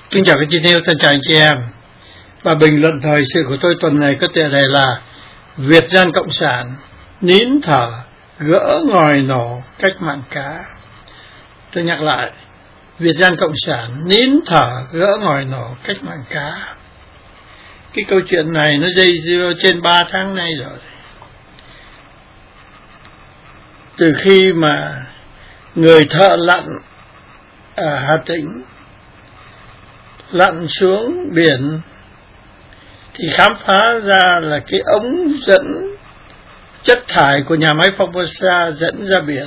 Kính chào các chị yêu thân chào anh chị em. Và bình luận thời sự của tôi tuần này có tựa đề là Việt Gian Cộng sản nín thở gỡ ngòi nổ cách mạng cá. Tôi nhắc lại, Việt Gian Cộng sản nín thở gỡ ngòi nổ cách mạng cá. Cái câu chuyện này nó dây dưa trên 3 tháng nay rồi. Từ khi mà người thợ lặn ở Hà Tĩnh lặn xuống biển thì khám phá ra là cái ống dẫn chất thải của nhà máy Formosa dẫn ra biển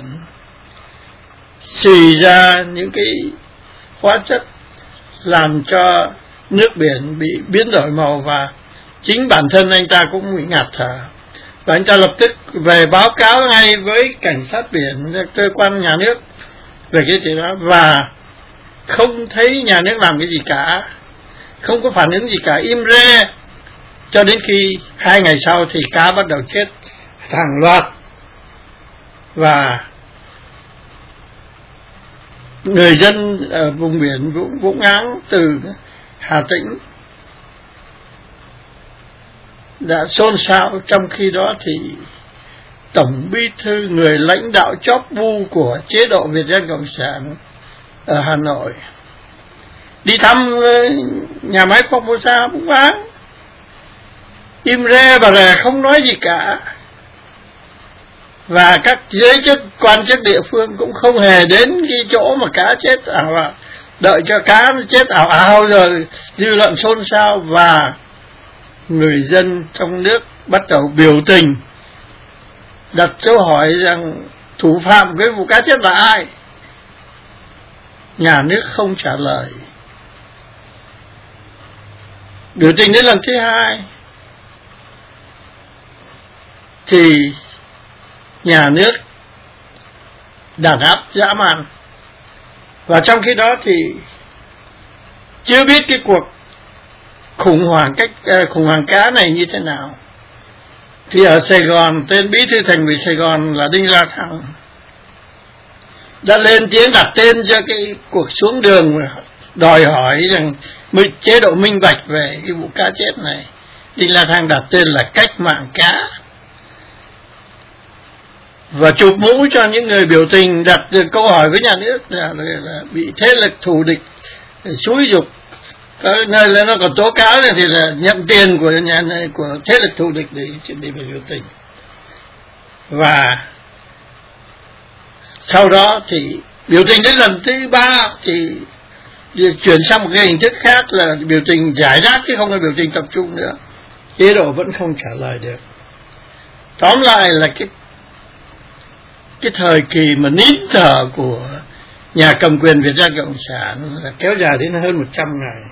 xì ra những cái hóa chất làm cho nước biển bị biến đổi màu, và chính bản thân anh ta cũng bị ngạt thở, và anh ta lập tức về báo cáo ngay với cảnh sát biển, cơ quan nhà nước về cái chuyện đó, và không thấy nhà nước làm cái gì cả, không có phản ứng gì cả, im re cho đến khi 2 ngày sau thì cá bắt đầu chết hàng loạt. Và người dân ở vùng biển Vũng Áng từ Hà Tĩnh đã xôn xao. Trong khi đó thì Tổng Bí thư, người lãnh đạo chóp bu của chế độ Việt Dân Cộng sản ở Hà Nội đi thăm nhà máy Formosa Vũng Áng, im re và là không nói gì cả. Và các giới chức, quan chức địa phương cũng không hề đến cái chỗ mà cá chết, đợi cho cá chết ảo ảo rồi dư luận xôn xao, và người dân trong nước bắt đầu biểu tình, đặt câu hỏi rằng thủ phạm cái vụ cá chết là ai. Nhà nước không trả lời. Biểu tình đến lần thứ 2 thì nhà nước đàn áp dã man. Và trong khi đó thì chưa biết cái cuộc khủng hoảng cá này như thế nào, thì ở Sài Gòn, tên Bí thư Thành ủy Sài Gòn là Đinh La Thăng đã lên tiếng đặt tên cho cái cuộc xuống đường, đòi hỏi rằng chế độ minh bạch về cái vụ cá chết này. Đinh La Thăng đặt tên là cách mạng cá, và chụp mũ cho những người biểu tình, đặt câu hỏi với nhà nước là bị thế lực thù địch xúi giục. Có nơi là nó còn tố cáo thì là nhận tiền của thế lực thù địch để biểu tình. Và sau đó thì biểu tình đến lần thứ 3 thì chuyển sang một cái hình thức khác là biểu tình giải rác chứ không phải biểu tình tập trung nữa. Chế độ vẫn không trả lời được. Tóm lại là cái thời kỳ mà nín thở của nhà cầm quyền Việt Nam Cộng sản là kéo dài đến hơn 100 ngày.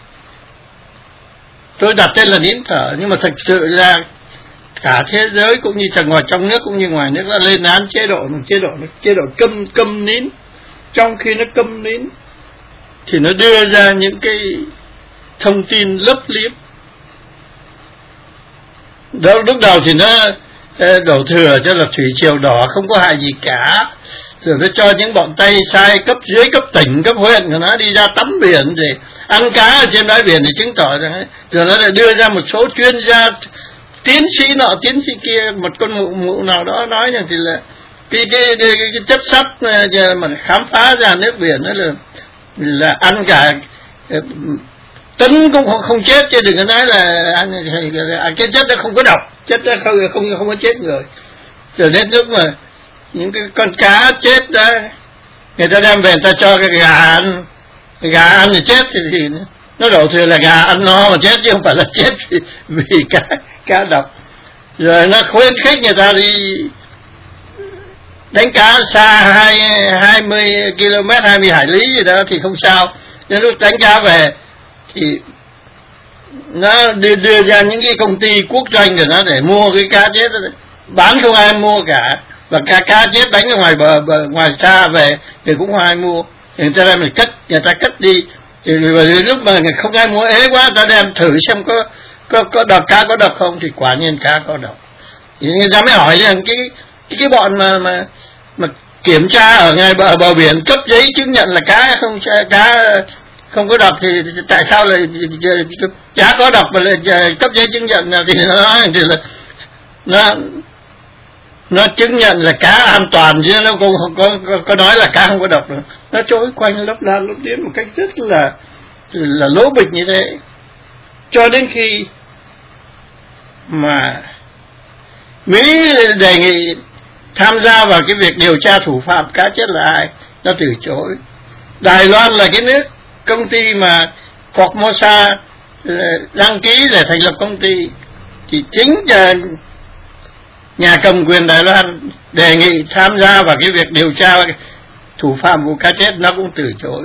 Tôi đặt tên là nín thở, nhưng mà thực sự là cả thế giới cũng như trong nước cũng như ngoài nước đã lên án chế độ câm nín. Trong khi nó câm nín thì nó đưa ra những cái thông tin lấp liếm. Lúc đầu thì nó đổ thừa cho là thủy triều đỏ không có hại gì cả, rồi nó cho những bọn tay sai cấp dưới, cấp tỉnh, cấp huyện của nó đi ra tắm biển để ăn cá ở trên bãi biển để chứng tỏ rằng, rồi nó lại đưa ra một số chuyên gia, tiến sĩ nọ tiến sĩ kia, một con mụ nào đó nói rằng thì là cái chất sắt mà khám phá ra nước biển đó là ăn cả tấn cũng không chết, chứ đừng có nói là cái chất đó không có độc, chất đó không có chết người. Rồi đến lúc mà những cái con cá chết đó người ta đem về, người ta cho cái gà ăn thì chết thì nó đổ thừa là gà ăn no mà chết, chứ không phải là chết vì cá độc. Rồi nó khuyến khích người ta đi đánh cá xa 20 km, 20 hải lý gì đó thì không sao. Đến lúc đánh cá về thì nó đưa ra những cái công ty quốc doanh của nó để mua cái cá chết đó, bán không ai mua cả. Và cá chết đánh ở ngoài xa về thì cũng không ai mua. Thì người ta đem người ta cất đi. Thì lúc mà không ai mua, ế quá, người ta đem thử xem có độc, cá có độc không, thì quả nhiên cá có độc. Thì người ta mới hỏi rằng cái bọn mà kiểm tra ở ngay bờ biển cấp giấy chứng nhận là cá không có đọc thì tại sao lại chả có đọc mà lại cấp giấy chứng nhận thì nó nói thì là nó chứng nhận là cá an toàn chứ nó có nói là cá không có độc được. Nó trôi quanh lấp la lấp liếm một cách rất là lố bịch như thế, cho đến khi mà Mỹ đề nghị tham gia vào cái việc điều tra thủ phạm cá chết là ai, nó từ chối. Đài Loan là cái nước công ty mà Formosa đăng ký để thành lập công ty, thì chính nhà cầm quyền Đài Loan đề nghị tham gia vào cái việc điều tra thủ phạm vụ cá chết, nó cũng từ chối.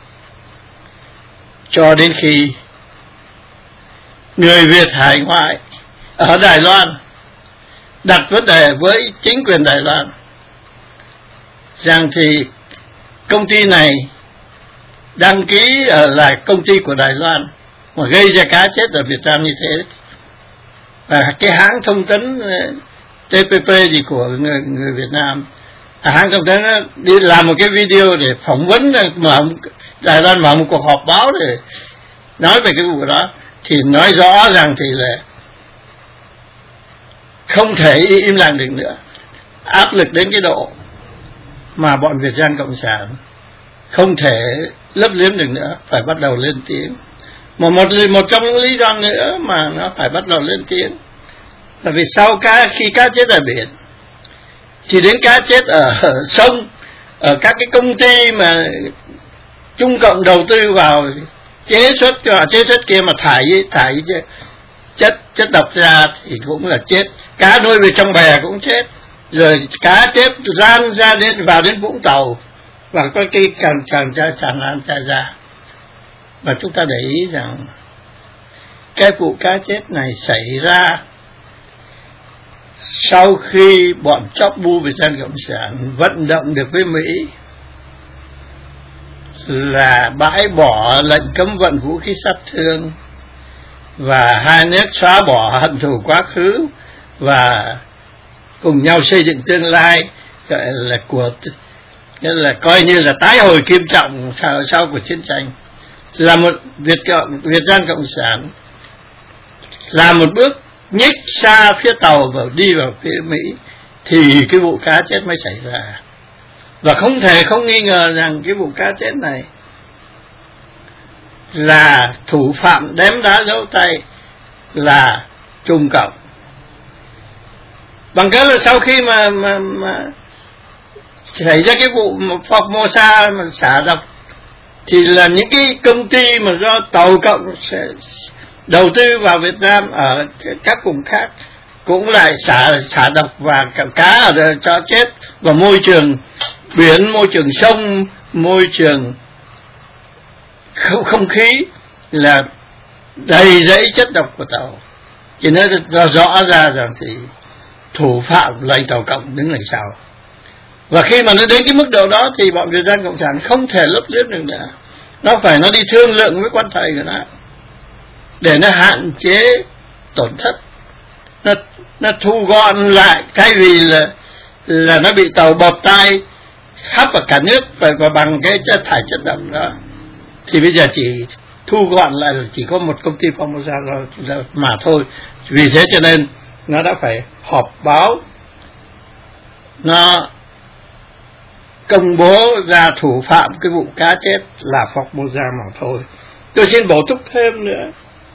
Cho đến khi người Việt hải ngoại ở Đài Loan đặt vấn đề với chính quyền Đài Loan rằng thì công ty này đăng ký là công ty của Đài Loan mà gây ra cá chết ở Việt Nam như thế, và cái hãng thông tấn TPP gì của người Việt Nam, hãng thông tấn đi làm một cái video để phỏng vấn, Đài Loan mở một cuộc họp báo để nói về cái vụ đó, thì nói rõ rằng thì là không thể im lặng được nữa, áp lực đến cái độ mà bọn Việt Dân Cộng sản không thể lấp liếm được nữa, phải bắt đầu lên tiếng. Mà một trong những lý do nữa mà nó phải bắt đầu lên tiếng là vì sau khi cá chết ở biển thì đến cá chết ở sông, ở các cái công ty mà Trung Cộng đầu tư vào chế xuất kia mà thải chất độc ra thì cũng là chết. Cá nuôi về trong bè cũng chết, rồi cá chết ran ra vào đến Vũng Tàu và có cái tràn lan ra. Và chúng ta để ý rằng cái vụ cá chết này xảy ra sau khi bọn chóp bu Việt Nam Cộng sản vận động được với Mỹ là bãi bỏ lệnh cấm vận vũ khí sát thương, và hai nước xóa bỏ hận thù quá khứ và cùng nhau xây dựng tương lai, gọi là coi như là tái hồi Kim Trọng sau cuộc chiến tranh. Là một Việt Nam Cộng sản làm một bước nhích xa phía tàu và đi vào phía Mỹ thì cái vụ cá chết mới xảy ra. Và không thể không nghi ngờ rằng cái vụ cá chết này là thủ phạm đếm đá dấu tay là Trung Cộng. Bằng cái là sau khi mà xảy ra cái vụ Formosa mà xả độc thì là những cái công ty mà do Tàu Cộng sẽ đầu tư vào Việt Nam ở các vùng khác cũng lại xả độc và cá ở cho chết, và môi trường biển, môi trường sông, môi trường không khí là đầy rẫy chất độc của tàu. Thì nó rõ ra rằng thì thủ phạm là Tàu Cộng đứng đằng sau. Và khi mà nó đến cái mức độ đó thì bọn Việt Nam Cộng sản không thể lấp liếm được nữa. Nó đi thương lượng với quan thầy của nó để nó hạn chế tổn thất, nó thu gọn lại, thay vì là nó bị tàu bọt tai khắp ở cả nước và bằng cái thải chất độc đó, thì bây giờ chỉ thu gọn lại là chỉ có một công ty Formosa mà thôi. Vì thế cho nên nó đã phải họp báo, nó công bố ra thủ phạm cái vụ cá chết là Formosa mà thôi. Tôi xin bổ túc thêm nữa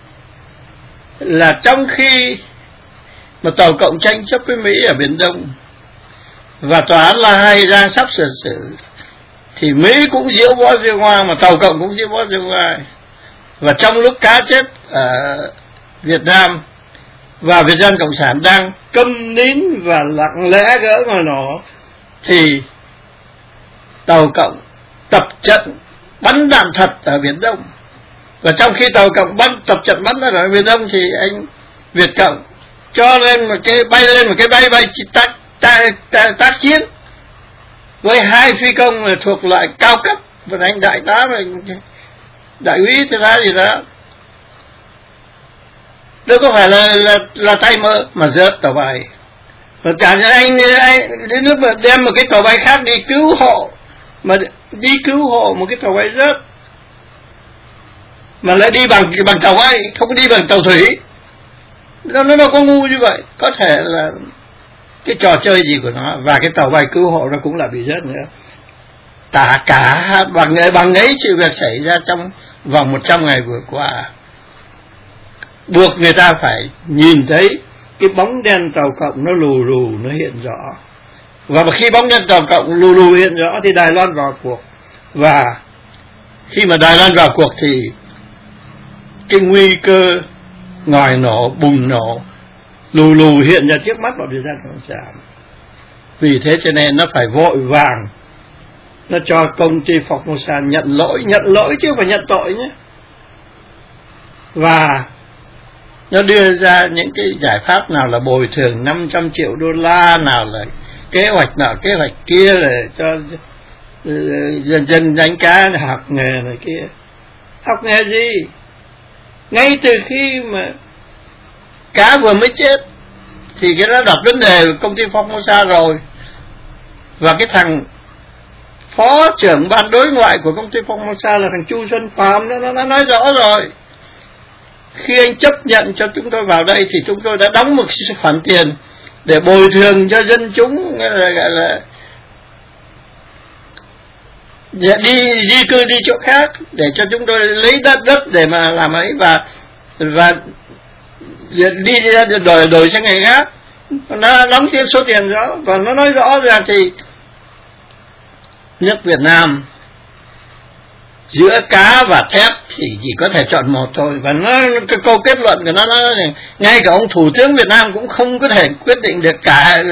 là trong khi mà Tàu Cộng tranh chấp với Mỹ ở Biển Đông và tòa án La Hay đang sắp xử thì Mỹ cũng diễu võ diêu hoa mà Tàu Cộng cũng diễu võ diêu hoa. Và trong lúc cá chết ở Việt Nam và Việt Nam Cộng sản đang câm nín và lặng lẽ gỡ ngòi nổ thì Tàu Cộng tập trận bắn đạn thật ở Biển Đông. Và trong khi Tàu Cộng tập trận bắn ở Biển Đông thì anh Việt Cộng cho lên một cái bay tác chiến với hai phi công là thuộc loại cao cấp, và anh đại tá và đại úy thế ra gì đó, đâu có phải là tay mơ mà rớt tàu bay. Và cả anh đến lúc mà đem một cái tàu bay khác đi cứu hộ, mà đi cứu hộ một cái tàu bay rớt mà lại đi bằng tàu bay, không đi bằng tàu thủy. Nó có ngu như vậy. Có thể là cái trò chơi gì của nó, và cái tàu bay cứu hộ nó cũng là bị rớt nữa. Cả bằng ấy sự việc xảy ra trong vòng 100 ngày vừa qua, buộc người ta phải nhìn thấy cái bóng đen tàu cộng nó lù lù, nó hiện rõ. Và khi bóng đen tàu cộng lù lù hiện rõ thì Đài Loan vào cuộc. Và khi mà Đài Loan vào cuộc thì cái nguy cơ ngòi nổ, bùng nổ lù lù hiện ra trước mắt bọn Việt Nam Cộng sản. Vì thế cho nên nó phải vội vàng, nó cho công ty Formosa nhận lỗi chứ không phải nhận tội nhé. Và nó đưa ra những cái giải pháp, nào là bồi thường 500 triệu đô la, nào là kế hoạch nào kế hoạch kia để cho dân đánh cá học nghề này kia. Học nghề gì? Ngay từ khi mà cá vừa mới chết thì cái đó đặt vấn đề của công ty Formosa rồi. Và cái thằng phó trưởng ban đối ngoại của công ty Formosa là thằng Chu Xuân Phạm, nó nói rõ rồi. Khi anh chấp nhận cho chúng tôi vào đây thì chúng tôi đã đóng một khoản tiền để bồi thường cho dân chúng, gọi là đi di cư đi chỗ khác, để cho chúng tôi lấy đất để mà làm ấy, và đi ra đổi sang ngày khác. Nó đóng thêm số tiền đó. Còn nó nói rõ ràng thì nước Việt Nam giữa cá và thép thì chỉ có thể chọn một thôi. Và cái câu kết luận của nó ngay cả ông Thủ tướng Việt Nam cũng không có thể quyết định được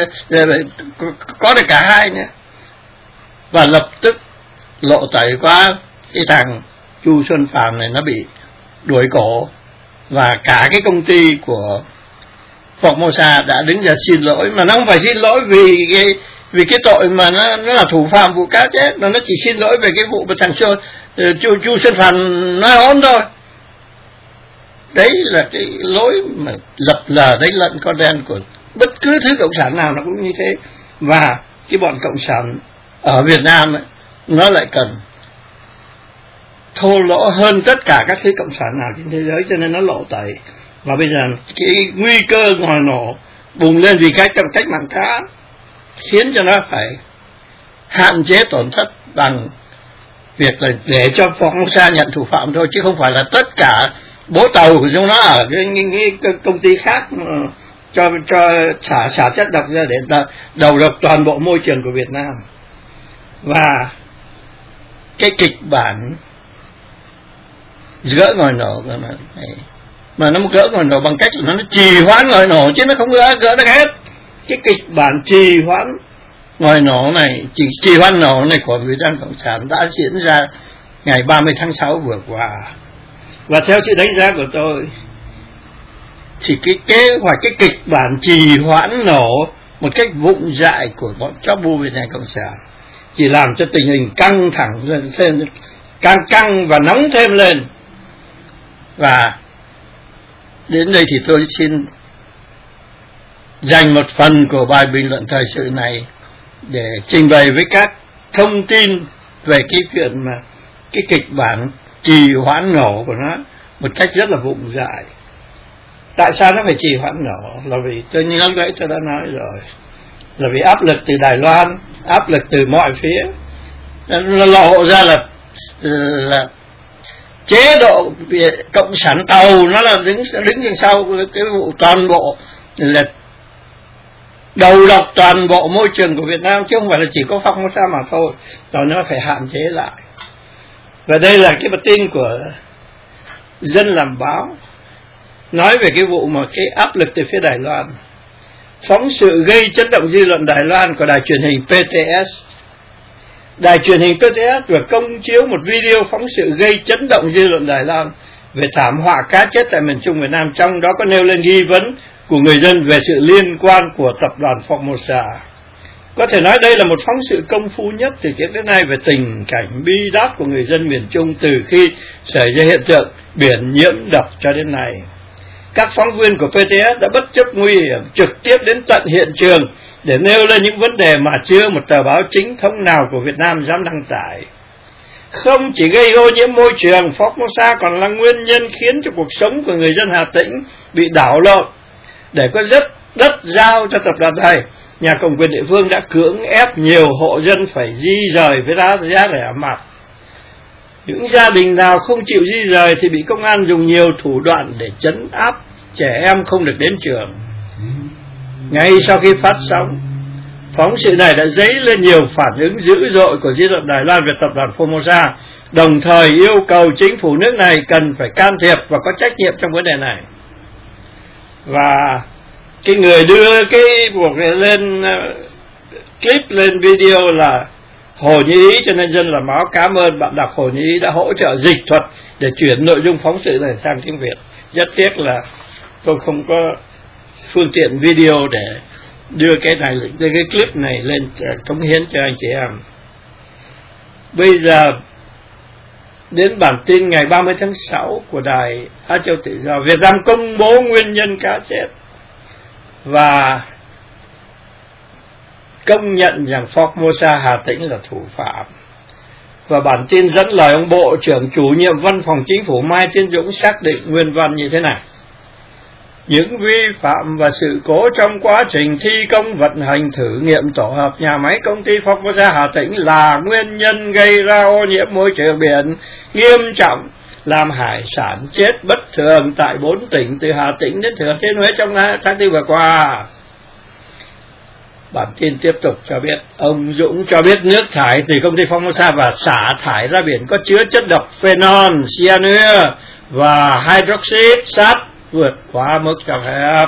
có được cả hai nữa. Và lập tức lộ tẩy quá, cái thằng Chu Xuân Phạm này nó bị đuổi cổ, và cả cái công ty của Formosa đã đứng ra xin lỗi. Mà nó không phải xin lỗi vì cái tội mà nó là thủ phạm vụ cá chết, mà nó chỉ xin lỗi về cái vụ mà thằng Chu Xuân Phạm nói hỗn thôi. Đấy là cái lối mà lập lờ đánh lận con đen của bất cứ thứ cộng sản nào, nó cũng như thế. Và cái bọn cộng sản ở Việt Nam ấy, nó lại cần thô lỗ hơn tất cả các thứ cộng sản nào trên thế giới, cho nên nó lộ tẩy. Và bây giờ cái nguy cơ ngòi nổ bùng lên vì cách mạng cá, khiến cho nó phải hạn chế tổn thất bằng việc là để cho Formosa nhận thủ phạm thôi, chứ không phải là tất cả bố tàu của chúng nó ở cái công ty khác cho xả chất độc ra để đầu độc toàn bộ môi trường của Việt Nam. Và cái kịch bản gỡ ngòi nổ mà nó gỡ ngòi nổ bằng cách là nó trì hoãn ngòi nổ, chứ nó không gỡ được hết. Cái kịch bản trì hoãn ngòi nổ này, trì hoãn nổ này của Việt Nam Cộng sản đã diễn ra ngày 30 tháng 6 vừa qua. Và theo sự đánh giá của tôi thì cái kế hoạch, cái kịch bản trì hoãn nổ một cách vụng dại của bọn chó bu Việt Nam Cộng sản chỉ làm cho tình hình căng thẳng lên, càng căng và nóng thêm lên. Và đến đây thì tôi xin dành một phần của bài bình luận thời sự này để trình bày với các thông tin về cái chuyện mà cái kịch bản trì hoãn nổ của nó một cách rất là vụng dại. Tại sao nó phải trì hoãn nổ? Là vì tôi nhớ vậy tôi đã nói rồi, là vì áp lực từ Đài Loan, áp lực từ mọi phía. Nó lộ ra là chế độ cộng sản Tàu nó là đứng đằng sau cái vụ toàn bộ là đầu độc toàn bộ môi trường của Việt Nam, chứ không phải là chỉ có Formosa mà thôi. Rồi nó phải hạn chế lại. Và đây là cái bản tin của Dân Làm Báo nói về cái vụ mà cái áp lực từ phía Đài Loan. Phóng sự gây chấn động dư luận Đài Loan của đài truyền hình PTS. Đài truyền hình PTS vừa công chiếu một video phóng sự gây chấn động dư luận Đài Loan về thảm họa cá chết tại miền Trung Việt Nam, trong đó có nêu lên nghi vấn của người dân về sự liên quan của tập đoàn Formosa. Có thể nói đây là một phóng sự công phu nhất từ trước đến nay về tình cảnh bi đát của người dân miền Trung từ khi xảy ra hiện tượng biển nhiễm độc cho đến nay. Các phóng viên của PTS đã bất chấp nguy hiểm trực tiếp đến tận hiện trường để nêu lên những vấn đề mà chưa một tờ báo chính thống nào của Việt Nam dám đăng tải. không chỉ gây ô nhiễm môi trường, Formosa còn là nguyên nhân khiến cho cuộc sống của người dân Hà Tĩnh bị đảo lộn. Để có đất giao cho tập đoàn này, nhà cầm quyền địa phương đã cưỡng ép nhiều hộ dân phải di rời với giá rẻ mạt. Những gia đình nào không chịu di rời thì bị công an dùng nhiều thủ đoạn để trấn áp trẻ em không được đến trường. Ngay sau khi phát sóng, phóng sự này đã dấy lên nhiều phản ứng dữ dội của dư luận Đài Loan về tập đoàn Formosa, đồng thời yêu cầu chính phủ nước này cần phải can thiệp và có trách nhiệm trong vấn đề này. Và cái người đưa cái cuộc lên clip lên video là Hồ Nhĩ, cho nên dân làm báo cảm ơn bạn đọc Hồ Nhĩ đã hỗ trợ dịch thuật để chuyển nội dung phóng sự này sang tiếng Việt. Rất tiếc là tôi không có phương tiện video để đưa cái clip này lên cống hiến cho anh chị em. Bây giờ đến bản tin ngày 30 tháng 6 của Đài Á Châu Tự Do, Việt Nam công bố nguyên nhân cá chết và công nhận rằng Formosa Hà Tĩnh là thủ phạm. Và bản tin dẫn lời ông Bộ trưởng chủ nhiệm Văn phòng Chính phủ Mai Tiến Dũng xác định nguyên văn như thế này: những vi phạm và sự cố trong quá trình thi công vận hành thử nghiệm tổ hợp nhà máy công ty Formosa Hà Tĩnh là nguyên nhân gây ra ô nhiễm môi trường biển nghiêm trọng, làm hải sản chết bất thường tại 4 tỉnh từ Hà Tĩnh đến Thừa Thiên Huế trong tháng 4 vừa qua. Bản tin tiếp tục cho biết, ông Dũng cho biết nước thải từ công ty Formosa và xả thải ra biển có chứa chất độc phenol, cyanur và hydroxit sắt vượt quá mức cho phép.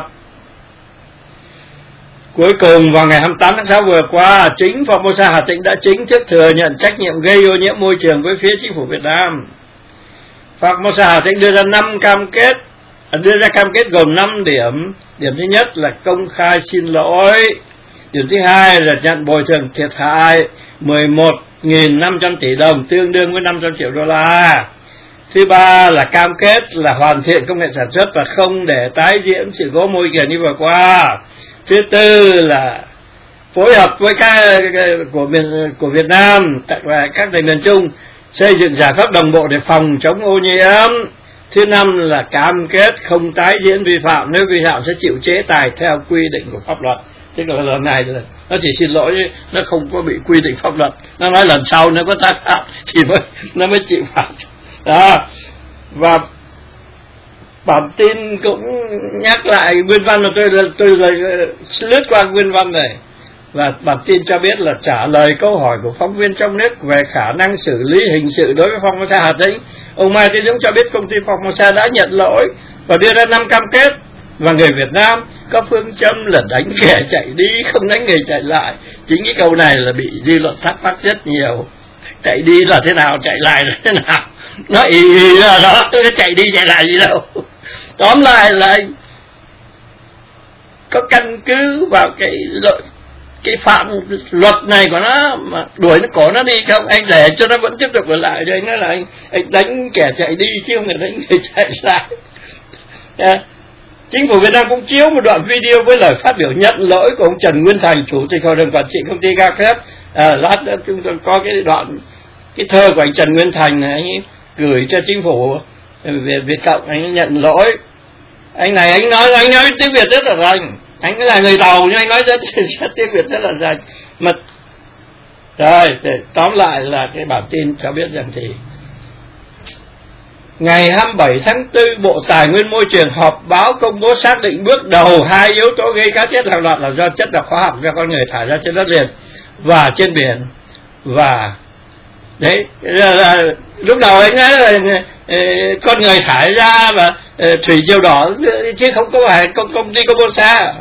Cuối cùng, vào ngày 28 tháng 6 vừa qua, chính Formosa Hà Tĩnh đã chính thức thừa nhận trách nhiệm gây ô nhiễm môi trường với phía chính phủ Việt Nam. Formosa Hà Tĩnh đưa ra cam kết gồm 5 điểm. Điểm thứ nhất là công khai xin lỗi. Điểm thứ hai là nhận bồi thường thiệt hại 11.500 tỷ đồng, tương đương với 500 triệu đô la. Thứ ba là cam kết là hoàn thiện công nghệ sản xuất và không để tái diễn sự cố môi trường như vừa qua. Thứ tư là phối hợp với các của Việt Nam và các tỉnh miền Trung xây dựng giải pháp đồng bộ để phòng chống ô nhiễm. Thứ năm là cam kết không tái diễn vi phạm, nếu vi phạm sẽ chịu chế tài theo quy định của pháp luật. Thế còn lần này là nó chỉ xin lỗi, nó không có bị quy định pháp luật. Nó nói lần sau nó có tái phạm thì nó mới chịu phạt. Đó. Và bản tin cũng nhắc lại nguyên văn, là tôi lướt qua nguyên văn này. Và bản tin cho biết là trả lời câu hỏi của phóng viên trong nước về khả năng xử lý hình sự đối với Formosa Hà Tĩnh, ông Mai Tiến Dũng cho biết công ty Formosa đã nhận lỗi và đưa ra 5 cam kết, và người Việt Nam có phương châm là đánh kẻ chạy đi, không đánh người chạy lại. Chính cái câu này là bị dư luận thắc mắc rất nhiều. Chạy đi là thế nào, chạy lại là thế nào? Nó ý là đó, nó chạy đi chạy lại gì đâu. Tóm lại là có căn cứ vào cái phạm luật này của nó mà đuổi nó cổ nó đi không, anh để cho nó vẫn tiếp tục ở lại, rồi anh nói là anh đánh kẻ chạy đi chứ không phải đánh người chạy lại. Chính phủ Việt Nam cũng chiếu một đoạn video với lời phát biểu nhận lỗi của ông Trần Nguyên Thành, chủ tịch hội đồng quản trị công ty Ga-Crep. Lát nữa chúng tôi có cái đoạn, cái thơ của anh Trần Nguyên Thành này, anh ấy gửi cho chính phủ Việt Cộng, anh ấy nhận lỗi. Anh này anh nói tiếng Việt rất là rành, anh là người Tàu nhưng anh nói rất tiếng Việt rất là rành. Mà rồi tóm lại là cái bản tin cho biết rằng thì ngày 27 tháng 4, Bộ Tài nguyên Môi trường họp báo công bố xác định bước đầu 2 yếu tố gây cá chết hàng loạt là do chất độc hóa học do con người thải ra trên đất liền và trên biển. Và đấy, lúc đầu anh nói là con người thải ra và thủy triều đỏ chứ không có phải công ty Formosa.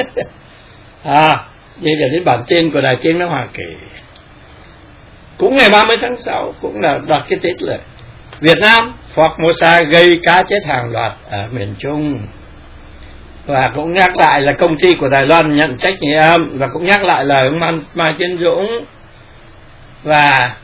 Đây là cái bản tin của Đài Tiếng nói Hoa Kỳ. Cũng ngày 30 tháng 6 cũng là đặt cái tít là Việt Nam, Formosa gây cá chết hàng loạt ở miền Trung. Và cũng nhắc lại là công ty của Đài Loan nhận trách nhiệm, và cũng nhắc lại là ông Mai Tiến Dũng. Và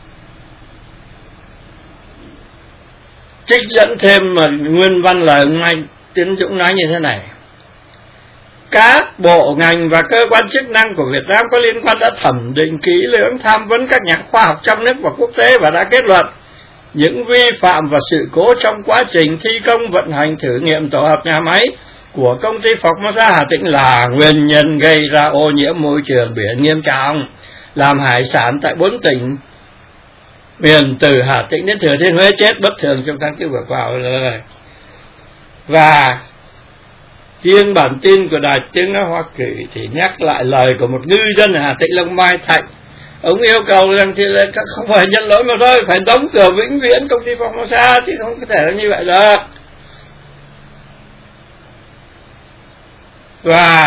trích dẫn thêm mà nguyên văn là ông Mai Tiến Dũng nói như thế này: các bộ ngành và cơ quan chức năng của Việt Nam có liên quan đã thẩm định kỹ lưỡng, tham vấn các nhà khoa học trong nước và quốc tế và đã kết luận những vi phạm và sự cố trong quá trình thi công vận hành thử nghiệm tổ hợp nhà máy của công ty Formosa Hà Tĩnh là nguyên nhân gây ra ô nhiễm môi trường biển nghiêm trọng, làm hải sản tại 4 tỉnh miền từ Hà Tĩnh đến Thừa Thiên Huế chết bất thường trong tháng 4 vừa qua rồi. Và riêng bản tin của Đài Tiếng nói Hoa Kỳ thì nhắc lại lời của một ngư dân ở Hà Tĩnh Long Mai Thạnh. Ông yêu cầu rằng thì là không phải nhận lỗi mà thôi, phải đóng cửa vĩnh viễn công ty Formosa, thì không có thể là như vậy được. Và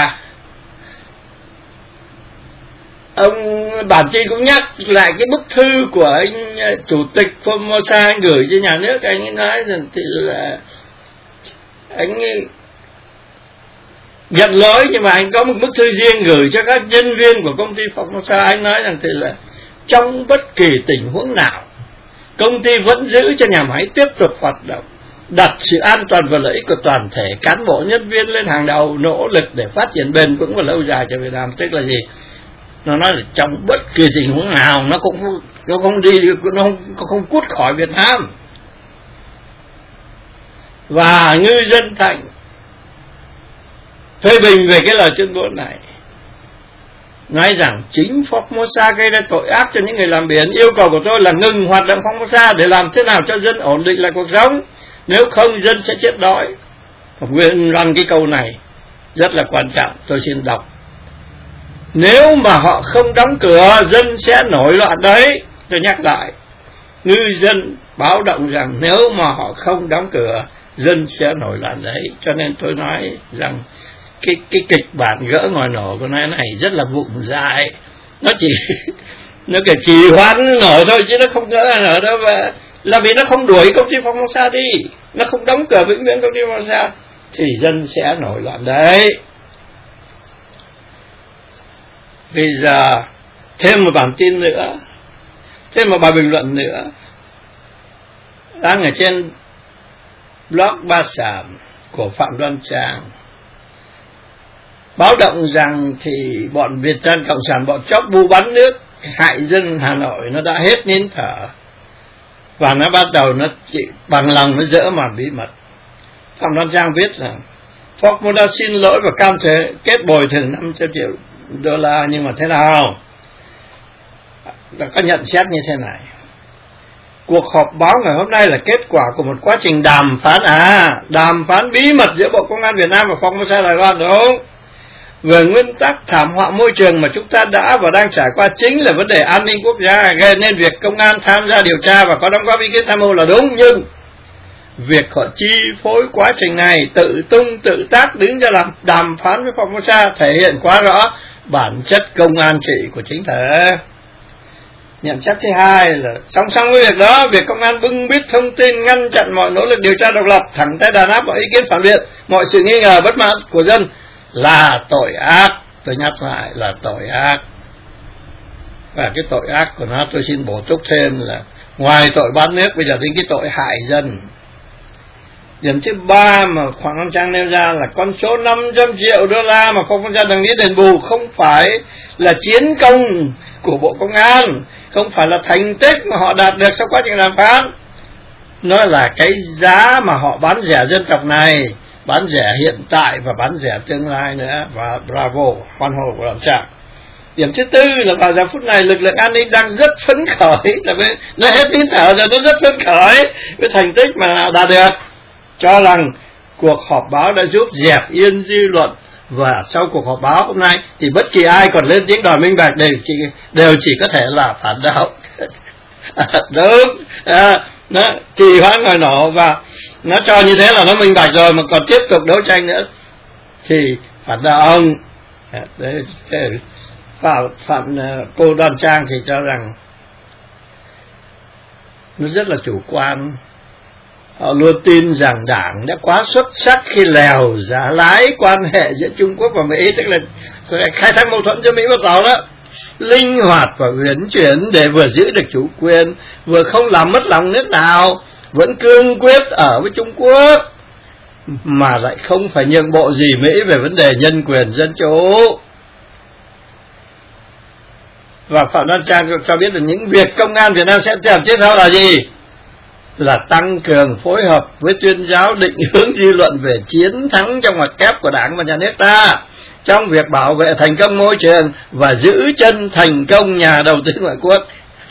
ông bản tin cũng nhắc lại cái bức thư của anh chủ tịch Formosa anh gửi cho nhà nước. Anh ấy nói rằng thì là anh ấy nhận lỗi, nhưng mà anh có một bức thư riêng gửi cho các nhân viên của công ty Formosa. Anh nói rằng thì là trong bất kỳ tình huống nào, công ty vẫn giữ cho nhà máy tiếp tục hoạt động, đặt sự an toàn và lợi ích của toàn thể cán bộ nhân viên lên hàng đầu, nỗ lực để phát triển bền vững và lâu dài cho Việt Nam. Tức là gì? Nó nói là trong bất kỳ tình huống nào nó không đi, nó không cút khỏi Việt Nam. Và ngư dân Thạnh phê bình về cái lời tuyên bố này, nói rằng chính Formosa gây ra tội ác cho những người làm biển. Yêu cầu của tôi là ngừng hoạt động Formosa để làm thế nào cho dân ổn định lại cuộc sống, nếu không dân sẽ chết đói. Nguyên văn cái câu này rất là quan trọng, tôi xin đọc. Nếu mà họ không đóng cửa, dân sẽ nổi loạn đấy. Tôi nhắc lại, ngư dân báo động rằng nếu mà họ không đóng cửa, dân sẽ nổi loạn đấy. Cho nên tôi nói rằng cái kịch bản gỡ ngòi nổ của nó này rất là vụng dại. Nó chỉ trì hoãn nổ thôi, chứ nó không gỡ nổ đâu. Và là vì nó không đuổi công ty Formosa đi, nó không đóng cửa vĩnh viễn công ty Formosa, thì dân sẽ nổi loạn đấy. Bây giờ thêm một bản tin nữa, thêm một bài bình luận nữa đang ở trên blog Ba Sàm của Phạm Đoan Trang, báo động rằng thì bọn Việt Tân Cộng sản, bọn chóp bu bắn nước hại dân Hà Nội nó đã hết nín thở, và nó bắt đầu nó chỉ bằng lòng nó dỡ màn bí mật. Phạm Đoan Trang viết rằng Formosa xin lỗi và cam kết bồi thường 500 triệu đô la, nhưng mà thế nào? Có nhận xét như thế này: cuộc họp báo ngày hôm nay là kết quả của một quá trình đàm phán bí mật giữa Bộ Công an Việt Nam và Formosa Đài Loan, đúng? Về nguyên tắc, thảm họa môi trường mà chúng ta đã và đang trải qua chính là vấn đề an ninh quốc gia, gây nên việc công an tham gia điều tra và có đóng góp ý kiến tham mưu là đúng, nhưng việc họ chi phối quá trình này, tự tung tự tác đứng ra làm đàm phán với Formosa thể hiện quá rõ bản chất công an trị của chính thể. Nhận xét thứ hai là song song với việc đó, việc công an bưng bít thông tin, ngăn chặn mọi nỗ lực điều tra độc lập, thẳng tay đàn áp mọi ý kiến phản biện, mọi sự nghi ngờ bất mãn của dân là tội ác. Tôi nhắc lại là tội ác. Và cái tội ác của nó tôi xin bổ túc thêm là ngoài tội bán nước, bây giờ đến cái tội hại dân. Điểm thứ ba mà Phạm Văn Trang nêu ra là con số 500 triệu đô la mà Formosa đồng ý đền bù không phải là chiến công của Bộ Công an, không phải là thành tích mà họ đạt được sau quá trình đàm phán. Nó là cái giá mà họ bán rẻ dân tộc này, bán rẻ hiện tại và bán rẻ tương lai nữa. Và bravo, hoan hô của Phạm Trang. Điểm thứ tư là vào giờ phút này lực lượng an ninh đang rất phấn khởi, nó hết nín thở rồi, nó rất phấn khởi với thành tích mà đạt được, cho rằng cuộc họp báo đã giúp dẹp yên dư luận. Và sau cuộc họp báo hôm nay thì bất kỳ ai còn lên tiếng đòi minh bạch đều chỉ có thể là phản động. Đúng, nó trì hoãn ngòi nổ và nó cho như thế là nó minh bạch rồi, mà còn tiếp tục đấu tranh nữa thì phản động. Phạm cô Đoan Trang thì cho rằng nó rất là chủ quan. Họ luôn tin rằng Đảng đã quá xuất sắc khi lèo giá lái quan hệ giữa Trung Quốc và Mỹ, tức là khai thác mâu thuẫn giữa Mỹ và Tàu đó, linh hoạt và uyển chuyển để vừa giữ được chủ quyền, vừa không làm mất lòng nước nào, vẫn cương quyết ở với Trung Quốc, mà lại không phải nhượng bộ gì Mỹ về vấn đề nhân quyền dân chủ. Và Phạm Đoan Trang cho biết là những việc công an Việt Nam sẽ làm tiếp theo là gì? là tăng cường phối hợp với tuyên giáo định hướng dư luận về chiến thắng trong ngoặc kép của Đảng và Nhà nước ta trong việc bảo vệ thành công môi trường và giữ chân thành công nhà đầu tư ngoại quốc.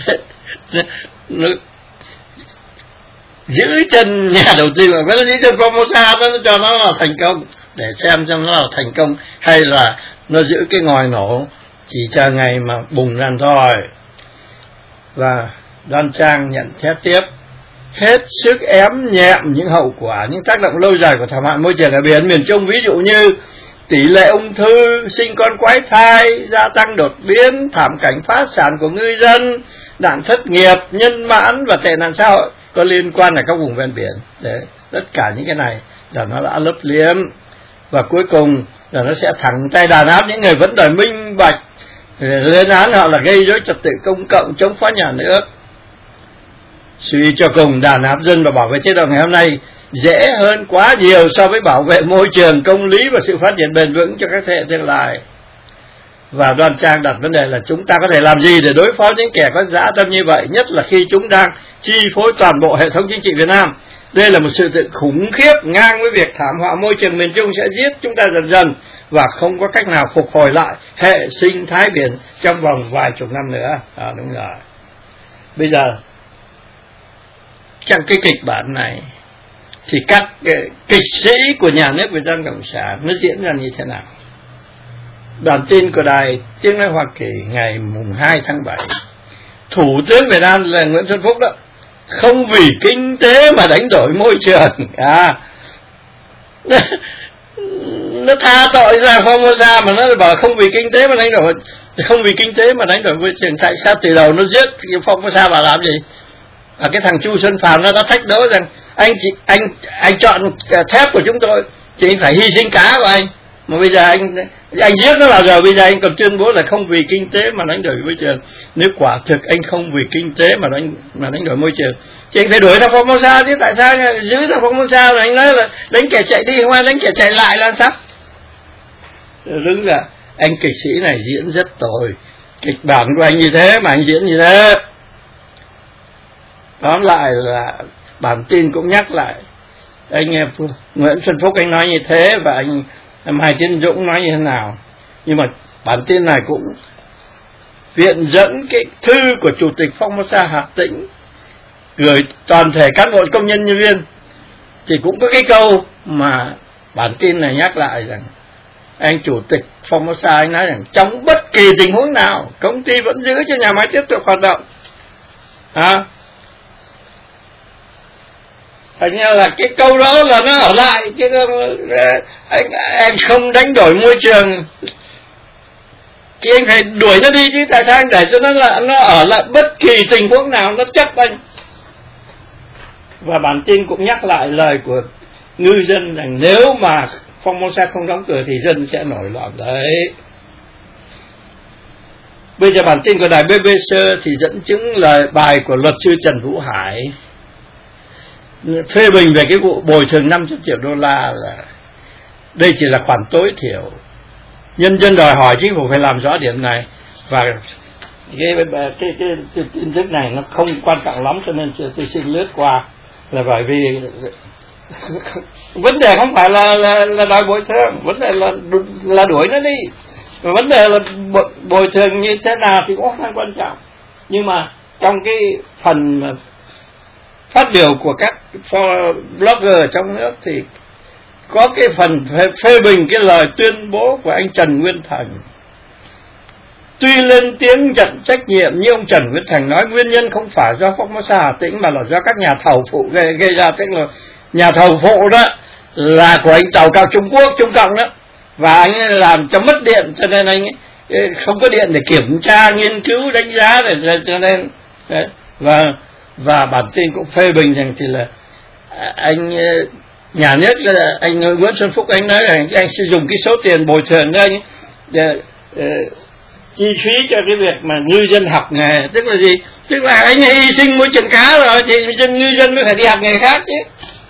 Giữ chân nhà đầu tư ngoại quốc, giữ chân Formosa nó cho nó là thành công, để xem nó là thành công hay là nó giữ cái ngòi nổ chỉ chờ ngày mà bùng ra thôi. Và Đoan Trang nhận xét tiếp: hết sức ém nhẹm những hậu quả, những tác động lâu dài của thảm họa môi trường ở biển miền Trung, ví dụ như tỷ lệ ung thư, sinh con quái thai gia tăng đột biến, thảm cảnh phá sản của ngư dân, nạn thất nghiệp, nhân mãn và tệ nạn xã hội có liên quan ở các vùng ven biển. Để tất cả những cái này là nó đã lấp liếm, và cuối cùng là nó sẽ thẳng tay đàn áp những người vẫn đòi minh bạch, lên án họ là gây rối trật tự công cộng, chống phá nhà nước. Suy cho cùng, đàn áp dân và bảo vệ chế độ ngày hôm nay dễ hơn quá nhiều so với bảo vệ môi trường, công lý và sự phát triển bền vững cho các thế hệ tương lai. Và Đoan Trang đặt vấn đề là chúng ta có thể làm gì để đối phó những kẻ có dã tâm như vậy, nhất là khi chúng đang chi phối toàn bộ hệ thống chính trị Việt Nam. Đây là một sự tự khủng khiếp ngang với việc thảm họa môi trường miền Trung sẽ giết chúng ta dần dần và không có cách nào phục hồi lại hệ sinh thái biển trong vòng vài chục năm nữa. Đúng rồi. Bây giờ trong cái kịch bản này thì các kịch sĩ của nhà nước Việt Nam Cộng sản nó diễn ra như thế nào? Bản tin của Đài Tiếng nói Hoa Kỳ ngày mùng 2 tháng 7, Thủ tướng Việt Nam là Nguyễn Xuân Phúc đó, không vì kinh tế mà đánh đổi môi trường. Nó tha tội ra Formosa mà nó bảo không vì kinh tế mà đánh đổi, không vì kinh tế mà đánh đổi môi trường. Tại sao từ đầu nó giết Formosa và làm gì? Cái thằng Chu Xuân Phàm nó đã thách đố rằng anh chọn thép của chúng tôi thì anh phải hy sinh cá của anh, mà bây giờ anh giết nó là rồi, bây giờ anh còn tuyên bố là không vì kinh tế mà đánh đổi môi trường. Nếu quả thực anh không vì kinh tế mà đánh đổi môi trường thì anh phải đuổi thằng Formosa chứ, tại sao giữ thằng Formosa rồi anh nói là đánh kẻ chạy đi, không ai đánh kẻ chạy lại là sao? Đúng là anh kịch sĩ này diễn rất tồi, kịch bản của anh như thế mà anh diễn như thế. Tóm lại là bản tin cũng nhắc lại, anh Nguyễn Xuân Phúc anh nói như thế và anh Mai Tiến Dũng nói như thế nào, nhưng mà bản tin này cũng viện dẫn cái thư của Chủ tịch Formosa Hà Tĩnh gửi toàn thể cán bộ công nhân nhân viên, thì cũng có cái câu mà bản tin này nhắc lại rằng anh Chủ tịch Formosa anh nói rằng trong bất kỳ tình huống nào công ty vẫn giữ cho nhà máy tiếp tục hoạt động. Thành ra là cái câu đó là nó ở lại, chứ anh không đánh đổi môi trường thì anh phải đuổi nó đi chứ, tại sao anh để cho nó ở lại bất kỳ tình huống nào nó chấp anh. Và bản tin cũng nhắc lại lời của ngư dân rằng nếu mà Formosa không đóng cửa thì dân sẽ nổi loạn đấy. Bây giờ bản tin của đài BBC thì dẫn chứng lời bài của luật sư Trần Vũ Hải phê bình về cái vụ bồi thường 500 triệu đô la là đây chỉ là khoản tối thiểu. Nhân dân đòi hỏi chính phủ phải làm rõ điểm này, và cái tin tức này nó không quan trọng lắm cho nên tôi xin lướt qua, là bởi vì vấn đề không phải là đòi bồi thường, vấn đề là đuổi nó đi, và vấn đề là bồi thường như thế nào thì cũng không quan trọng. Nhưng mà trong cái phần phát biểu của các blogger trong nước thì có cái phần phê bình cái lời tuyên bố của anh Trần Nguyên Thành. Tuy lên tiếng nhận trách nhiệm, nhưng ông Trần Nguyên Thành nói nguyên nhân không phải do Formosa Hà Tĩnh mà là do các nhà thầu phụ gây ra. Tức là nhà thầu phụ đó là của anh tàu cao Trung Quốc, Trung Cộng đó, và anh làm cho mất điện, cho nên anh không có điện để kiểm tra, nghiên cứu, đánh giá, để cho nên đấy. Và bản tin cũng phê bình rằng thì là anh nhà nước, anh Nguyễn Xuân Phúc anh nói rằng anh sẽ dùng cái số tiền bồi thường đó anh để chi phí cho cái việc mà ngư dân học nghề. Tức là gì? Tức là anh hy sinh môi trường cá rồi thì ngư dân mới phải đi học nghề khác chứ.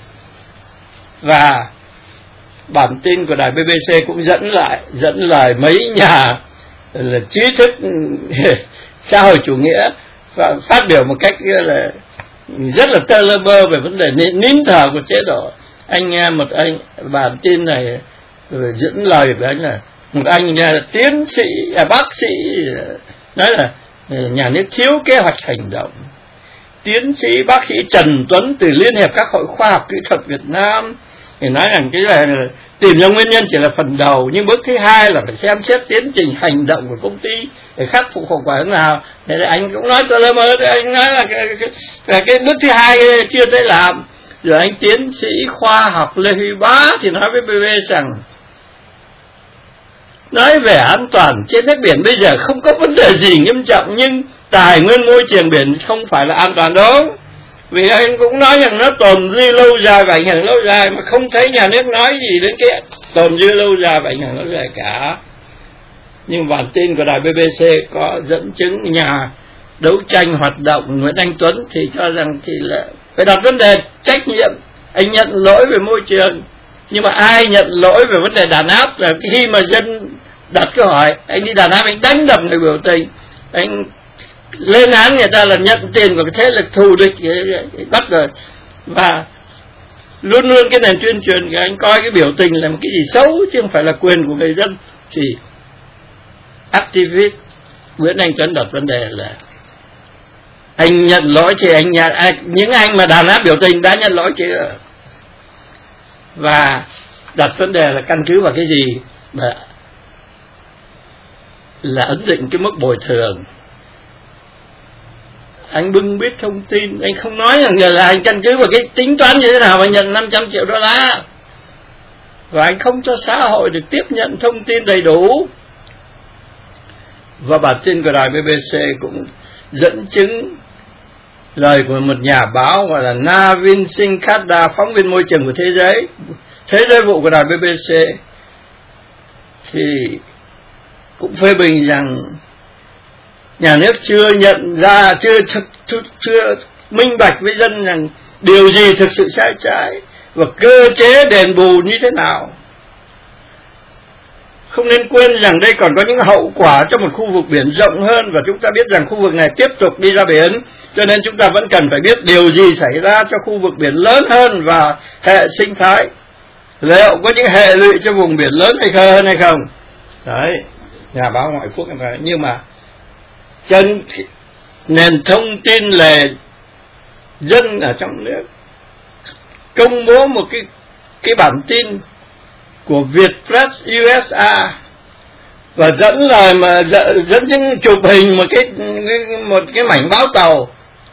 Và bản tin của đài BBC cũng dẫn lời mấy nhà là trí thức xã hội chủ nghĩa phát biểu một cách là rất là tơ lơ bơ về vấn đề nín thở của chế độ. Một anh bản tin này dẫn lời với anh là một anh tiến sĩ bác sĩ nói là nhà nước thiếu kế hoạch hành động. Tiến sĩ bác sĩ Trần Tuấn từ Liên hiệp các hội khoa học kỹ thuật Việt Nam thì nói rằng cái là tìm ra nguyên nhân chỉ là phần đầu, nhưng bước thứ hai là phải xem xét tiến trình hành động của công ty để khắc phục hậu quả thế nào. Thế là anh cũng nói tôi mơ, anh nói là cái bước thứ hai chưa tới làm. Rồi anh tiến sĩ khoa học Lê Huy Bá thì nói với BB rằng nói về an toàn trên nước biển bây giờ không có vấn đề gì nghiêm trọng, nhưng tài nguyên môi trường biển không phải là an toàn đâu. Vì anh cũng nói rằng nó tồn dư lâu dài và ảnh hưởng lâu dài, mà không thấy nhà nước nói gì đến cái tồn dư lâu dài và ảnh hưởng lâu dài cả. Nhưng bản tin của đài BBC có dẫn chứng nhà đấu tranh hoạt động Nguyễn Anh Tuấn thì cho rằng thì là phải đặt vấn đề trách nhiệm. Anh nhận lỗi về môi trường, nhưng mà ai nhận lỗi về vấn đề đàn áp là khi mà dân đặt câu hỏi, anh đi đàn áp, anh đánh đập người biểu tình, anh lên án người ta là nhận tiền của cái thế lực thù địch bắt rồi. Và luôn luôn cái nền tuyên truyền của anh coi cái biểu tình là một cái gì xấu chứ không phải là quyền của người dân. Thì activist Nguyễn Anh Tuấn đặt vấn đề là anh nhận lỗi thì những anh mà đàn áp biểu tình đã nhận lỗi chưa, và đặt vấn đề là căn cứ vào cái gì là ấn định cái mức bồi thường. Anh bưng biết thông tin, anh không nói rằng là anh căn cứ vào cái tính toán như thế nào mà nhận 500 triệu đô la, và anh không cho xã hội được tiếp nhận thông tin đầy đủ. Và bản tin của đài BBC cũng dẫn chứng lời của một nhà báo gọi là Navin Singh Khadda, phóng viên môi trường của Thế giới vụ của đài BBC, thì cũng phê bình rằng nhà nước chưa nhận ra, chưa minh bạch với dân rằng điều gì thực sự sai trái và cơ chế đền bù như thế nào. Không nên quên rằng đây còn có những hậu quả cho một khu vực biển rộng hơn, và chúng ta biết rằng khu vực này tiếp tục đi ra biển, cho nên chúng ta vẫn cần phải biết điều gì xảy ra cho khu vực biển lớn hơn và hệ sinh thái. Liệu có những hệ lụy cho vùng biển lớn hay không? Đấy, nhà báo ngoại quốc nói. Nhưng mà trên nền thông tin là dân ở trong nước công bố một cái bản tin của Vietpress USA và dẫn những chụp hình một cái mảnh báo tàu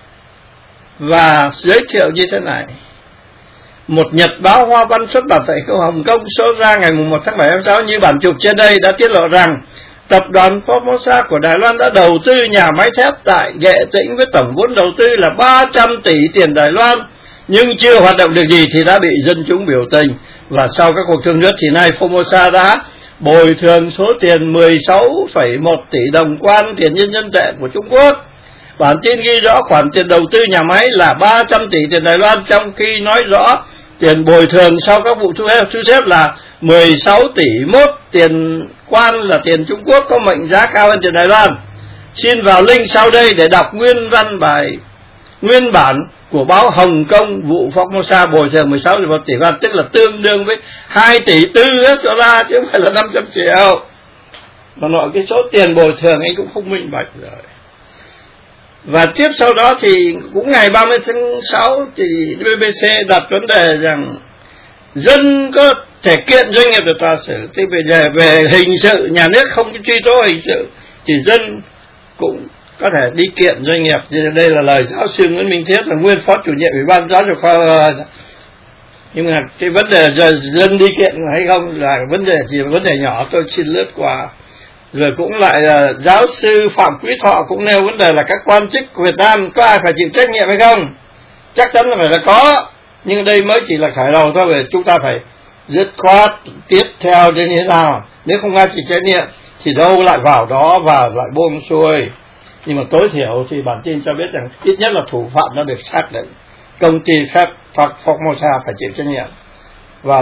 và giới thiệu như thế này: một nhật báo hoa văn xuất bản tại Hồng Kông, số ra ngày 1 tháng 7 năm 6, như bản chụp trên đây đã tiết lộ rằng tập đoàn Formosa của Đài Loan đã đầu tư nhà máy thép tại Nghệ Tĩnh với tổng vốn đầu tư là 300 tỷ tiền Đài Loan, nhưng chưa hoạt động được gì thì đã bị dân chúng biểu tình. Và sau các cuộc thương lượng thì nay Formosa đã bồi thường số tiền 16,1 tỷ đồng quan tiền nhân dân tệ của Trung Quốc. Bản tin ghi rõ khoản tiền đầu tư nhà máy là 300 tỷ tiền Đài Loan, trong khi nói rõ tiền bồi thường sau các vụ thu xếp là 16 tỷ mốt tiền quan là tiền Trung Quốc có mệnh giá cao hơn tiền Đài Loan. Xin vào link sau đây để đọc nguyên bản của báo Hồng Kông vụ Formosa bồi thường 16 tỷ quan, tức là tương đương với 2 tỷ tư đô la chứ không phải là 500 triệu. Mà nội cái số tiền bồi thường anh cũng không minh bạch rồi. Và tiếp sau đó thì cũng ngày 30 tháng 6 thì BBC đặt vấn đề rằng dân có thể kiện doanh nghiệp được tòa xử. Thì về hình sự, nhà nước không truy tố hình sự thì dân cũng có thể đi kiện doanh nghiệp. Thì đây là lời giáo sư Nguyễn Minh Thiết, là nguyên phó chủ nhiệm Ủy ban giáo dục khoa. Nhưng mà cái vấn đề dân đi kiện hay không là vấn đề nhỏ, tôi xin lướt qua. Rồi cũng lại là giáo sư Phạm Quý Thọ cũng nêu vấn đề là các quan chức của Việt Nam có ai phải chịu trách nhiệm hay không. Chắc chắn là phải là có, nhưng đây mới chỉ là khởi đầu thôi. Về chúng ta phải dứt khoát tiếp theo như thế nào. Nếu không ai chịu trách nhiệm thì đâu lại vào đó và lại buông xuôi. Nhưng mà tối thiểu thì bản tin cho biết rằng ít nhất là thủ phạm đã được xác định, công ty Formosa phải chịu trách nhiệm. Và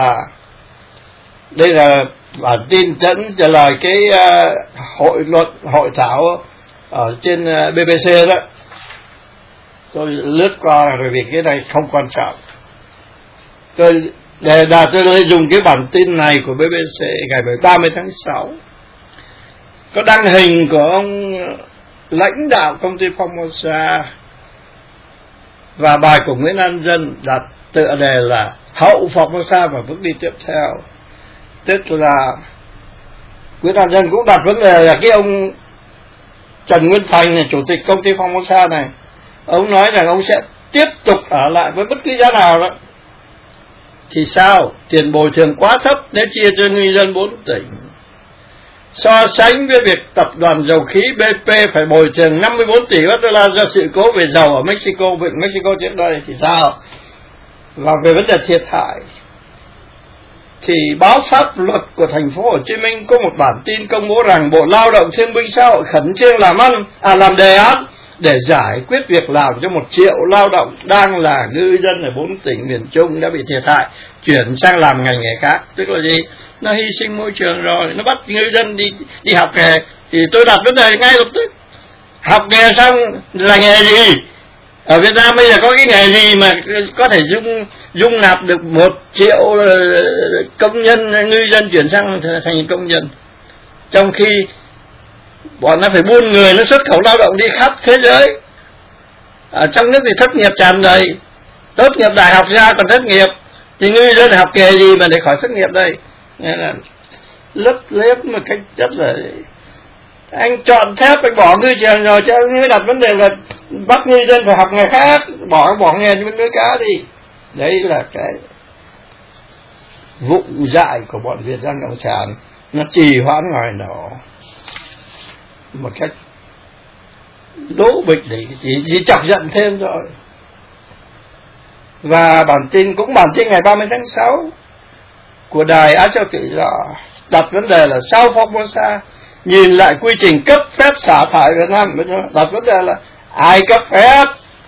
đây là bản tin dẫn trả lời cái hội thảo ở trên BBC đó. tôi lướt qua rồi vì cái này không quan trọng. Tôi dùng cái bản tin này của BBC ngày 30 tháng 6, có đăng hình của ông lãnh đạo công ty Formosa và bài của Nguyễn An Dân đặt tựa đề là hậu Formosa và bước đi tiếp theo. Tức là Nguyễn An Dân cũng đặt vấn đề là cái ông Trần Nguyên Thành này, chủ tịch công ty Formosa này, ông nói rằng ông sẽ tiếp tục ở lại với bất cứ giá nào đó. Thì sao? Tiền bồi thường quá thấp nếu chia cho ngư dân 4 tỉnh. So sánh với việc tập đoàn dầu khí BP phải bồi thường 54 tỷ đô la do sự cố về dầu ở Mexico, vịnh Mexico trước đây thì sao? Và về vấn đề thiệt hại thì báo pháp luật của thành phố Hồ Chí Minh có một bản tin công bố rằng Bộ Lao động Thương binh Xã hội khẩn trương làm đề án để giải quyết việc làm cho 1 triệu lao động đang là ngư dân ở 4 tỉnh miền Trung đã bị thiệt hại, chuyển sang làm ngành nghề khác. Tức là gì? Nó hy sinh môi trường rồi, nó bắt ngư dân đi học nghề. Thì tôi đặt vấn đề ngay lập tức, học nghề xong là nghề gì? Ở Việt Nam bây giờ có cái nghề gì mà có thể dung nạp được 1 triệu công nhân, ngư dân chuyển sang thành công nhân, trong khi bọn nó phải buôn người, nó xuất khẩu lao động đi khắp thế giới. Ở trong nước thì thất nghiệp tràn đầy, tốt nghiệp đại học ra còn thất nghiệp, thì ngư dân học nghề gì mà để khỏi thất nghiệp đây? Nên là lấp lép một cách rất là, anh chọn thép, anh bỏ ngư trường rồi chứ anh mới đặt vấn đề là bắt ngư dân phải học nghề khác, bỏ nghề nuôi cá đi. Đấy là cái vụ dại của bọn Việt Nam Cộng sản, nó trì hoãn ngòi nổ một cách lố bịch để chỉ chọc giận thêm rồi. Và bản tin ngày 30 tháng 6 của đài Á Châu Tự Do đặt vấn đề là sau Formosa nhìn lại quy trình cấp phép xả thải Việt Nam, đặt vấn đề là ai cấp phép?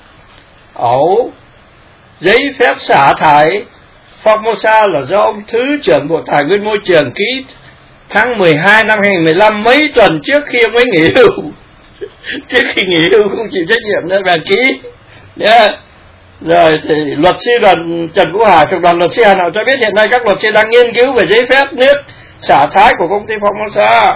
Giấy phép xả thải Formosa là do ông Thứ trưởng Bộ Tài nguyên Môi trường ký tháng 12 năm 2015, mấy tuần trước khi ông ấy nghỉ hưu. Trước khi nghỉ hưu không chịu trách nhiệm nữa và ký. Rồi thì luật sư đoàn Trần Vũ Hải thuộc đoàn luật sư Hà Nội cho biết hiện nay các luật sư đang nghiên cứu về giấy phép nước xả thải của công ty Formosa.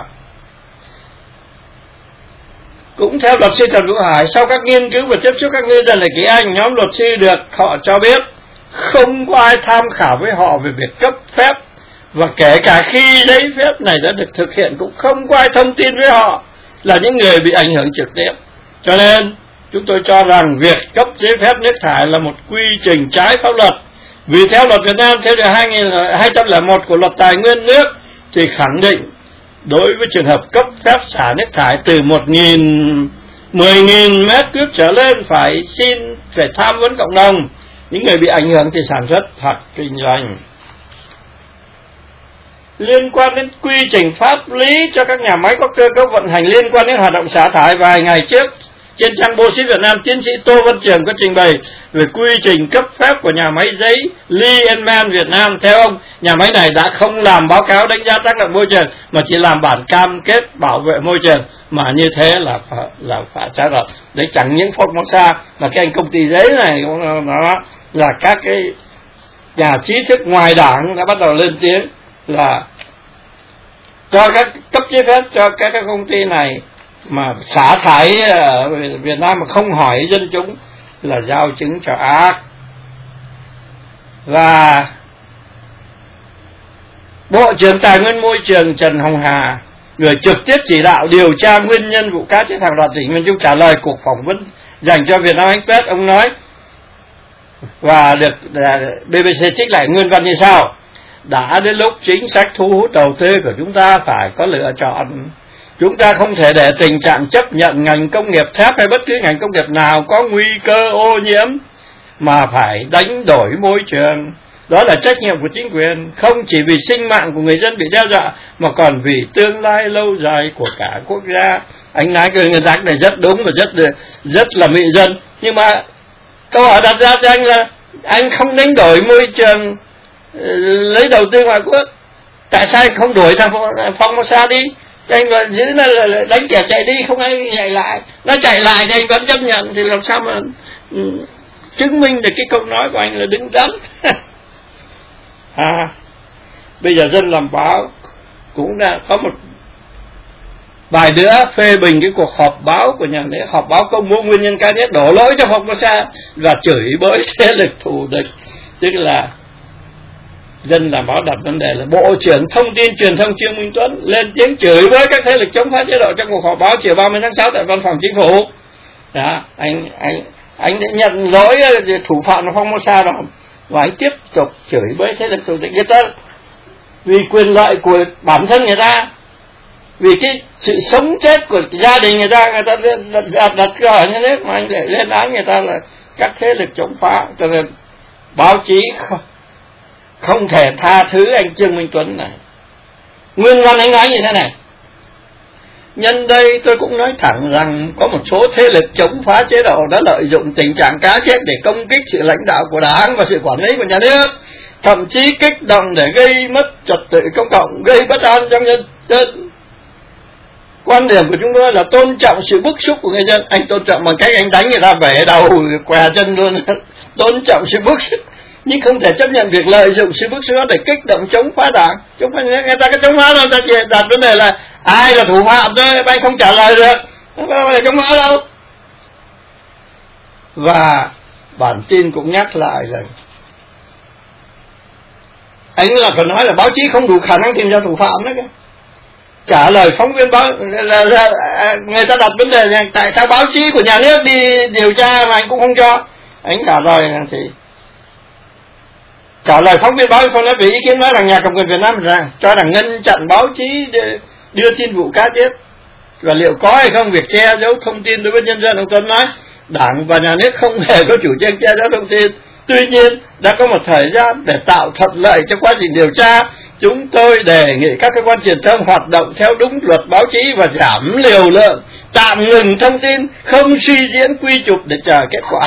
Cũng theo luật sư Trần Vũ Hải, sau các nghiên cứu và tiếp xúc các ngư dân ở Kỳ Anh, nhóm luật sư được họ cho biết không có ai tham khảo với họ về việc cấp phép, và kể cả khi giấy phép này đã được thực hiện cũng không có ai thông tin với họ là những người bị ảnh hưởng trực tiếp. Cho nên chúng tôi cho rằng việc cấp giấy phép nước thải là một quy trình trái pháp luật. Vì theo luật Việt Nam, theo điều 201 của luật tài nguyên nước thì khẳng định đối với trường hợp cấp phép xả nước thải từ 10.000 mét cúp trở lên phải tham vấn cộng đồng, những người bị ảnh hưởng thì sản xuất hoặc kinh doanh. Liên quan đến quy trình pháp lý cho các nhà máy có cơ cấu vận hành liên quan đến hoạt động xả thải, vài ngày trước trên trang Bô Xít Việt Nam, tiến sĩ Tô Văn Trường có trình bày về quy trình cấp phép của nhà máy giấy Lee & Man Việt Nam. Theo ông, nhà máy này đã không làm báo cáo đánh giá tác động môi trường mà chỉ làm bản cam kết bảo vệ môi trường, mà như thế là phải trái luật. Đấy chẳng những Formosa mà cái anh công ty giấy này nó là các cái nhà trí thức ngoài đảng đã bắt đầu lên tiếng là cho các cấp giấy phép cho các công ty này mà xả thải ở Việt Nam mà không hỏi dân chúng là giao chứng cho ác. Và Bộ trưởng Tài nguyên Môi trường Trần Hồng Hà, người trực tiếp chỉ đạo điều tra nguyên nhân vụ cá chết hàng loạt tỉnh miền Trung, trả lời cuộc phỏng vấn dành cho Vietnam Express. Ông nói, và được BBC trích lại nguyên văn như sau: đã đến lúc chính sách thu hút đầu tư của chúng ta phải có lựa chọn. Chúng ta không thể để tình trạng chấp nhận ngành công nghiệp thép hay bất cứ ngành công nghiệp nào có nguy cơ ô nhiễm, mà phải đánh đổi môi trường. Đó là trách nhiệm của chính quyền, không chỉ vì sinh mạng của người dân bị đe dọa, mà còn vì tương lai lâu dài của cả quốc gia. Anh nói cái người ta này rất đúng và rất là mị dân. Nhưng mà câu hỏi đặt ra cho anh là anh không đánh đổi môi trường lấy đầu tư ngoại quốc, tại sao anh không đuổi thằng Formosa đi? Anh vẫn giữ nó là đánh kẻ chạy đi, không ai chạy lại. Nó chạy lại thì anh vẫn chấp nhận, thì làm sao chứng minh được cái câu nói của anh là đứng đắn. Bây giờ dân làm báo cũng đã có một vài đứa phê bình cái cuộc họp báo của nhà nước, họp báo công bố nguyên nhân cái nhất, đổ lỗi cho Formosa và chửi bới thế lực thù địch. Tức là dân làm báo đặt vấn đề là Bộ trưởng Thông tin Truyền thông Trương Minh Tuấn lên tiếng chửi bới các thế lực chống phá chế độ trong cuộc họp báo chiều 30 tháng 6 tại văn phòng chính phủ. Đó, anh đã nhận lỗi thủ phạm là Formosa rồi, và anh tiếp tục chửi bới thế lực thù địch. Người ta vì quyền lợi của bản thân người ta, vì cái sự sống chết của gia đình người ta đặt câu hỏi như thế, mà anh để lên án người ta là các thế lực chống phá. Cho nên báo chí không thể tha thứ anh Trương Minh Tuấn này. Nguyên văn anh nói như thế này: nhân đây tôi cũng nói thẳng rằng có một số thế lực chống phá chế độ đã lợi dụng tình trạng cá chết để công kích sự lãnh đạo của Đảng và sự quản lý của nhà nước, thậm chí kích động để gây mất trật tự công cộng, gây bất an trong nhân dân. Quan điểm của chúng tôi là tôn trọng sự bức xúc của người dân. Anh tôn trọng bằng cách anh đánh người ta bể đầu què chân luôn. Tôn trọng sự bức xúc, nhưng không thể chấp nhận việc lợi dụng sự bức xúc để kích động chống phá Đảng. Chống phá người ta, cái chống phá đâu, ta chỉ đặt vấn đề là ai là thủ phạm thôi, anh không trả lời được, không phải chống phá đâu. Và bản tin cũng nhắc lại là anh là còn nói là báo chí không đủ khả năng tìm ra thủ phạm đó kìa. Trả lời phóng viên báo là người ta đặt vấn đề là tại sao báo chí của nhà nước đi điều tra mà anh cũng không cho. Anh trả lời thì trả lời phóng viên báo phong nói về ý kiến nói rằng nhà cầm quyền Việt Nam rằng cho rằng ngăn chặn báo chí đưa tin vụ cá chết và liệu có hay không việc che giấu thông tin đối với nhân dân. Ông Tuấn nói Đảng và nhà nước không hề có chủ trương che giấu thông tin. Tuy nhiên đã có một thời gian để tạo thuận lợi cho quá trình điều tra, chúng tôi đề nghị các cơ quan truyền thông hoạt động theo đúng luật báo chí và giảm liều lượng, tạm ngừng thông tin, không suy diễn quy chụp để chờ kết quả.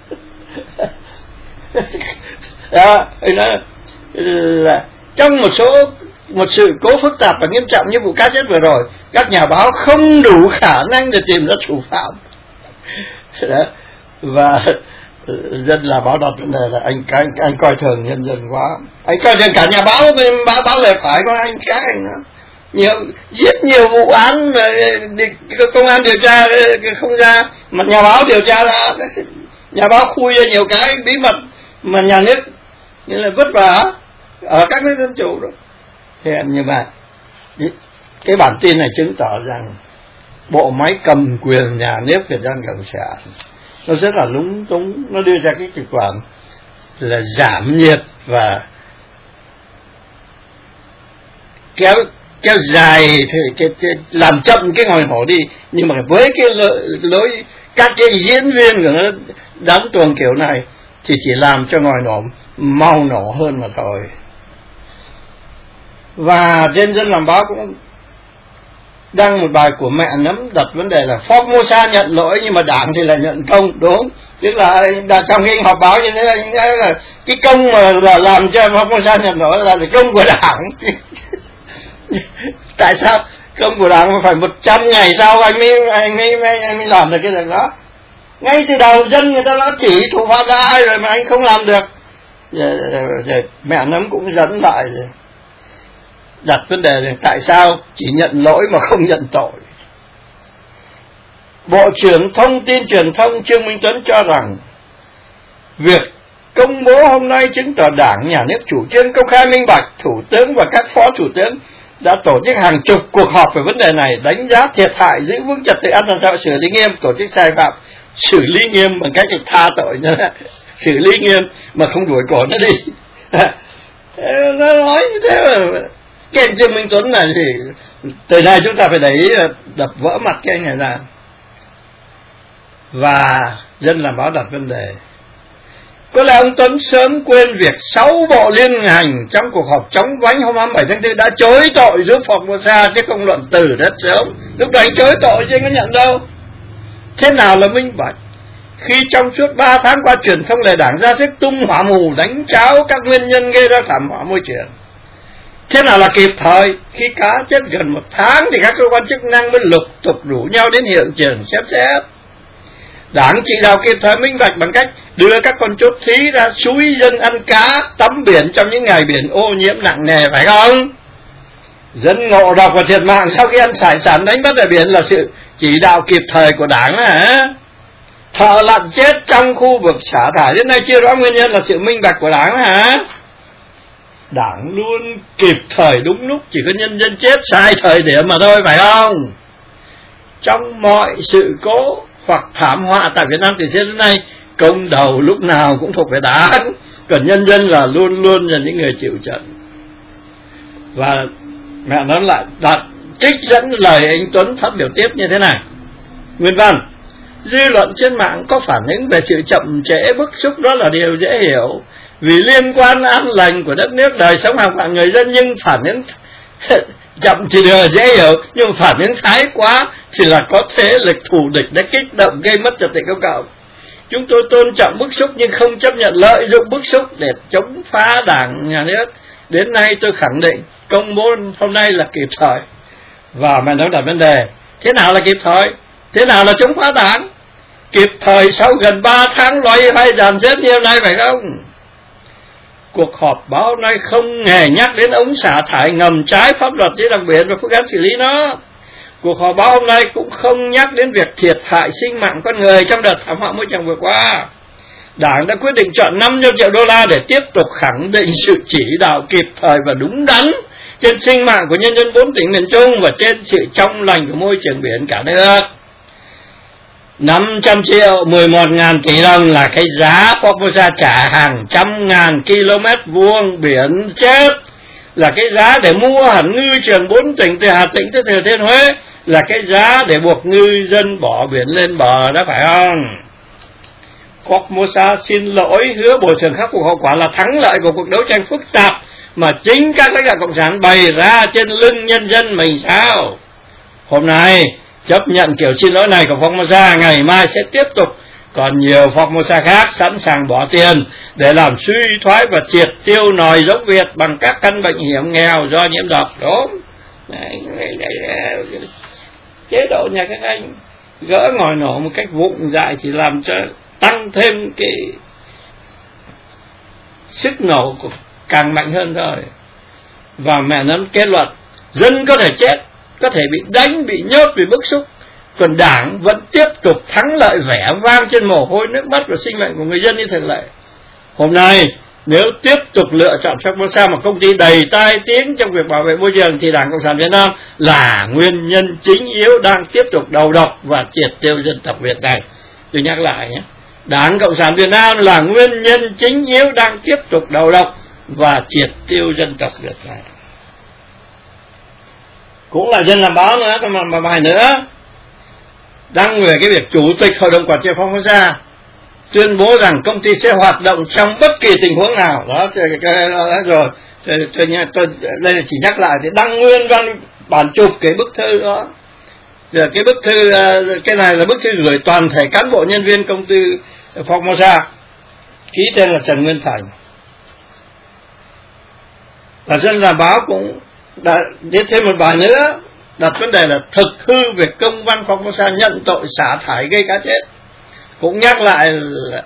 Đó, nói là trong một sự cố phức tạp và nghiêm trọng như vụ cá chết vừa rồi, các nhà báo không đủ khả năng để tìm ra thủ phạm. Đó. Và dân là báo đặt vấn đề là anh coi thường nhân dân quá, anh coi thường cả nhà báo lề phải của anh cái anh giết nhiều vụ án mà công an điều tra không ra, mà nhà báo điều tra ra, nhà báo khui ra nhiều cái bí mật mà nhà nước như là vất vả ở các nước dân chủ đó. Nhưng mà cái bản tin này chứng tỏ rằng bộ máy cầm quyền nhà nước Việt Nam Cộng sản nó rất là lúng túng. Nó đưa ra cái kịch bản là giảm nhiệt và kéo dài thì làm chậm cái ngòi nổ đi. Nhưng mà với cái lối các cái diễn viên của nó đóng tuồng kiểu này thì chỉ làm cho ngòi nổ mau nổ hơn mà thôi. Và trên dân làm báo cũng đăng một bài của mẹ Nấm đặt vấn đề là Formosa nhận lỗi nhưng mà Đảng thì lại nhận công. Đúng, tức là trong cái họp báo như thế anh nói là cái công mà là làm cho Formosa nhận lỗi là công của Đảng. Tại sao công của Đảng mà phải 100 ngày sau anh mới làm được cái việc đó? Ngay từ đầu dân người ta đã chỉ thủ phạm là ai rồi mà anh không làm được. Rồi mẹ Nấm cũng dẫn lại rồi đặt vấn đề là tại sao chỉ nhận lỗi mà không nhận tội. Bộ trưởng Thông tin Truyền thông Trương Minh Tuấn cho rằng việc công bố hôm nay chứng tỏ Đảng, nhà nước chủ trương công khai minh bạch. Thủ tướng và các phó thủ tướng đã tổ chức hàng chục cuộc họp về vấn đề này, đánh giá thiệt hại, giữ vững trật tự an toàn xã hội, xử lý nghiêm tổ chức sai phạm, xử lý nghiêm bằng cách tha tội nữa, xử lý nghiêm mà không đuổi cổ nó đi. Nó nói như thế mà cái anh Trương Minh Tuấn này thì từ nay chúng ta phải để ý đập vỡ mặt cái anh này ra. Và dân làm báo đặt vấn đề có lẽ ông Tuấn sớm quên việc 6 bộ liên ngành trong cuộc họp chống vánh hôm 27 tháng 4 đã chối tội giúp Formosa chứ không luận từ rất sớm. Lúc đấy anh chối tội chứ anh có nhận đâu. Thế nào là minh bạch? Khi trong suốt 3 tháng qua truyền thông lề Đảng ra sức tung hỏa mù đánh cháo các nguyên nhân gây ra thảm họa môi trường. Thế nào là kịp thời? Khi cá chết gần 1 tháng thì các cơ quan chức năng mới lục tục rủ nhau đến hiện trường xem xét. Đảng chỉ đạo kịp thời minh bạch bằng cách đưa các con chốt thí ra xúi dân ăn cá, tắm biển trong những ngày biển ô nhiễm nặng nề, phải không? Dân ngộ độc và thiệt mạng sau khi ăn hải sản đánh bắt ở biển là sự chỉ đạo kịp thời của Đảng hả? Thợ lặn chết trong khu vực xả thải đến nay chưa rõ nguyên nhân là sự minh bạch của Đảng hả? Đảng luôn kịp thời đúng lúc, chỉ có nhân dân chết sai thời điểm mà thôi, phải không? Trong mọi sự cố hoặc thảm họa tại Việt Nam từ xưa đến nay, công đầu lúc nào cũng thuộc về Đảng, còn nhân dân là luôn luôn là những người chịu trận. Và mẹ nói lại đặt trích dẫn lời anh Tuấn phát biểu tiếp như thế này. Nguyên văn: dư luận trên mạng có phản ứng về sự chậm trễ bức xúc, đó là điều dễ hiểu vì liên quan an lành của đất nước, đời sống hàng vạn người dân, nhưng phản ứng chậm thì đều dễ hiểu, nhưng phản ứng thái quá thì là có thế lực thù địch đã kích động gây mất trật tự công cộng. Chúng tôi tôn trọng bức xúc nhưng không chấp nhận lợi dụng bức xúc để chống phá Đảng, nhà nước. Đến nay tôi khẳng định công bố hôm nay là kịp thời. Và mẹ nói đặt vấn đề, thế nào là kịp thời? Thế nào là chống phá Đảng? Kịp thời sau gần 3 tháng loay hoay dàn xếp như hôm nay, phải không? Cuộc họp báo hôm nay không hề nhắc đến ống xả thải ngầm trái pháp luật với đặc biệt và phương án xử lý nó. Cuộc họp báo hôm nay cũng không nhắc đến việc thiệt hại sinh mạng con người trong đợt thảm họa môi trường vừa qua. Đảng đã quyết định chọn 500 triệu đô la để tiếp tục khẳng định sự chỉ đạo kịp thời và đúng đắn trên sinh mạng của nhân dân 4 tỉnh miền Trung và trên sự trong lành của môi trường biển cả nước. 500 triệu 11.000 tỷ đồng là cái giá Formosa trả hàng trăm ngàn km vuông biển chết, là cái giá để mua hẳn ngư trường 4 tỉnh từ Hà Tĩnh tới Thừa Thiên Huế, là cái giá để buộc ngư dân bỏ biển lên bờ đó, phải không? Formosa xin lỗi hứa bồi thường khắc phục hậu quả là thắng lợi của cuộc đấu tranh phức tạp mà chính các lãnh đạo cộng sản bày ra trên lưng nhân dân mình sao? Hôm nay chấp nhận kiểu xin lỗi này của Formosa, ngày mai sẽ tiếp tục còn nhiều Formosa khác sẵn sàng bỏ tiền để làm suy thoái và triệt tiêu nòi giống Việt bằng các căn bệnh hiểm nghèo do nhiễm độc. Đúng. Chế độ nhà các anh gỡ ngòi nổ một cách vụng dại chỉ làm cho tăng thêm cái sức nổ của càng mạnh hơn thôi. Và mẹ nó kết luận dân có thể chết, có thể bị đánh, bị nhốt vì bức xúc, còn Đảng vẫn tiếp tục thắng lợi vẻ vang trên mồ hôi nước mắt và sinh mệnh của người dân như thường lệ. Hôm nay nếu tiếp tục lựa chọn Formosa, một công ty đầy tai tiếng trong việc bảo vệ môi trường, thì Đảng Cộng sản Việt Nam là nguyên nhân chính yếu đang tiếp tục đầu độc và triệt tiêu dân tộc Việt này. Tôi nhắc lại nhé, Đảng Cộng sản Việt Nam là nguyên nhân chính yếu đang tiếp tục đầu độc và triệt tiêu dân tộc Việt này. Cũng là dân làm báo nữa, còn một bài nữa đăng về cái việc Chủ tịch Hội đồng Quản trị Formosa tuyên bố rằng công ty sẽ hoạt động trong bất kỳ tình huống nào. Đó, rồi tôi đây là chỉ nhắc lại thì đăng nguyên văn bản chụp cái bức thư đó. Rồi cái bức thư, cái này là bức thư gửi toàn thể cán bộ nhân viên công ty Formosa, ký tên là Trần Nguyên Thành. Và dân làm báo cũng đã viết thêm một bài nữa đặt vấn đề là thực hư về công văn Formosa nhận tội xả thải gây cá chết. Cũng nhắc lại là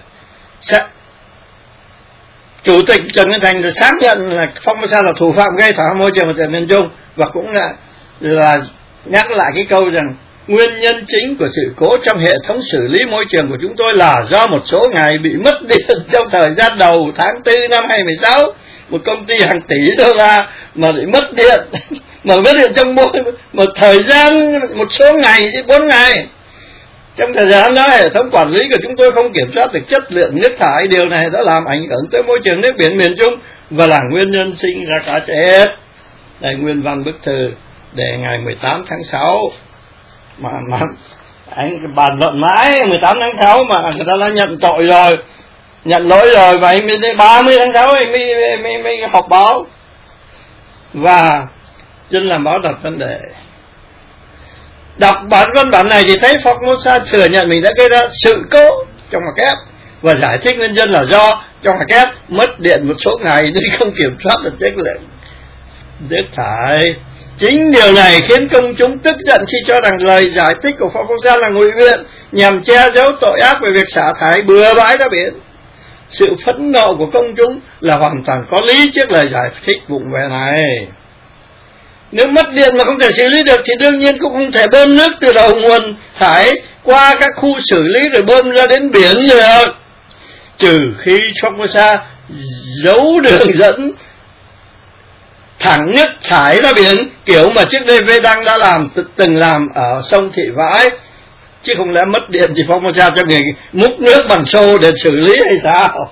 Chủ tịch Trần Nguyên Thành xác nhận là Formosa là thủ phạm gây thảm họa môi trường tại miền Trung, và cũng là nhắc lại cái câu rằng nguyên nhân chính của sự cố trong hệ thống xử lý môi trường của chúng tôi là do một số ngày bị mất điện trong thời gian đầu tháng 4 năm 2016. Một công ty hàng tỷ đô la mà bị mất điện mà mất điện trong một thời gian, một số ngày, 4 ngày. Trong thời gian đó, hệ thống quản lý của chúng tôi không kiểm soát được chất lượng nước thải. Điều này đã làm ảnh hưởng tới môi trường nước biển miền Trung và là nguyên nhân sinh ra cá chết. Đây nguyên văn bức thư để ngày 18 tháng 6 mà anh bàn luận mãi 18 tháng 6 mà người ta đã nhận tội rồi, nhận lỗi rồi, và anh 30 tháng 6 anh mới họp báo. Và dân làm báo đặt vấn đề. Đọc văn bản này thì thấy Formosa thừa nhận mình đã gây ra sự cố trong hòa kép và giải thích nguyên nhân là do trong hòa kép mất điện một số ngày nên không kiểm soát được chất lượng nước thải. Chính điều này khiến công chúng tức giận khi cho rằng lời giải thích của Formosa là ngụy biện nhằm che giấu tội ác về việc xả thải bừa bãi ra biển. Sự phẫn nộ của công chúng là hoàn toàn có lý trước lời giải thích vụng về này. Nếu mất điện mà không thể xử lý được thì đương nhiên cũng không thể bơm nước từ đầu nguồn thải qua các khu xử lý rồi bơm ra đến biển được, trừ khi Formosa giấu đường dẫn thẳng nước thải ra biển kiểu mà trước đây Vedang đã từng làm ở sông Thị Vãi. Chứ không lẽ mất điện thì Formosa cho người múc nước bằng xô để xử lý hay sao?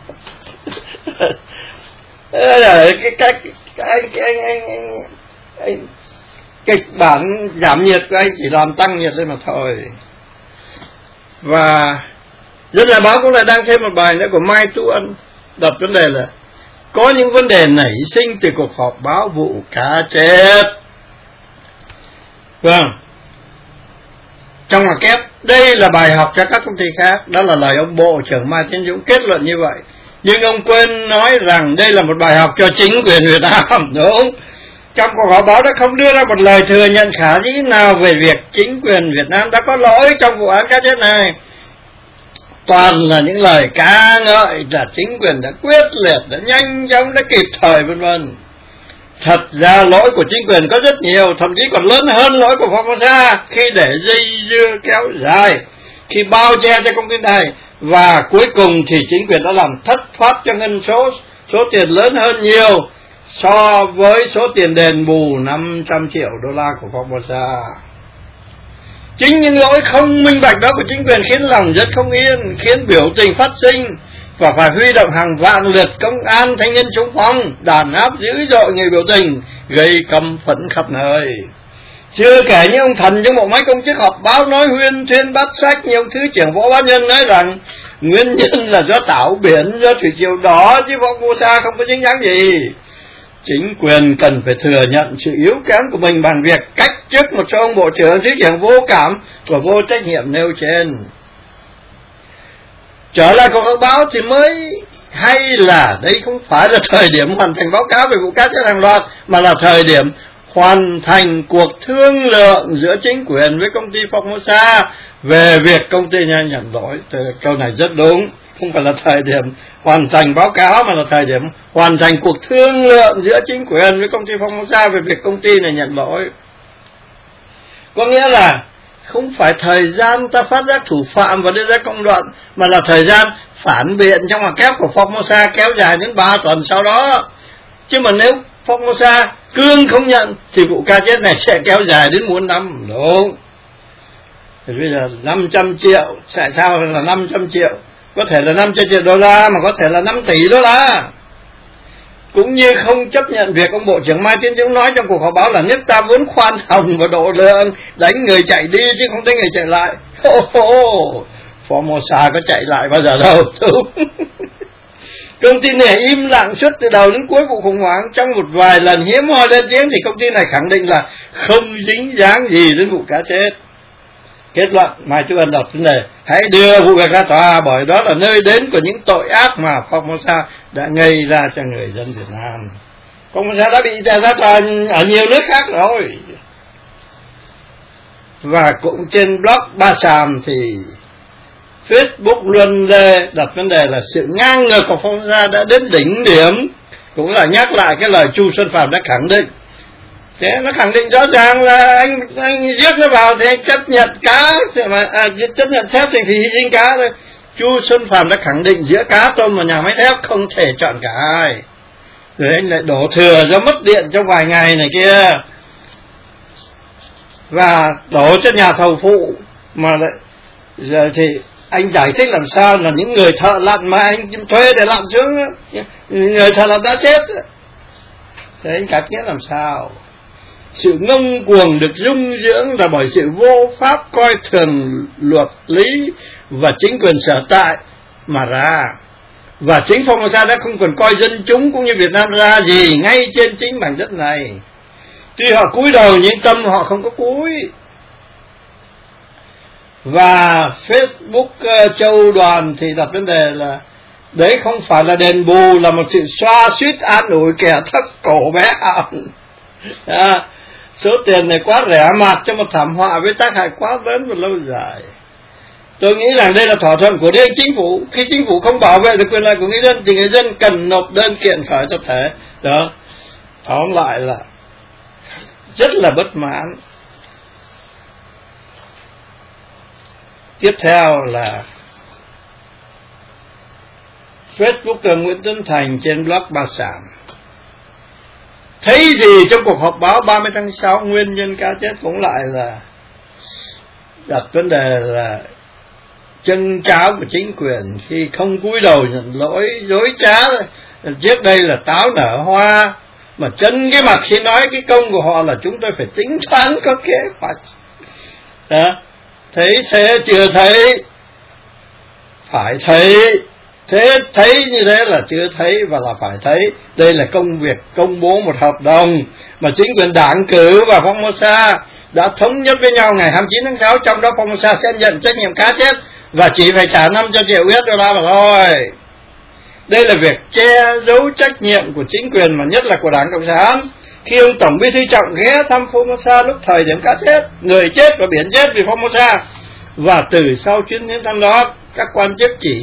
Cái kịch bản giảm nhiệt của anh chỉ làm tăng nhiệt lên mà thôi. Và Dân Làm Báo cũng lại đăng thêm một bài nữa của Mai Tu Ân, đặt vấn đề là có những vấn đề nảy sinh từ cuộc họp báo vụ cá chết. Vâng, trong ngoặc kép đây là bài học cho các công ty khác, đó là lời ông Bộ trưởng Mai Tiến Dũng kết luận như vậy. Nhưng ông quên nói rằng đây là một bài học cho chính quyền Việt Nam. Đúng, trong cuộc họp báo đã không đưa ra một lời thừa nhận khả dĩ nào về việc chính quyền Việt Nam đã có lỗi trong vụ án cá chết này. Toàn là những lời ca ngợi là chính quyền đã quyết liệt, đã nhanh chóng, đã kịp thời vân vân. Thật ra lỗi của chính quyền có rất nhiều, thậm chí còn lớn hơn lỗi của Formosa khi để dây dưa kéo dài, khi bao che cho công ty này, và cuối cùng thì chính quyền đã làm thất thoát cho ngân số tiền lớn hơn nhiều so với số tiền đền bù 500 triệu đô la của Formosa. Chính những lỗi không minh bạch đó của chính quyền khiến lòng rất không yên, khiến biểu tình phát sinh và phải huy động hàng vạn lượt công an, thanh niên xung phong đàn áp dữ dội người biểu tình, gây căm phẫn khắp nơi. Chưa kể những ông thần trong bộ máy công chức họp báo nói huyên thuyên bát sách, như ông Thứ trưởng Võ Bá Nhân nói rằng nguyên nhân là do tảo biển, do thủy triều đỏ, chứ Formosa không có dính dáng gì. Chính quyền cần phải thừa nhận sự yếu kém của mình bằng việc cách chức một số ông bộ trưởng, thứ trưởng vô cảm và vô trách nhiệm nêu trên. Trở lại cuộc họp báo thì mới hay là đây không phải là thời điểm hoàn thành báo cáo về vụ cá chết hàng loạt, mà là thời điểm hoàn thành cuộc thương lượng giữa chính quyền với công ty Formosa về việc công ty này nhận lỗi. Câu này rất đúng, không phải là thời điểm hoàn thành báo cáo mà là thời điểm hoàn thành cuộc thương lượng giữa chính quyền với công ty Formosa về việc công ty này nhận lỗi. Có nghĩa là không phải thời gian ta phát giác thủ phạm và đưa ra công luận, mà là thời gian phản biện trong ngoặc kép của Formosa kéo dài đến 3 tuần sau đó. Chứ mà nếu Formosa cương không nhận thì vụ cá chết này sẽ kéo dài đến muôn năm. Đúng. Thì bây giờ 500 triệu, tại sao là 500 triệu? Có thể là 500 triệu đô la, mà có thể là 5 tỷ đô la. Cũng như không chấp nhận việc ông Bộ trưởng Mai Tiến Dũng nói trong cuộc họp báo là nước ta vốn khoan hồng và độ lượng, đánh người chạy đi chứ không đánh người chạy lại. Formosa có chạy lại bao giờ đâu. Công ty này im lặng suốt từ đầu đến cuối vụ khủng hoảng. Trong một vài lần hiếm hoi lên tiếng thì công ty này khẳng định là không dính dáng gì đến vụ cá chết. Kết luận, Mai Tu Ân đặt vấn đề, hãy đưa vụ việc ra tòa, bởi đó là nơi đến của những tội ác mà Formosa đã gây ra cho người dân Việt Nam. Formosa đã bị ra tòa ở nhiều nước khác rồi. Và cũng trên blog Ba Sàm thì Facebook luôn đặt vấn đề là sự ngang ngược của Formosa đã đến đỉnh điểm. Cũng là nhắc lại cái lời Chu Xuân Phạm đã khẳng định. Thế nó khẳng định rõ ràng là anh giết nó vào thì anh chấp nhận cá, chấp nhận thép thì hy sinh cá thôi. Chu Xuân Phạm đã khẳng định giữa cá tôm và nhà máy thép không thể chọn cả hai. Rồi anh lại đổ thừa do mất điện trong vài ngày này kia, và đổ cho nhà thầu phụ. Mà lại giờ thì anh giải thích làm sao là những người thợ lặn mà anh thuê để lặn xuống, người thợ lặn đã chết. Thế anh cắt nghĩa làm sao? Sự ngông cuồng được dung dưỡng là bởi sự vô pháp coi thường luật lý và chính quyền sở tại mà ra. Và chính Formosa đã không còn coi dân chúng cũng như Việt Nam ra gì ngay trên chính mảnh đất này. Tuy họ cúi đầu nhưng tâm họ không có cúi. Và Facebook Châu Đoàn thì đặt vấn đề là đấy không phải là đền bù, là một sự xoa suýt an ủi kẻ thất cổ bé họng. Số tiền này quá rẻ mạt cho một thảm họa với tác hại quá lớn và lâu dài. Tôi nghĩ rằng đây là thỏa thuận của riêng chính phủ. Khi chính phủ không bảo vệ được quyền lợi của người dân thì người dân cần nộp đơn kiện khỏi tập thể. Đó, tóm lại là rất là bất mãn. Tiếp theo là Facebook Nguyễn Tấn Thành trên blog Ba Sảng. Thấy gì trong cuộc họp báo 30 tháng 6 nguyên nhân cá chết, cũng lại là đặt vấn đề là chân cháo của chính quyền khi không cúi đầu nhận lỗi, dối trá. Trước đây là táo nở hoa, mà chân cái mặt khi nói cái công của họ là chúng tôi phải tính toán có kế hoạch. Đó. Thấy thế chưa thấy, phải thấy. Thế thấy như thế là chưa thấy và là phải thấy. Đây là công việc công bố một hợp đồng mà chính quyền đảng cử và Formosa đã thống nhất với nhau ngày 29 tháng 6, trong đó Formosa sẽ nhận trách nhiệm cá chết và chỉ phải trả 500 triệu US đô la mà thôi. Đây là việc che giấu trách nhiệm của chính quyền, mà nhất là của Đảng Cộng sản. Khi ông Tổng Bí thư Trọng ghé thăm Formosa lúc thời điểm cá chết, người chết và biển chết vì Formosa, và từ sau chuyến đến thăm đó, các quan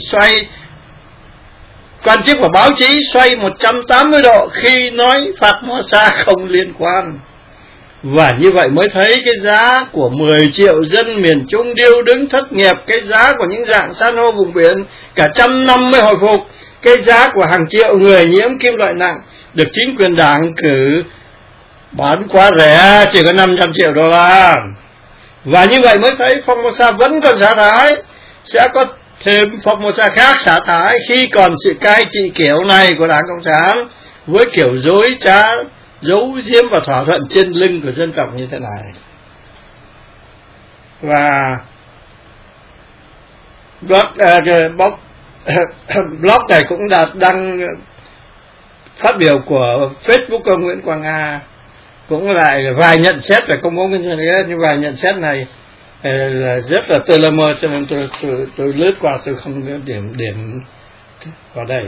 chức và báo chí xoay 180 độ khi nói Formosa không liên quan. Và như vậy mới thấy cái giá của 10 triệu dân miền Trung điêu đứng thất nghiệp, cái giá của những rạn san hô vùng biển cả trăm năm mới hồi phục, cái giá của hàng triệu người nhiễm kim loại nặng được chính quyền đảng cử bán quá rẻ, chỉ có 500 triệu đô la. Và như vậy mới thấy Formosa vẫn còn xả thải, sẽ có thêm Formosa khác xả thải khi còn sự cai trị kiểu này của Đảng Cộng sản, với kiểu dối trá, giấu giếm và thỏa thuận trên lưng của dân tộc như thế này. Và blog này cũng đã đăng phát biểu của Facebook Nguyễn Quang Nga, cũng lại vài nhận xét về công bố nguyên nhân, nhưng vài nhận xét này là rất là tơ lơ mơ, cho nên tôi lướt qua, tôi không có điểm vào đây.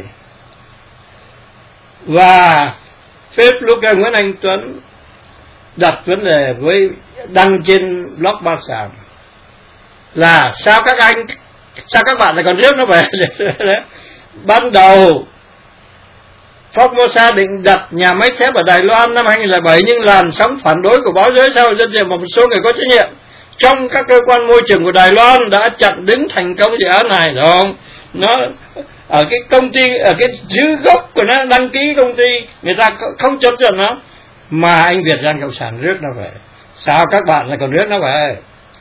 Và Facebook Nguyễn Anh Tuấn đặt vấn đề với đăng trên blog Ba Sảng là sao các bạn lại còn rước nó về. Ban đầu Formosa định đặt nhà máy thép ở Đài Loan năm 2007, nhưng làn sóng phản đối của báo giới xã hội dân sự và một số người có trách nhiệm trong các cơ quan môi trường của Đài Loan đã chặn đứng thành công dự án này. Đúng không? Nó ở cái công ty, ở cái chữ gốc của nó đăng ký công ty, người ta không chấp nhận nó, mà anh Việt Gian Cộng sản rước nó về. Sao các bạn lại còn rước nó về?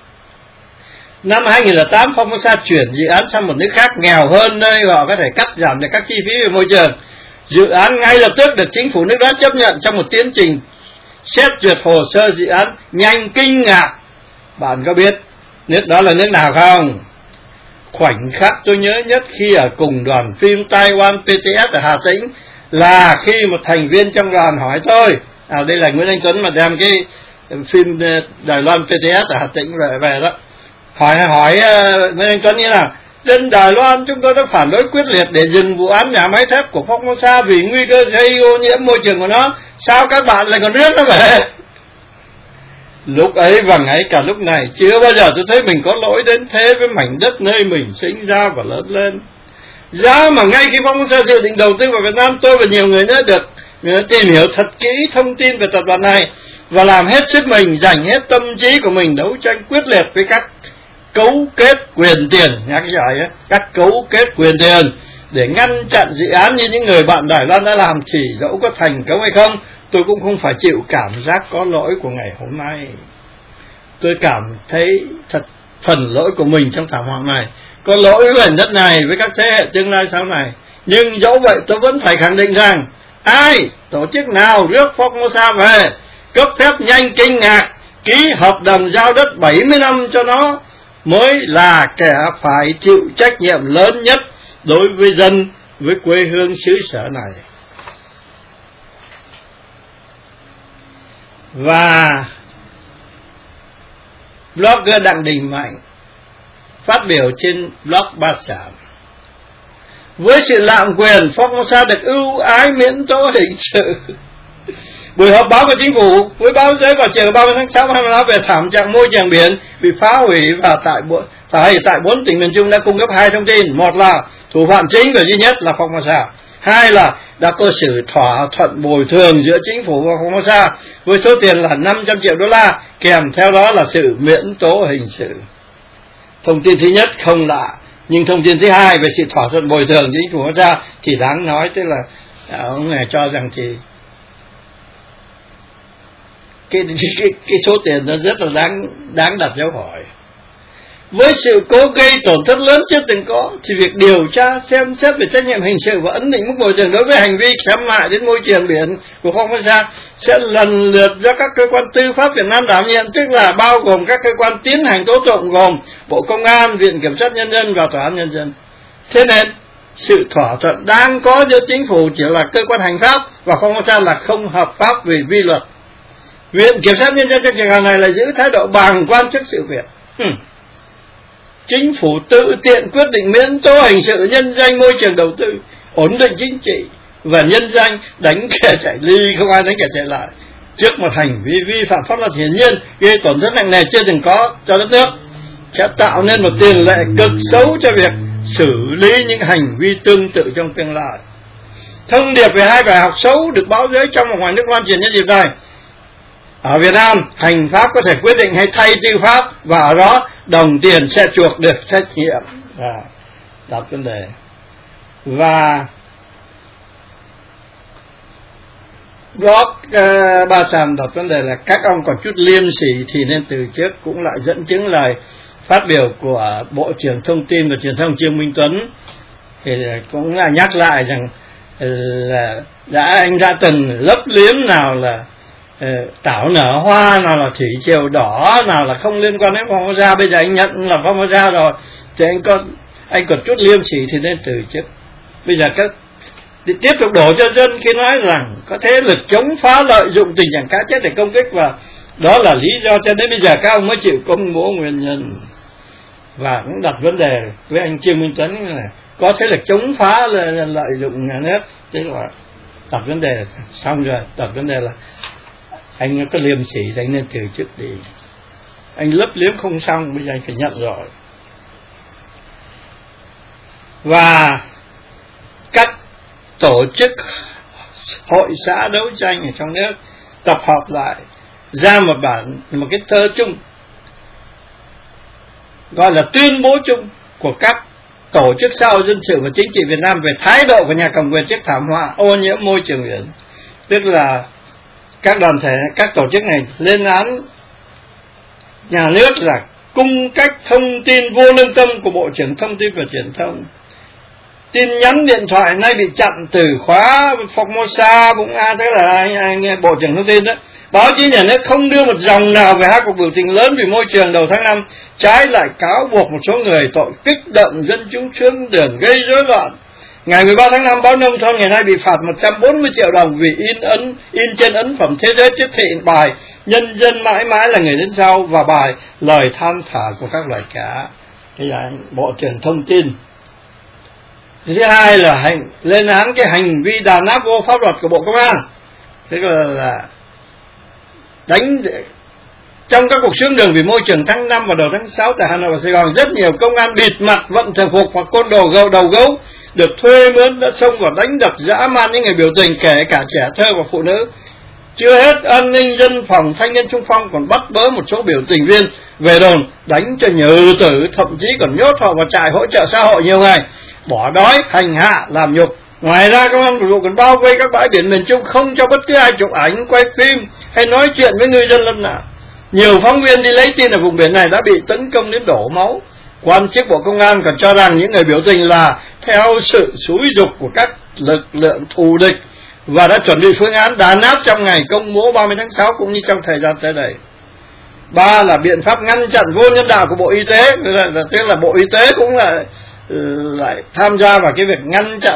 Năm 2008, Formosa chuyển dự án sang một nước khác nghèo hơn, nơi họ có thể cắt giảm được các chi phí về môi trường. Dự án ngay lập tức được chính phủ nước đó chấp nhận trong một tiến trình xét duyệt hồ sơ dự án nhanh kinh ngạc. Bạn có biết nước đó là nước nào không? Khoảnh khắc tôi nhớ nhất khi ở cùng đoàn phim Taiwan PTS ở Hà Tĩnh là khi một thành viên trong đoàn hỏi tôi, đây là Nguyễn Anh Tuấn mà đem cái phim Đài Loan PTS ở Hà Tĩnh về đó, hỏi Nguyễn Anh Tuấn như là dân Đài Loan chúng tôi đã phản đối quyết liệt để dừng vụ án nhà máy thép của Formosa vì nguy cơ gây ô nhiễm môi trường của nó, sao các bạn lại còn rước nó về? Lúc ấy và ngay cả lúc này chưa bao giờ tôi thấy mình có lỗi đến thế với mảnh đất nơi mình sinh ra và lớn lên. Giá mà ngay khi Formosa dự định đầu tư vào Việt Nam, tôi và nhiều người nữa được tìm hiểu thật kỹ thông tin về tập đoàn này và làm hết sức mình, dành hết tâm trí của mình đấu tranh quyết liệt với các cấu kết quyền tiền, nhắc lại các cấu kết quyền tiền để ngăn chặn dự án như những người bạn Đài Loan đã làm, thì dẫu có thành công hay không, tôi cũng không phải chịu cảm giác có lỗi của ngày hôm nay. Tôi cảm thấy thật phần lỗi của mình trong thảm họa này, có lỗi với mảnh đất này, với các thế hệ tương lai sau này. Nhưng dẫu vậy tôi vẫn phải khẳng định rằng ai, tổ chức nào rước Formosa về, cấp phép nhanh kinh ngạc, ký hợp đồng giao đất 70 năm cho nó, mới là kẻ phải chịu trách nhiệm lớn nhất đối với dân, với quê hương xứ sở này. Và blogger Đặng Đình Mạnh phát biểu trên blog Ba Sảng: với sự lạm quyền, Formosa được ưu ái miễn tố hình sự Buổi họp báo của chính phủ với báo giới vào chiều 30 tháng 6 nói về thảm trạng môi trường biển bị phá hủy và tại 4 tỉnh miền Trung đã cung cấp 2 thông tin. Một là thủ phạm chính và duy nhất là Formosa. Hai là đã có sự thỏa thuận bồi thường giữa chính phủ và Formosa với số tiền là 500 triệu đô la, kèm theo đó là sự miễn tố hình sự. Thông tin thứ nhất không lạ, nhưng thông tin thứ hai về sự thỏa thuận bồi thường chính phủ Formosa thì đáng nói, tức là ông này cho rằng thì cái số tiền nó rất là đáng đặt dấu hỏi. Với sự cố gây tổn thất lớn chưa từng có thì việc điều tra xem xét về trách nhiệm hình sự và ấn định mức bồi thường đối với hành vi xâm hại đến môi trường biển của Formosa sẽ lần lượt do các cơ quan tư pháp Việt Nam đảm nhiệm, tức là bao gồm các cơ quan tiến hành tố tụng gồm Bộ Công an, Viện Kiểm sát Nhân dân và Tòa án Nhân dân. Thế nên sự thỏa thuận đang có giữa chính phủ chỉ là cơ quan hành pháp và Formosa là không hợp pháp về vi luật. Viện Kiểm sát Nhân dân trong trường hợp này là giữ thái độ bàng quan trước sự việc. Chính phủ tự tiện quyết định miễn tố hình sự nhân danh môi trường đầu tư, ổn định chính trị và nhân danh đánh kẻ chạy ly, không ai đánh kẻ chạy lại, trước một hành vi vi phạm pháp luật hiển nhiên gây tổn thất nặng nề chưa từng có cho đất nước, sẽ tạo nên một tiền lệ cực xấu cho việc xử lý những hành vi tương tự trong tương lai. Thông điệp về hai bài học xấu được báo giới trong và ngoài nước loan truyền nhân dịp này. Ở Việt Nam, hành pháp có thể quyết định hay thay tư pháp, và ở đó đồng tiền sẽ chuộc được trách nhiệm. Đặt vấn đề. Và blog Ba Sàn đặt vấn đề là các ông còn chút liêm sỉ thì nên từ trước, cũng lại dẫn chứng lời phát biểu của Bộ trưởng Thông tin và Truyền thông Trương Minh Tuấn, thì cũng là nhắc lại rằng là anh đã từng lấp liếm nào là tảo nở hoa, nào là thủy triều đỏ, nào là không liên quan đến Formosa. Bây giờ anh nhận là Formosa rồi thì anh còn chút liêm sỉ thì nên từ chức. Bây giờ tiếp tục đổ cho dân khi nói rằng có thế lực chống phá lợi dụng tình trạng cá chết để công kích, và đó là lý do cho đến bây giờ các ông mới chịu công bố nguyên nhân. Và cũng đặt vấn đề với anh Trương Minh Tuấn là có thế lực chống phá lợi dụng nhà nước, tức là đặt vấn đề xong rồi, đặt vấn đề là anh có liêm sỉ thì anh nên từ chức đi. Anh lấp liếm không xong, bây giờ anh phải nhận rồi. Và các tổ chức hội xã đấu tranh ở trong nước tập hợp lại ra một cái thơ chung, gọi là tuyên bố chung của các tổ chức xã hội dân sự và chính trị Việt Nam về thái độ của nhà cầm quyền trước thảm họa ô nhiễm môi trường biển. Tức là các đoàn thể, các tổ chức này lên án nhà nước là cung cách thông tin vô lương tâm của Bộ trưởng Thông tin và Truyền thông. Tin nhắn điện thoại nay bị chặn từ khóa Formosa, bụng tức là anh Bộ trưởng Thông tin đó. Báo chí nhà nước không đưa một dòng nào về hai cuộc biểu tình lớn vì môi trường đầu tháng 5, trái lại cáo buộc một số người tội kích động dân chúng xuống đường gây rối loạn. Ngày 13 tháng 5, báo Nông thôn ngày nay bị phạt 140 triệu đồng vì in trên ấn phẩm Thế giới tiếp thị bài "Nhân dân mãi mãi là người đến sau" và bài "Lời than thở của các loài cá". Đây là Bộ trưởng Thông tin. Thứ hai là lên án cái hành vi đàn áp vô pháp luật của Bộ Công an. Thế là đánh trong các cuộc xuống đường vì môi trường tháng 5 và đầu tháng 6 tại Hà Nội và Sài Gòn, rất nhiều công an bịt mặt, vận thường phục hoặc côn đồ đầu gấu được thuê mướn đã xông vào đánh đập dã man những người biểu tình, kể cả trẻ thơ và phụ nữ. Chưa hết, an ninh dân phòng, thanh niên xung phong còn bắt bớ một số biểu tình viên về đồn, đánh cho nhừ tử, thậm chí còn nhốt họ vào trại hỗ trợ xã hội nhiều ngày, bỏ đói, hành hạ, làm nhục. Ngoài ra, công an còn bao vây các bãi biển miền Trung, không cho bất cứ ai chụp ảnh, quay phim hay nói chuyện với ngư dân lâm nạn. Nhiều phóng viên đi lấy tin ở vùng biển này đã bị tấn công đến đổ máu. Quan chức Bộ Công an còn cho rằng những người biểu tình là theo sự xúi giục của các lực lượng thù địch và đã chuẩn bị phương án đàn áp trong ngày công bố 30 tháng 6 cũng như trong thời gian tới đây. Ba là biện pháp ngăn chặn vô nhân đạo của Bộ Y tế, tức là Bộ Y tế cũng lại tham gia vào cái việc ngăn chặn.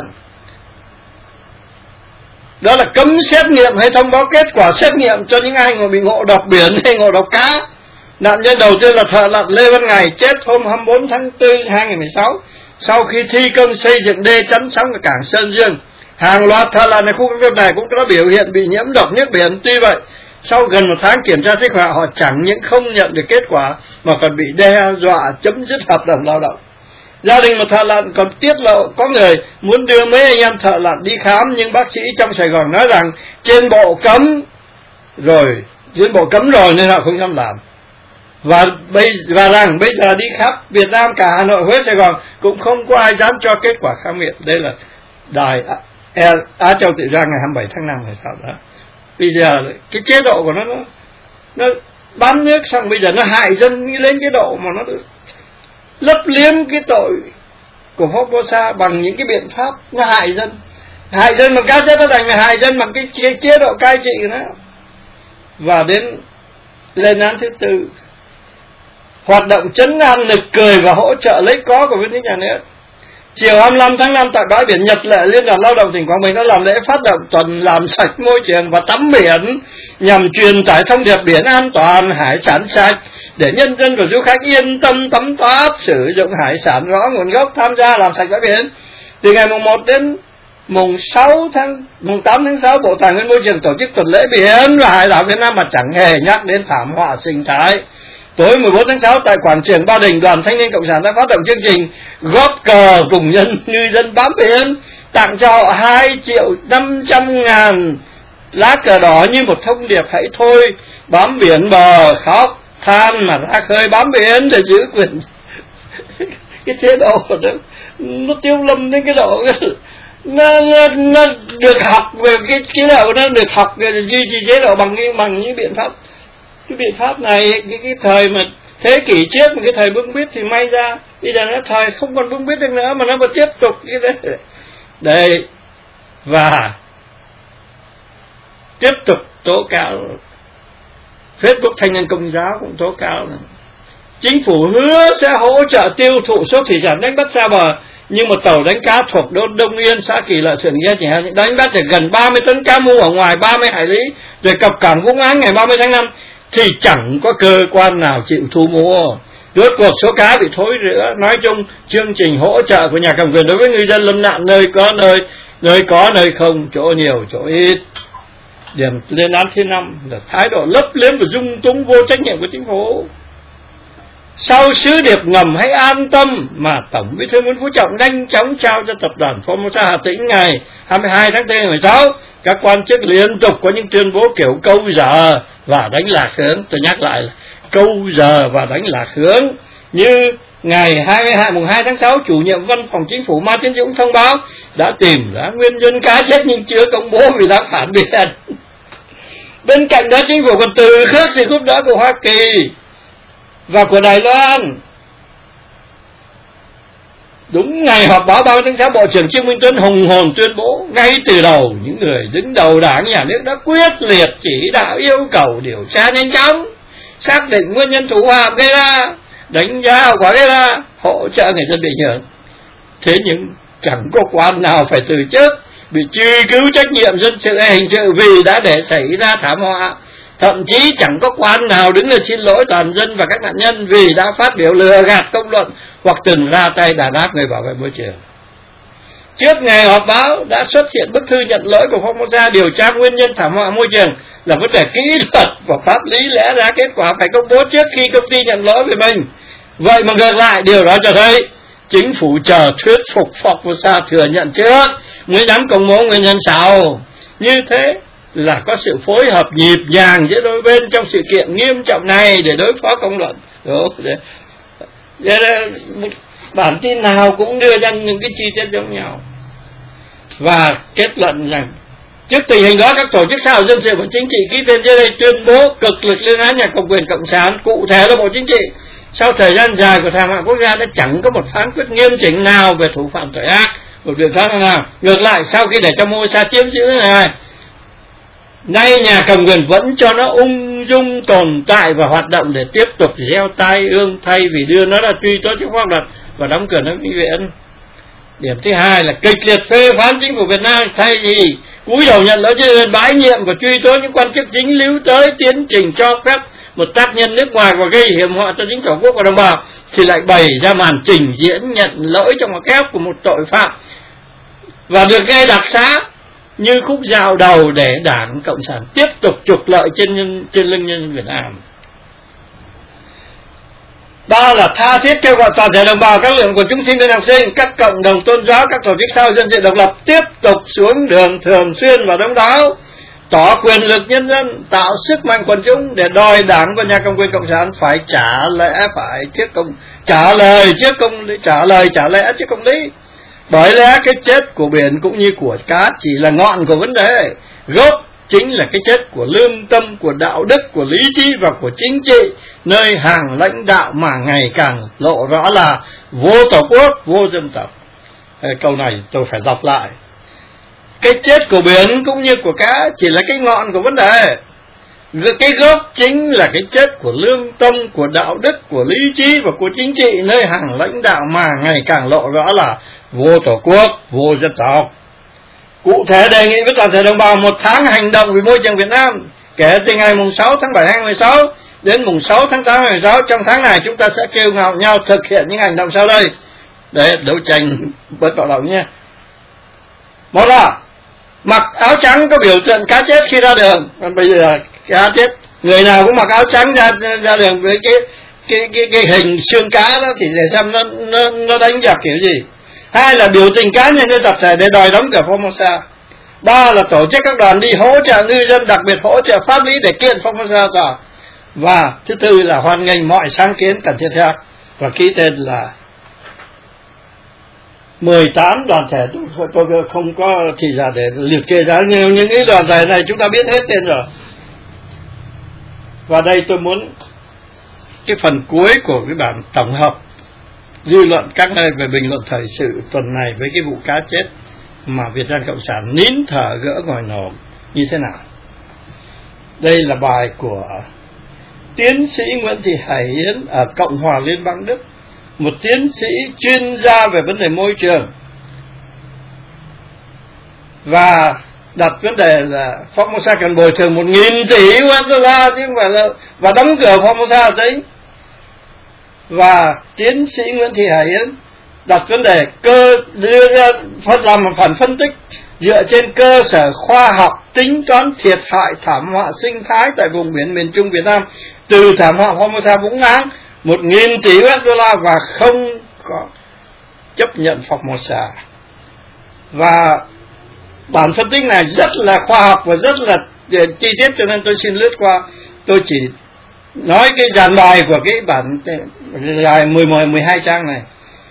Đó là cấm xét nghiệm hay thông báo kết quả xét nghiệm cho những ai mà bị ngộ độc biển hay ngộ độc cá. Nạn nhân đầu tiên là thợ lặn Lê Văn Ngày, chết hôm 24 tháng 4 2016 sau khi thi công xây dựng đê chắn sóng ở cảng Sơn Dương. Hàng loạt thợ lặn ở khu công nghiệp này cũng có biểu hiện bị nhiễm độc nước biển. Tuy vậy, sau gần 1 tháng kiểm tra sức khỏe, họ chẳng những không nhận được kết quả mà còn bị đe dọa chấm dứt hợp đồng lao động. Gia đình một thợ lặn còn tiết lộ có người muốn đưa mấy anh em thợ lặn đi khám, nhưng bác sĩ trong Sài Gòn nói rằng trên bộ cấm rồi nên họ không dám làm. Và rằng bây giờ đi khắp Việt Nam, cả Hà Nội, Huế, Sài Gòn cũng không có ai dám cho kết quả khám nghiệm. Đây là đài Á Châu Tự Do ngày 27 tháng 5 hay sao đó. Bây giờ cái chế độ của nó bán nước xong bây giờ nó hại dân lên cái độ mà nó lấp liếm cái tội của Formosa bằng những cái biện pháp nó hại dân bằng cái chất, nó thành hại dân bằng cái chế độ cai trị của nó. Và đến lên án thứ 4, hoạt động trấn an, nực cười và hỗ trợ lấy có của bên nhà nước. Chiều 25 tháng 5 tại bãi biển Nhật Lệ, Liên đoàn Lao động tỉnh Quảng Bình đã làm lễ phát động tuần làm sạch môi trường và tắm biển nhằm truyền tải thông điệp biển an toàn, hải sản sạch để nhân dân và du khách yên tâm tắm táp, sử dụng hải sản rõ nguồn gốc, tham gia làm sạch bãi biển. Từ ngày mùng 1 đến mùng 8 tháng 6, Bộ Tài nguyên Môi trường tổ chức tuần lễ biển và hải đảo Việt Nam mà chẳng hề nhắc đến thảm họa sinh thái. Tối 14 tháng 6 tại quảng trường Ba Đình, Đoàn Thanh niên Cộng sản đã phát động chương trình góp cờ cùng ngư dân bám biển, tặng cho họ 2.500.000 lá cờ đỏ như một thông điệp hãy thôi bám biển bờ khóc than mà ra khơi bám biển để giữ quyền. Cái chế độ nó tiêu lâm đến cái độ nó được học về cái độ, nó được học duy trì chế độ bằng những biện pháp. Cái biện pháp này cái thời mà thế kỷ trước, mà cái thời bưng bít thì may ra bây giờ nó thời không còn bưng bít được nữa mà nó vẫn tiếp tục cái đấy. Đây, và tiếp tục tố cáo. Facebook Thanh niên Công giáo cũng tố cáo này. Chính phủ hứa sẽ hỗ trợ tiêu thụ số thủy sản đánh bắt xa bờ, nhưng một tàu đánh cá thuộc đồn Đông Yên, xã Kỳ Lợi, Thượng Nghĩa chỉ đánh bắt được gần 30 tấn cá mu ở ngoài 30 hải lý rồi cập cảng Vũng Áng ngày 30 tháng 5 thì chẳng có cơ quan nào chịu thu mua. Rốt cuộc số cá bị thối rữa. Nói chung chương trình hỗ trợ của nhà cầm quyền đối với ngư dân lâm nạn nơi có nơi không, chỗ nhiều chỗ ít. Điểm lên án thứ 5 là thái độ lấp liếm và dung túng vô trách nhiệm của chính phủ. Sau sứ điệp ngầm hãy an tâm mà Tổng Bí thư Nguyễn Phú Trọng nhanh chóng trao cho tập đoàn Formosa Hà Tĩnh ngày 22 tháng 4 16, các quan chức liên tục có những tuyên bố kiểu câu giờ và đánh lạc hướng. Tôi nhắc lại là câu giờ và đánh lạc hướng. Như ngày 2 tháng 6, chủ nhiệm văn phòng chính phủ Mai Tiến Dũng thông báo đã tìm ra nguyên nhân cá chết nhưng chưa công bố vì đang phản biện. Bên cạnh đó, chính phủ còn từ khước sự giúp đỡ của Hoa Kỳ và của Đài Loan. Đúng ngày họp báo 30 tháng 6, Bộ trưởng Trương Minh Tuấn hùng hồn tuyên bố ngay từ đầu những người đứng đầu Đảng, nhà nước đã quyết liệt chỉ đạo yêu cầu điều tra nhanh chóng, xác định nguyên nhân thủ phạm gây ra, đánh giá hậu quả gây ra, hỗ trợ người dân bị ảnh hưởng. Thế nhưng chẳng có quan nào phải từ chức, bị truy cứu trách nhiệm dân sự hay hình sự vì đã để xảy ra thảm họa. Thậm chí chẳng có quan nào đứng lên xin lỗi toàn dân và các nạn nhân vì đã phát biểu lừa gạt công luận hoặc từng ra tay đàn áp người bảo vệ môi trường. Trước ngày họp báo đã xuất hiện bức thư nhận lỗi của Formosa điều tra nguyên nhân thảm họa môi trường là vấn đề kỹ thuật và pháp lý, lẽ ra kết quả phải công bố trước khi công ty nhận lỗi về mình. Vậy mà ngược lại, điều đó cho thấy chính phủ chờ thuyết phục Formosa thừa nhận trước mới dám công bố nguyên nhân sau. Như thế là có sự phối hợp nhịp nhàng giữa đôi bên trong sự kiện nghiêm trọng này để đối phó công luận. Bản tin nào cũng đưa ra những cái chi tiết giống nhau và kết luận rằng trước tình hình đó, các tổ chức xã hội dân sự và chính trị ký tên dưới đây tuyên bố cực lực lên án nhà cầm quyền cộng sản, cụ thể là Bộ Chính trị. Sau thời gian dài của thảm họa quốc gia đã chẳng có một phán quyết nghiêm chỉnh nào về thủ phạm tội ác, một biện pháp nào. Ngược lại, sau khi để cho Formosa chiếm giữ này, nay nhà cầm quyền vẫn cho nó ung dung tồn tại và hoạt động để tiếp tục gieo tai ương thay vì đưa nó ra truy tố trước pháp luật và đóng cửa nó vĩnh viễn. Điểm thứ hai là kịch liệt phê phán chính phủ Việt Nam thay vì cúi đầu nhận lỗi cho bãi nhiệm và truy tố những quan chức dính líu tới tiến trình cho phép một tác nhân nước ngoài và gây hiểm họa cho chính tổ quốc và đồng bào, thì lại bày ra màn trình diễn nhận lỗi trong một kép của một tội phạm và được nghe đặc xá như khúc dạo đầu để Đảng Cộng sản tiếp tục trục lợi trên lưng nhân dân Việt Nam. Ba là tha thiết kêu gọi toàn thể đồng bào, các lượng quần chúng sinh viên học sinh, các cộng đồng tôn giáo, các tổ chức xã hội dân sự độc lập tiếp tục xuống đường thường xuyên và đông đảo, tỏ quyền lực nhân dân, tạo sức mạnh quần chúng để đòi Đảng và nhà cầm quyền cộng sản phải trả lẽ trước công lý. Bởi lẽ cái chết của biển cũng như của cá chỉ là ngọn của vấn đề, gốc chính là cái chết của lương tâm, của đạo đức, của lý trí và của chính trị, nơi hàng lãnh đạo mà ngày càng lộ rõ là vô tổ quốc, vô dân tộc. Câu này tôi phải đọc lại. Cái chết của biển cũng như của cá chỉ là cái ngọn của vấn đề, cái gốc chính là cái chết của lương tâm, của đạo đức, của lý trí và của chính trị, nơi hàng lãnh đạo mà ngày càng lộ rõ là vô tổ quốc, vô dân tộc. Cụ thể đề nghị với toàn thể đồng bào 1 tháng hành động vì môi trường Việt Nam, kể từ ngày mùng 6 tháng 7 2016 đến mùng 6 tháng 8 2016. Trong tháng này chúng ta sẽ kêu gọi nhau thực hiện những hành động sau đây để đấu tranh bất bạo động nhé. Một là mặc áo trắng có biểu tượng cá chết khi ra đường. Còn bây giờ cá chết, người nào cũng mặc áo trắng ra đường với cái hình xương cá đó thì để xem nó đánh giặc kiểu gì. 2 là biểu tình cá nhân hay tập thể để đòi đóng cửa Formosa. 3 là tổ chức các đoàn đi hỗ trợ ngư dân, đặc biệt hỗ trợ pháp lý để kiện Formosa tòa. Và thứ 4 là hoan nghênh mọi sáng kiến cần thiết khác. Và ký tên là 18 đoàn thể. Tôi không có thì ra để liệt kê ra, nhưng những cái đoàn thể này chúng ta biết hết tên rồi. Và đây tôi muốn cái phần cuối của cái bản tổng hợp dư luận các nơi về bình luận thời sự tuần này với cái vụ cá chết mà Việt Nam Cộng sản nín thở gỡ ngòi nổ như thế nào. Đây là bài của tiến sĩ Nguyễn Thị Hải Yến ở Cộng hòa Liên bang Đức, một tiến sĩ chuyên gia về vấn đề môi trường, và đặt vấn đề là Formosa cần bồi thường 1.000 tỷ USD chứ không phải là, và đóng cửa Formosa đấy. Và tiến sĩ Nguyễn Thị Hải Yến đặt vấn đề đưa ra làm một phần phân tích dựa trên cơ sở khoa học tính toán thiệt hại thảm họa sinh thái tại vùng biển miền Trung Việt Nam từ thảm họa Formosa Vũng Áng 1.000 tỷ USD và không có chấp nhận Formosa. Và bản phân tích này rất là khoa học và rất là chi tiết, cho nên tôi xin lướt qua. Tôi chỉ nói cái dàn bài của cái bản dài 12 trang này.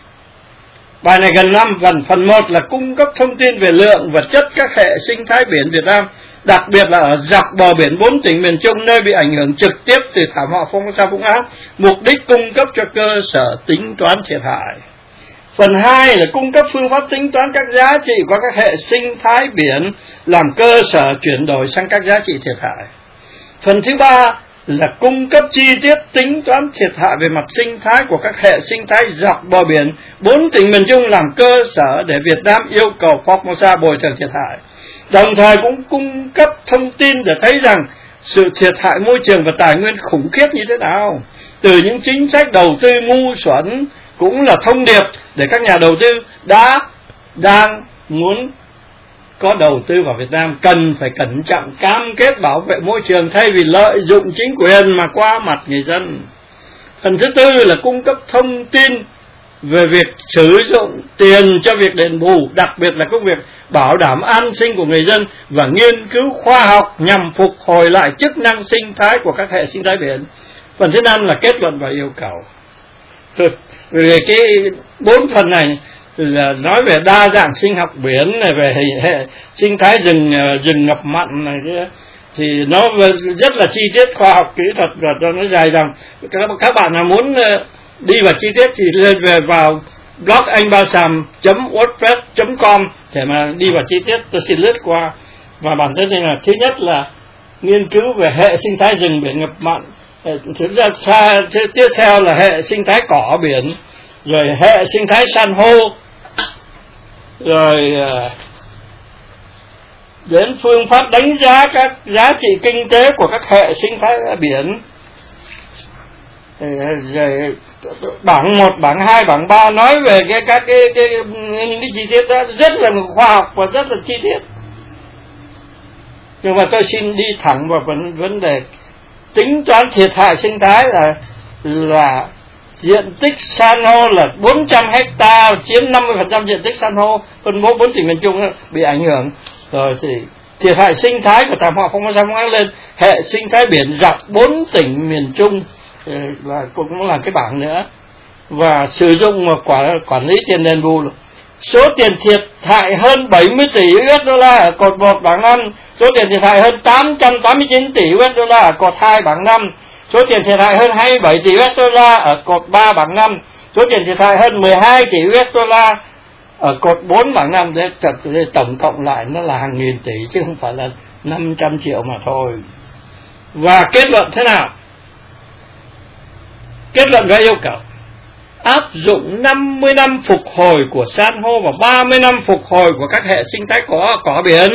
Bài này gần 5 phần 1 là cung cấp thông tin về lượng và chất các hệ sinh thái biển Việt Nam, đặc biệt là ở dọc bờ biển 4 tỉnh miền Trung nơi bị ảnh hưởng trực tiếp từ thảm họa Formosa Vũng Áng, mục đích cung cấp cho cơ sở tính toán thiệt hại. Phần 2 là cung cấp phương pháp tính toán các giá trị của các hệ sinh thái biển làm cơ sở chuyển đổi sang các giá trị thiệt hại. Phần thứ 3 là cung cấp chi tiết tính toán thiệt hại về mặt sinh thái của các hệ sinh thái dọc bờ biển 4 tỉnh miền Trung làm cơ sở để Việt Nam yêu cầu Formosa bồi thường thiệt hại. Đồng thời cũng cung cấp thông tin để thấy rằng sự thiệt hại môi trường và tài nguyên khủng khiếp như thế nào. Từ những chính sách đầu tư ngu xuẩn cũng là thông điệp để các nhà đầu tư đang muốn có đầu tư vào Việt Nam cần phải cẩn trọng cam kết bảo vệ môi trường thay vì lợi dụng chính quyền mà qua mặt người dân. Phần thứ 4 là cung cấp thông tin về việc sử dụng tiền cho việc đền bù, đặc biệt là công việc bảo đảm an sinh của người dân và nghiên cứu khoa học nhằm phục hồi lại chức năng sinh thái của các hệ sinh thái biển. Phần thứ 5 là kết luận và yêu cầu. Về cái 4 phần này là nói về đa dạng sinh học biển này, về hệ sinh thái rừng ngập mặn này kia, thì nó rất là chi tiết khoa học kỹ thuật và cho nó dài dòng. Các bạn nào muốn đi vào chi tiết thì lên về vào blog anhbasam.wordpress.com để mà đi vào chi tiết. Tôi xin lướt qua. Và bản thân là thứ nhất là nghiên cứu về hệ sinh thái rừng biển ngập mặn, tiếp theo là hệ sinh thái cỏ biển, rồi hệ sinh thái san hô, rồi đến phương pháp đánh giá các giá trị kinh tế của các hệ sinh thái biển, bảng 1, bảng 2, bảng 3 nói về những cái chi tiết đó rất là khoa học và rất là chi tiết. Nhưng mà tôi xin đi thẳng vào vấn đề tính toán thiệt hại sinh thái là diện tích san hô là 400 hecta chiếm 50% diện tích san hô phân bố 4 tỉnh miền Trung bị ảnh hưởng. Rồi thì thiệt hại sinh thái của thảm họa Formosa mang lên hệ sinh thái biển dọc 4 tỉnh miền Trung là cũng là cái bảng nữa, và sử dụng quản lý tiền đền bù. Số tiền thiệt hại hơn 70 tỷ USD ở cột 1 bảng 5, số tiền thiệt hại hơn 889 tỷ USD ở cột 2 bảng 5, số tiền thiệt hại hơn 27 tỷ USD ở cột 3 bảng 5, số tiền thiệt hại hơn 12 tỷ USD ở cột 4 bảng 5. Đấy, tổng cộng lại nó là hàng nghìn tỷ chứ không phải là 500 triệu mà thôi. Và kết luận thế nào? Kết luận ra yêu cầu áp dụng 50 năm phục hồi của san hô và 30 năm phục hồi của các hệ sinh thái cỏ biển.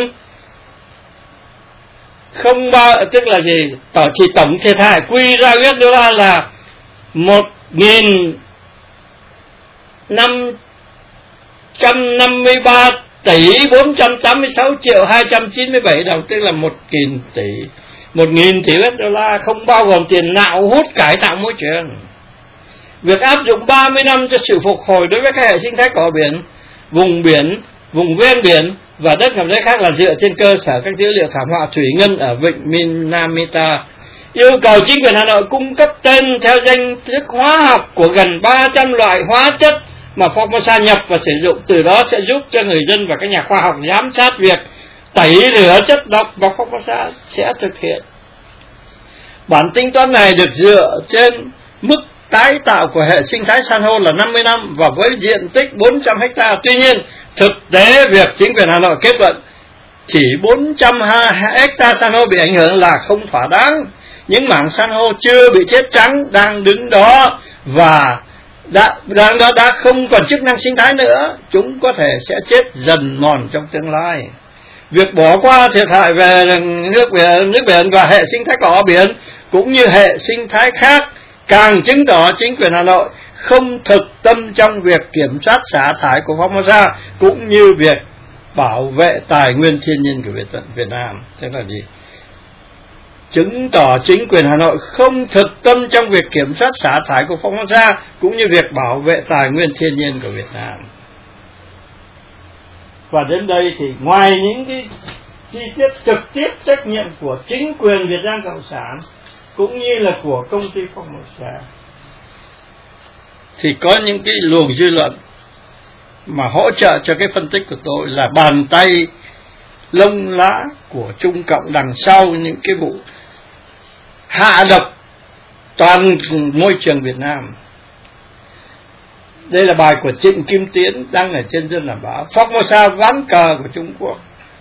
Tức là gì? Thì tổng thiệt hại quy ra USD là 1.553 tỷ 486 triệu 297 đồng, tức là 1.000 tỷ USD, không bao gồm tiền nạo hút cải tạo môi trường. Việc áp dụng 30 năm cho sự phục hồi đối với các hệ sinh thái cỏ biển, vùng ven biển và đất ngầm đất khác là dựa trên cơ sở các dữ liệu thảm họa thủy ngân ở vịnh Minamata. Yêu cầu chính quyền Hà Nội cung cấp tên theo danh thức hóa học của gần 300 loại hóa chất mà Formosa nhập và sử dụng, từ đó sẽ giúp cho người dân và các nhà khoa học giám sát việc tẩy rửa chất độc và Formosa sẽ thực hiện. Bản tính toán này được dựa trên mức tái tạo của hệ sinh thái san hô là 50 năm và với diện tích 400 hecta. Tuy nhiên, thực tế việc chính quyền Hà Nội kết luận chỉ 400 hecta san hô bị ảnh hưởng là không thỏa đáng. Những mảng san hô chưa bị chết trắng đang đứng đó và đã không còn chức năng sinh thái nữa, chúng có thể sẽ chết dần mòn trong tương lai. Việc bỏ qua thiệt hại về nước biển và hệ sinh thái cỏ biển cũng như hệ sinh thái khác càng chứng tỏ chính quyền Hà Nội không thực tâm trong việc kiểm soát xả thải của Formosa cũng như việc bảo vệ tài nguyên thiên nhiên của Việt Nam. Thế là gì? Chứng tỏ chính quyền Hà Nội không thực tâm trong việc kiểm soát xả thải của Formosa cũng như việc bảo vệ tài nguyên thiên nhiên của Việt Nam. Và đến đây thì ngoài những cái chi tiết trực tiếp trách nhiệm của chính quyền Việt Nam Cộng sản cũng như là của công ty Formosa, thì có những cái luồng dư luận mà hỗ trợ cho cái phân tích của tôi là bàn tay lông lá của Trung Cộng đằng sau những cái vụ hạ độc toàn môi trường Việt Nam. Đây là bài của Trịnh Kim Tiến đăng ở trên Dân Làm Báo. Formosa ván cờ của Trung Quốc.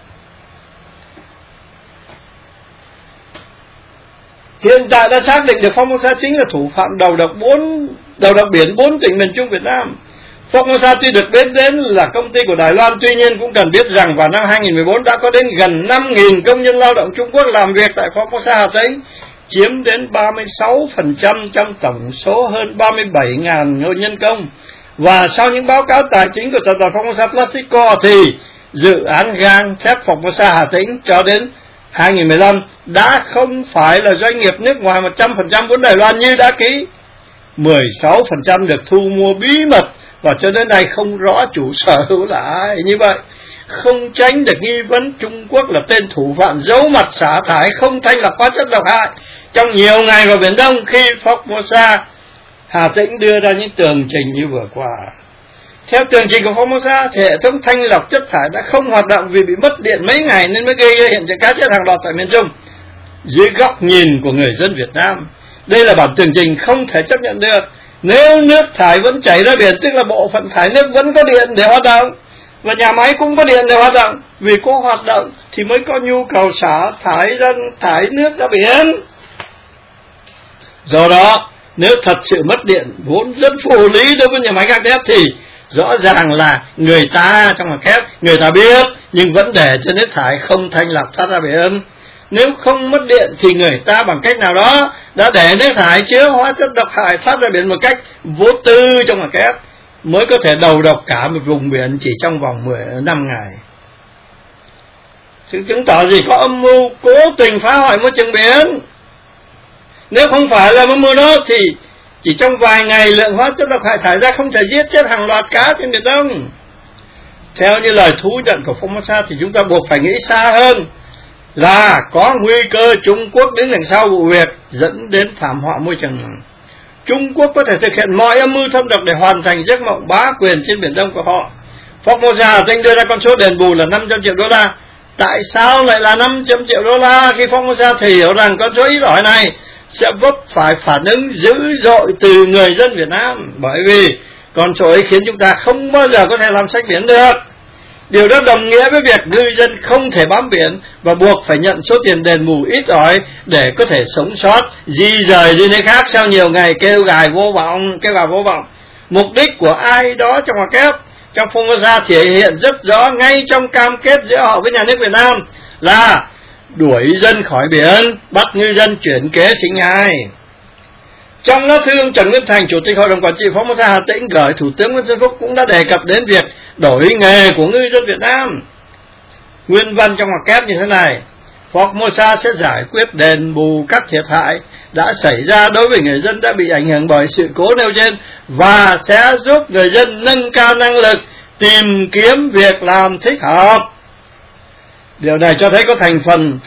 Hiện tại đã xác định được Formosa chính là thủ phạm đầu độc biển 4 tỉnh miền Trung Việt Nam. Formosa tuy được biết đến là công ty của Đài Loan, tuy nhiên cũng cần biết rằng vào năm 2014 đã có đến gần 5.000 công nhân lao động Trung Quốc làm việc tại Formosa Hà Tĩnh, chiếm đến 36% trong tổng số hơn 37.000 nhân công. Và sau những báo cáo tài chính của tập đoàn Formosa Plastico thì dự án gang thép Formosa Hà Tĩnh cho đến 2015 đã không phải là doanh nghiệp nước ngoài 100% vốn Đài Loan như đã ký. 16% được thu mua bí mật và cho đến nay không rõ chủ sở hữu là ai. Như vậy không tránh được nghi vấn Trung Quốc là tên thủ phạm giấu mặt xả thải không thanh lọc hóa chất độc hại trong nhiều ngày vào Biển Đông khi Formosa Hà Tĩnh đưa ra những tường trình như vừa qua. Theo tường trình của Formosa thì hệ thống thanh lọc chất thải đã không hoạt động vì bị mất điện mấy ngày nên mới gây ra hiện tượng cá chết hàng loạt tại miền Trung. Dưới góc nhìn của người dân Việt Nam, đây là bản tường trình không thể chấp nhận được. Nếu nước thải vẫn chảy ra biển, tức là bộ phận thải nước vẫn có điện để hoạt động và nhà máy cũng có điện để hoạt động, vì có hoạt động thì mới có nhu cầu xả thải nước ra biển. Do đó, nếu thật sự mất điện vốn rất vô lý đối với nhà máy gang thép thì rõ ràng là người ta trong gang thép người ta biết nhưng vẫn để cho nước thải không thanh lọc thoát ra biển. Nếu không mất điện thì người ta bằng cách nào đó đã để nước thải chứa hóa chất độc hại thoát ra biển một cách vô tư trong một kép, mới có thể đầu độc cả một vùng biển chỉ trong vòng 15 ngày. Sự chứng tỏ gì có âm mưu cố tình phá hoại môi trường biển. Nếu không phải là âm mưu đó thì chỉ trong vài ngày lượng hóa chất độc hại thải ra không thể giết chết hàng loạt cá trên Biển Đông. Theo như lời thú nhận của Formosa thì chúng ta buộc phải nghĩ xa hơn, là có nguy cơ Trung Quốc đứng đằng sau vụ việc dẫn đến thảm họa môi trường. Trung Quốc có thể thực hiện mọi âm mưu thâm độc để hoàn thành giấc mộng bá quyền trên Biển Đông của họ. Formosa Hà Tĩnh đưa ra con số đền bù là 500 triệu đô la. Tại sao lại là 500 triệu đô la khi Formosa thì hiểu rằng con số ít ỏi này sẽ vấp phải phản ứng dữ dội từ người dân Việt Nam, bởi vì con số ấy khiến chúng ta không bao giờ có thể làm sạch biển được. Điều đó đồng nghĩa với việc ngư dân không thể bám biển và buộc phải nhận số tiền đền bù ít ỏi để có thể sống sót, di rời đi nơi khác sau nhiều ngày kêu gào vô vọng. Mục đích của ai đó trong ngoặc kép trong Formosa thể hiện rất rõ ngay trong cam kết giữa họ với nhà nước Việt Nam là đuổi dân khỏi biển, bắt ngư dân chuyển kế sinh nhai. Trong lá thư, ông Trần Nguyên Thành, Chủ tịch Hội đồng Quản trị Formosa Hà Tĩnh gửi Thủ tướng Nguyễn Xuân Phúc cũng đã đề cập đến việc đổi nghề của ngư dân Việt Nam. Nguyên văn trong ngoặc kép như thế này: Formosa sẽ giải quyết đền bù các thiệt hại đã xảy ra đối với người dân đã bị ảnh hưởng bởi sự cố nêu trên và sẽ giúp người dân nâng cao năng lực tìm kiếm việc làm thích hợp. Điều này cho thấy có thành phần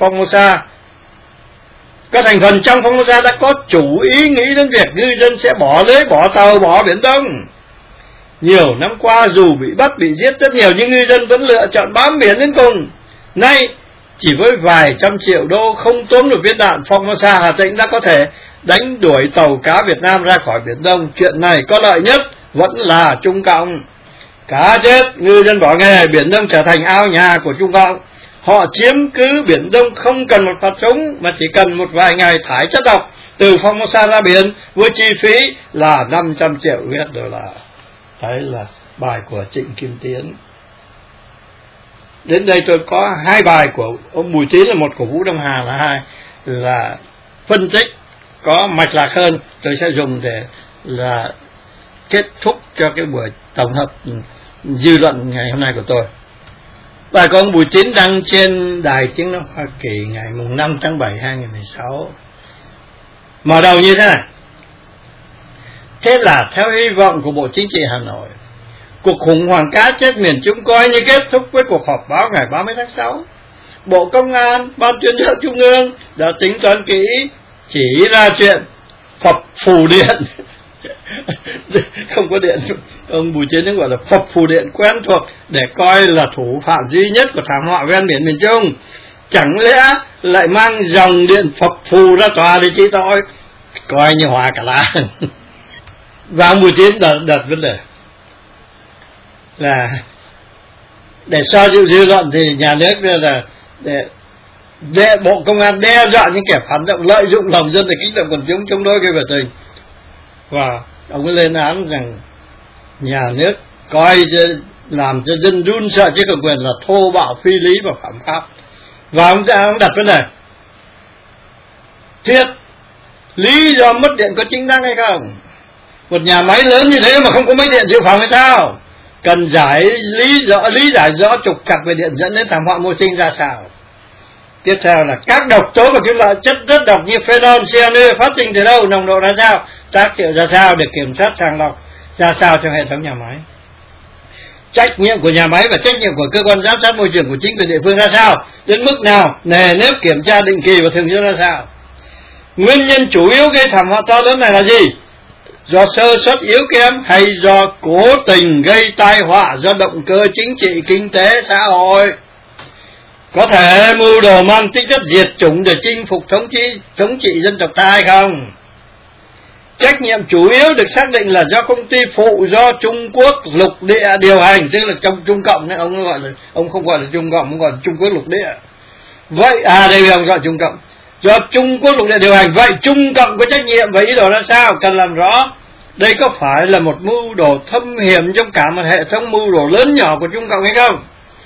trong Formosa đã có chủ ý nghĩ đến việc ngư dân sẽ bỏ lưới, bỏ tàu, bỏ Biển Đông. Nhiều năm qua dù bị bắt, bị giết rất nhiều nhưng ngư dân vẫn lựa chọn bám biển đến cùng. Nay chỉ với vài trăm triệu đô không tốn được viên đạn, Formosa Hà Tĩnh đã có thể đánh đuổi tàu cá Việt Nam ra khỏi Biển Đông. Chuyện này có lợi nhất vẫn là Trung Cộng. Cá chết, ngư dân bỏ nghề, Biển Đông trở thành ao nhà của Trung Cộng. Họ chiếm cứ Biển Đông không cần một phát súng mà chỉ cần một vài ngày thải chất độc từ Formosa ra biển với chi phí là 500 triệu US đô la. Đấy là bài của Trịnh Kim Tiến. Đến đây tôi có hai bài của ông Bùi Tín là một, của Vũ Đông Hà là hai, là phân tích có mạch lạc hơn. Tôi sẽ dùng để là kết thúc cho cái buổi tổng hợp dư luận ngày hôm nay của tôi. Bài của ông Bùi Tín đăng trên Đài Tiếng Nói Hoa Kỳ ngày 5 tháng 7 2016. Mở đầu như thế này: thế là theo hy vọng của Bộ Chính trị Hà Nội, cuộc khủng hoảng cá chết miền Trung coi như kết thúc với cuộc họp báo ngày 30 tháng 6. Bộ Công an, Ban Tuyên giáo Trung ương đã tính toán kỹ, chỉ ra chuyện phập phù điện. Không có điện, ông Bùi Tiến gọi là phập phù điện quen thuộc để coi là thủ phạm duy nhất của thảm họa ven biển miền Trung. Chẳng lẽ lại mang dòng điện phập phù ra tòa để trị tội, coi như hòa cả làng. Và ông Bùi Tiến đặt vấn đề là để xoa dịu dư luận thì nhà nước là để Bộ Công an đe dọa những kẻ phản động lợi dụng lòng dân để kích động quần chúng chống đối cái biểu tình. Và ông ấy lên án rằng nhà nước coi làm cho dân run sợ chứ cầm quyền là thô bạo, phi lý và phạm pháp. Và ông đặt vấn đề: thiết lý do mất điện có chính đáng hay không? Một nhà máy lớn như thế mà không có máy điện dự phòng hay sao? Cần lý giải rõ trục trặc về điện dẫn đến thảm họa môi trường ra sao? Tiếp theo là các độc tố và kim loại chất rất độc như phenol, cyanur phát sinh từ đâu, nồng độ ra sao, tác hiệu ra sao, được kiểm soát sàng lọc ra sao trong hệ thống nhà máy. Trách nhiệm của nhà máy và trách nhiệm của cơ quan giám sát môi trường của chính quyền địa phương ra sao, đến mức nào, nề nếp kiểm tra định kỳ và thường xuyên ra sao. Nguyên nhân chủ yếu gây thảm họa to lớn này là gì? Do sơ suất yếu kém hay do cố tình gây tai họa do động cơ chính trị, kinh tế, xã hội? Có thể mưu đồ mang tính chất diệt chủng để chinh phục thống trị dân tộc ta hay không? Trách nhiệm chủ yếu được xác định là do công ty phụ do Trung Quốc lục địa điều hành, tức là trong Trung Cộng đấy, ông không gọi là Trung Cộng, ông gọi là Trung Quốc lục địa. Vậy đây ông gọi Trung Cộng. Do Trung Quốc lục địa điều hành, vậy Trung Cộng có trách nhiệm và ý đồ ra sao? Cần làm rõ đây có phải là một mưu đồ thâm hiểm trong cả một hệ thống mưu đồ lớn nhỏ của Trung Cộng hay không?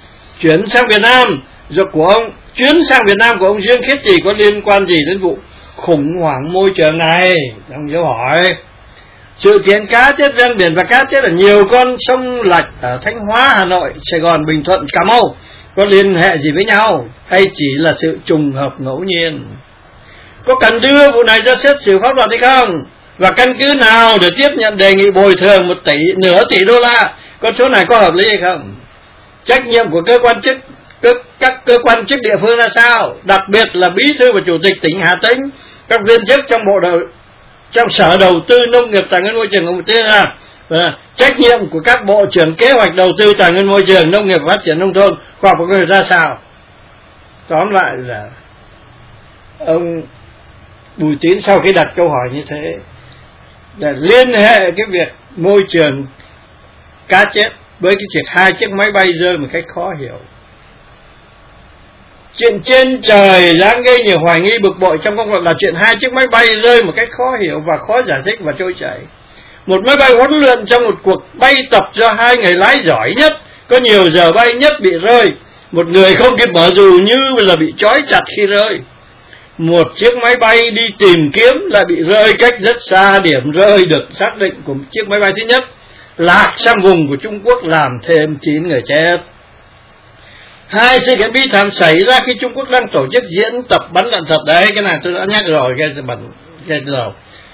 Chuyến sang Việt Nam của ông Dương Khiết Trì có liên quan gì đến vụ khủng hoảng môi trường này? Ông dấu hỏi. Sự kiện cá chết ven biển và cá chết ở nhiều con sông lạch ở Thanh Hóa, Hà Nội, Sài Gòn, Bình Thuận, Cà Mau có liên hệ gì với nhau hay chỉ là sự trùng hợp ngẫu nhiên? Có cần đưa vụ này ra xét xử pháp luật hay không? Và căn cứ nào để tiếp nhận đề nghị bồi thường 1 tỷ, nửa tỷ đô la? Con số này có hợp lý hay không? Trách nhiệm của cơ quan chức, các cơ quan chức địa phương là sao? Đặc biệt là bí thư và chủ tịch tỉnh Hà Tĩnh, các viên chức trong Sở Đầu tư Nông nghiệp Tài nguyên Môi trường của trách nhiệm của các bộ trưởng kế hoạch đầu tư tài nguyên môi trường, nông nghiệp phát triển nông thôn, khoa học và công nghệ ra sao? Tóm lại là ông Bùi Tín sau khi đặt câu hỏi như thế để liên hệ cái việc môi trường cá chết với cái chuyện 2 chiếc máy bay rơi một cách khó hiểu. Chuyện trên trời đáng gây nhiều hoài nghi bực bội trong công luận là chuyện 2 chiếc máy bay rơi một cách khó hiểu và khó giải thích và trôi chảy. Một máy bay huấn luyện trong một cuộc bay tập do 2 người lái giỏi nhất, có nhiều giờ bay nhất bị rơi. Một người không kịp mở dù như là bị trói chặt khi rơi. Một chiếc máy bay đi tìm kiếm lại bị rơi cách rất xa điểm rơi được xác định của chiếc máy bay thứ nhất, lạc sang vùng của Trung Quốc làm thêm 9 người chết. 2 sự kiện bi thảm xảy ra khi Trung Quốc đang tổ chức diễn tập bắn đạn thật. Đấy, cái này tôi đã nhắc rồi, cái đầu.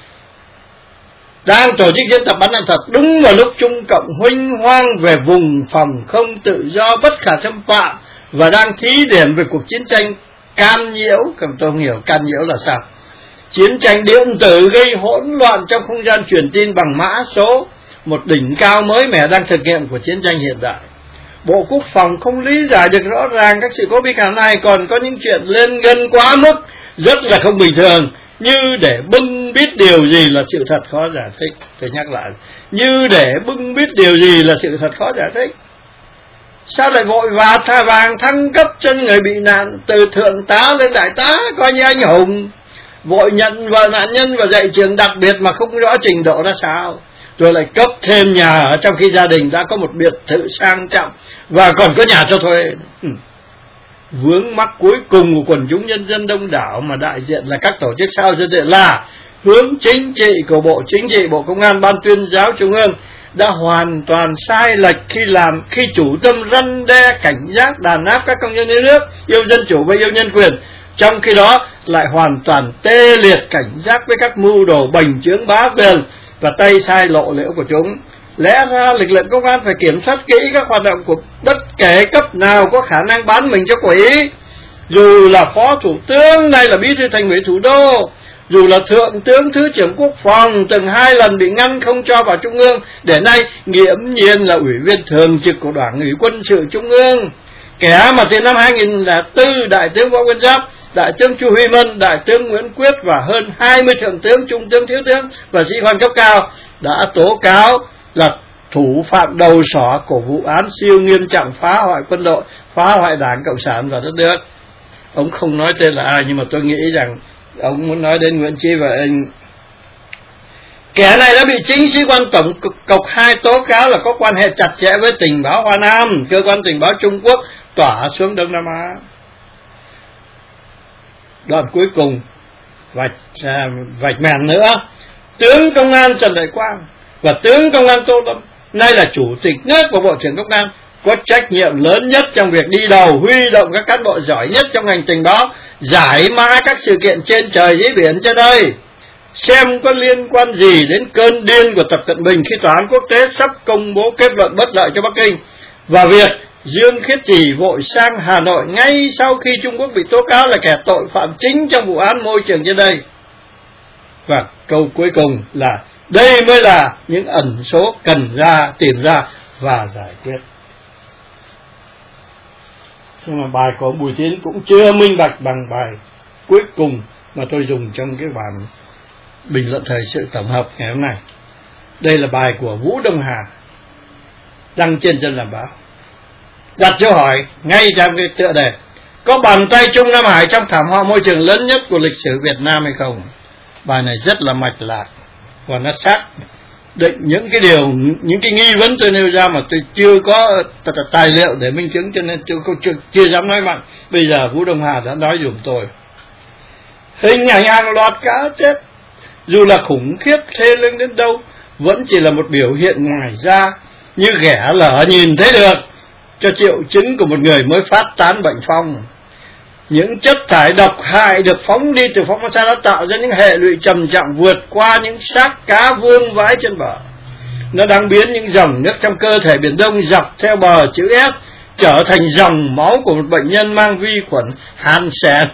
Đang tổ chức diễn tập bắn đạn thật đúng vào lúc Trung Cộng huênh hoang về vùng phòng không tự do bất khả xâm phạm và đang thí điểm về cuộc chiến tranh can nhiễu. Tôi không hiểu can nhiễu là sao. Chiến tranh điện tử gây hỗn loạn trong không gian truyền tin bằng mã số, một đỉnh cao mới mẻ đang thực nghiệm của chiến tranh hiện đại. Bộ Quốc phòng không lý giải được rõ ràng các sự cố bi thảm này, còn có những chuyện lên gân quá mức, rất là không bình thường, như để bưng bít điều gì là sự thật khó giải thích. Tôi nhắc lại, như để bưng bít điều gì là sự thật khó giải thích. Sao lại vội vàng thăng cấp cho người bị nạn từ thượng tá lên đại tá, coi như anh hùng, vội nhận vợ nạn nhân và dạy trường đặc biệt mà không rõ trình độ ra sao, rồi lại cấp thêm nhà ở trong khi gia đình đã có một biệt thự sang trọng và còn có nhà cho thuê. Vướng mắc cuối cùng của quần chúng nhân dân đông đảo mà đại diện là các tổ chức xã hội dân sự là hướng chính trị của Bộ Chính trị, Bộ Công an, Ban Tuyên giáo Trung ương đã hoàn toàn sai lệch khi chủ tâm răn đe cảnh giác đàn áp các công nhân yêu nước, yêu dân chủ và yêu nhân quyền, trong khi đó lại hoàn toàn tê liệt cảnh giác với các mưu đồ bành trướng bá quyền và tay sai lộ liễu của chúng. Lẽ ra lực lượng công an phải kiểm soát kỹ các hoạt động của bất kể cấp nào có khả năng bán mình cho quỷ, dù là phó thủ tướng, nay là bí thư thành ủy thủ đô, dù là thượng tướng thứ trưởng quốc phòng từng 2 lần bị ngăn không cho vào trung ương, để nay nghiễm nhiên là ủy viên thường trực của Đảng ủy quân sự trung ương. Kẻ mà từ năm 2004 đại tướng Võ Nguyên Giáp, đại tướng Chu Huy Mân, đại tướng Nguyễn Quyết và hơn 20 thượng tướng, trung tướng, thiếu tướng và sĩ quan cấp cao đã tố cáo là thủ phạm đầu sỏ của vụ án siêu nghiêm trọng phá hoại quân đội, phá hoại Đảng Cộng sản và đất nước. Ông không nói tên là ai, nhưng mà tôi nghĩ rằng ông muốn nói đến Nguyễn Chí và anh. Kẻ này đã bị chính sĩ quan Tổng cục 2 tố cáo là có quan hệ chặt chẽ với tình báo Hoa Nam, cơ quan tình báo Trung Quốc tỏa xuống Đông Nam Á. Đoạn cuối cùng vạch mèn nữa, tướng công an Trần Đại Quang và tướng công an Tô Lâm, nay là chủ tịch nước và bộ trưởng công an, có trách nhiệm lớn nhất trong việc đi đầu huy động các cán bộ giỏi nhất trong ngành tình báo giải mã các sự kiện trên trời dưới biển trên đây, xem có liên quan gì đến cơn điên của Tập Cận Bình khi tòa án quốc tế sắp công bố kết luận bất lợi cho Bắc Kinh, và việc Dương Khiết Trì vội sang Hà Nội ngay sau khi Trung Quốc bị tố cáo là kẻ tội phạm chính trong vụ án môi trường trên đây. Và câu cuối cùng là đây mới là những ẩn số cần tìm ra và giải quyết. Nhưng mà bài của Bùi Tín cũng chưa minh bạch bằng bài cuối cùng mà tôi dùng trong cái bản bình luận thời sự tổng hợp ngày hôm nay. Đây là bài của Vũ Đông Hà, đăng trên Dân Làm Báo, đặt câu hỏi ngay trong cái tựa đề: có bàn tay Trung Nam Hải trong thảm họa môi trường lớn nhất của lịch sử Việt Nam hay không? Bài này rất là mạch lạc và nó xác định những cái điều, những cái nghi vấn tôi nêu ra mà tôi chưa có tài liệu để minh chứng, cho nên tôi chưa dám nói mạnh. Bây giờ Vũ Đông Hà đã nói dùm tôi. Hình ảnh hàng loạt cá chết, dù là khủng khiếp thê lương đến đâu, vẫn chỉ là một biểu hiện ngoài da, như ghẻ lở nhìn thấy được, cho triệu chứng của một người mới phát tán bệnh phong. Những chất thải độc hại được phóng đi từ Formosa đã tạo ra những hệ lụy trầm trọng vượt qua những xác cá vương vãi trên bờ. Nó đang biến những dòng nước trong cơ thể Biển Đông dọc theo bờ chữ S trở thành dòng máu của một bệnh nhân mang vi khuẩn Hansen.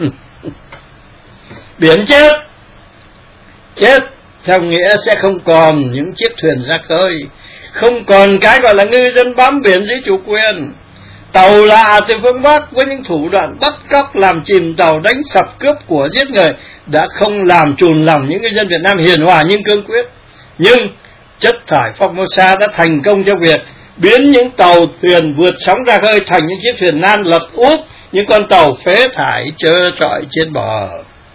Biển chết, chết theo nghĩa sẽ không còn những chiếc thuyền ra khơi, không còn cái gọi là ngư dân bám biển dưới chủ quyền. Tàu lạ từ phương Bắc với những thủ đoạn bắt cóc, làm chìm tàu, đánh sập, cướp của, giết người đã không làm chùn lòng những người dân Việt Nam hiền hòa nhưng cương quyết. Nhưng chất thải Formosa đã thành công trong việc biến những tàu thuyền vượt sóng ra khơi thành những chiếc thuyền nan lật úp những con tàu phế thải trơ trọi trên bờ.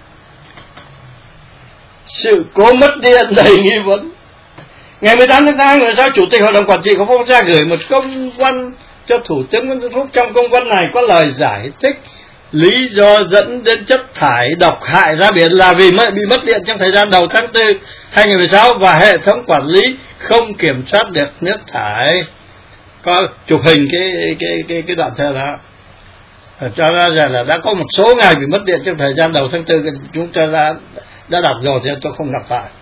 Sự cố mất điện đầy nghi vấn. Ngày 18 tháng 2, người sao Chủ tịch Hội đồng Quản trị của Formosa gửi một công văn cho Thủ tướng Nguyễn Xuân Phúc. Trong công văn này có lời giải thích lý do dẫn đến chất thải độc hại ra biển là vì bị mất điện trong thời gian đầu tháng 4 2016 và hệ thống quản lý không kiểm soát được nước thải. Có chụp hình cái đoạn thơ đó. Cho ra là đã có một số ngày bị mất điện trong thời gian đầu tháng 4, chúng ta đã đọc rồi thì tôi không đọc lại.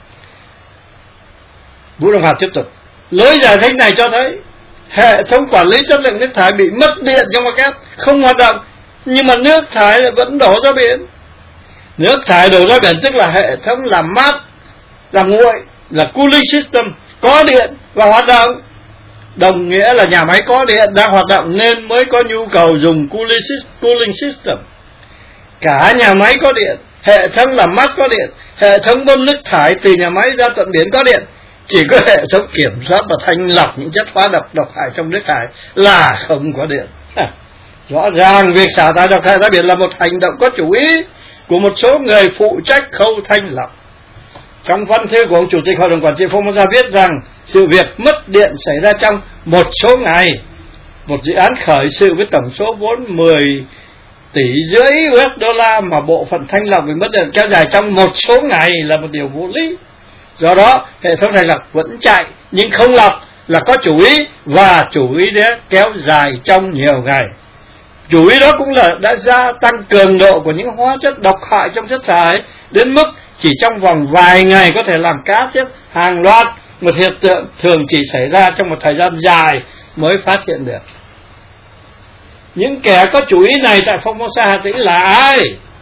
Vũ Đông Hà tiếp tục. Lối giải thích này cho thấy hệ thống quản lý chất lượng nước thải bị mất điện trong market, không hoạt động, nhưng mà nước thải vẫn đổ ra biển. Nước thải đổ ra biển tức là hệ thống làm mát, làm nguội, là cooling system có điện và hoạt động. Đồng nghĩa là nhà máy có điện đang hoạt động nên mới có nhu cầu dùng cooling system. Cả nhà máy có điện, hệ thống làm mát có điện, hệ thống bơm nước thải từ nhà máy ra tận biển có điện. Chỉ có hệ thống kiểm soát và thanh lọc những chất hóa độc hại trong nước thải là không có điện. Rõ ràng việc xả thải độc hại ra biển là một hành động có chủ ý của một số người phụ trách khâu thanh lọc. Trong văn thư của ông Chủ tịch Hội đồng Quản trị Formosa viết rằng sự việc mất điện xảy ra trong một số ngày. Một dự án khởi sự với tổng số vốn 10,5 tỷ USD mà bộ phận thanh lọc bị mất điện kéo dài trong một số ngày là một điều vô lý. Do đó hệ thống thanh lọc vẫn chạy nhưng không lọc là có chủ ý, và chủ ý đấy kéo dài trong nhiều ngày. Chủ ý đó cũng là đã gia tăng cường độ của những hóa chất độc hại trong chất thải đến mức chỉ trong vòng vài ngày có thể làm cá chết hàng loạt, một hiện tượng thường chỉ xảy ra trong một thời gian dài mới phát hiện được. Những kẻ có chủ ý này tại Formosa Hà Tĩnh là ai?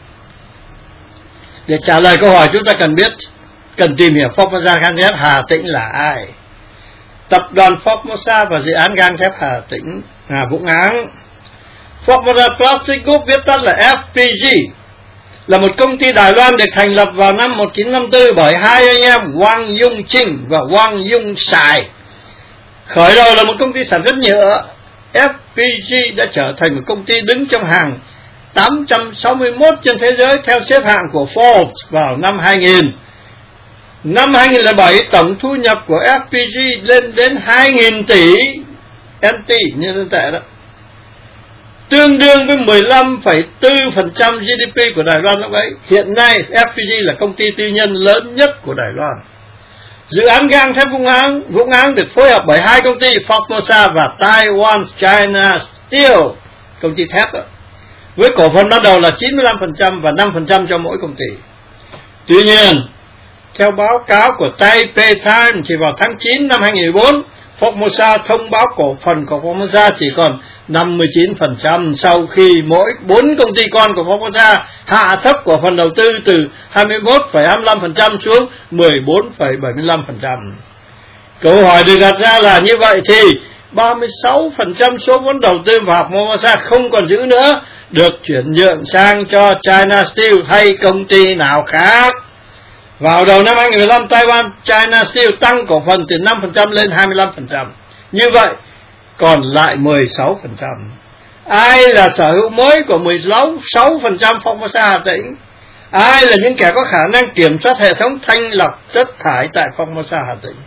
Để trả lời câu hỏi chúng ta cần tìm hiểu Formosa gang thép Hà Tĩnh là ai. Tập đoàn Formosa và dự án gang thép Hà Tĩnh Vũng Áng. Formosa Plastic Group viết tắt là FPG, là một công ty Đài Loan được thành lập vào năm 1954 bởi hai anh em Wang Yung Trinh và Wang Yung Sai. Khởi đầu là một công ty sản xuất nhựa, FPG đã trở thành một công ty đứng trong hàng 861 trên thế giới theo xếp hạng của Forbes vào năm 2000. Năm 2007, tổng thu nhập của FPG lên đến 2.000 tỷ NT, nhân dân tệ đó, tương đương với 15,4% GDP của Đài Loan lúc ấy. Hiện nay, FPG là công ty tư nhân lớn nhất của Đài Loan. Dự án gang thép Vũng Áng được phối hợp bởi hai công ty Formosa và Taiwan China Steel, công ty thép đó, với cổ phần ban đầu là 95% và 5% cho mỗi công ty. Tuy nhiên, theo báo cáo của Taipei Times thì vào tháng 9 năm 2014, Formosa thông báo cổ phần của Formosa chỉ còn 59% sau khi mỗi 4 công ty con của Formosa hạ thấp cổ phần đầu tư từ 21,25% xuống 14,75%. Câu hỏi được đặt ra là như vậy thì 36% số vốn đầu tư vào Formosa không còn giữ nữa, được chuyển nhượng sang cho China Steel hay công ty nào khác. Vào đầu năm 2015, Taiwan China Steel tăng cổ phần từ 5% lên 25%. Như vậy, còn lại 16%. Ai là sở hữu mới của 16% Formosa Hà Tĩnh? Ai là những kẻ có khả năng kiểm soát hệ thống thanh lọc chất thải tại Formosa Hà Tĩnh?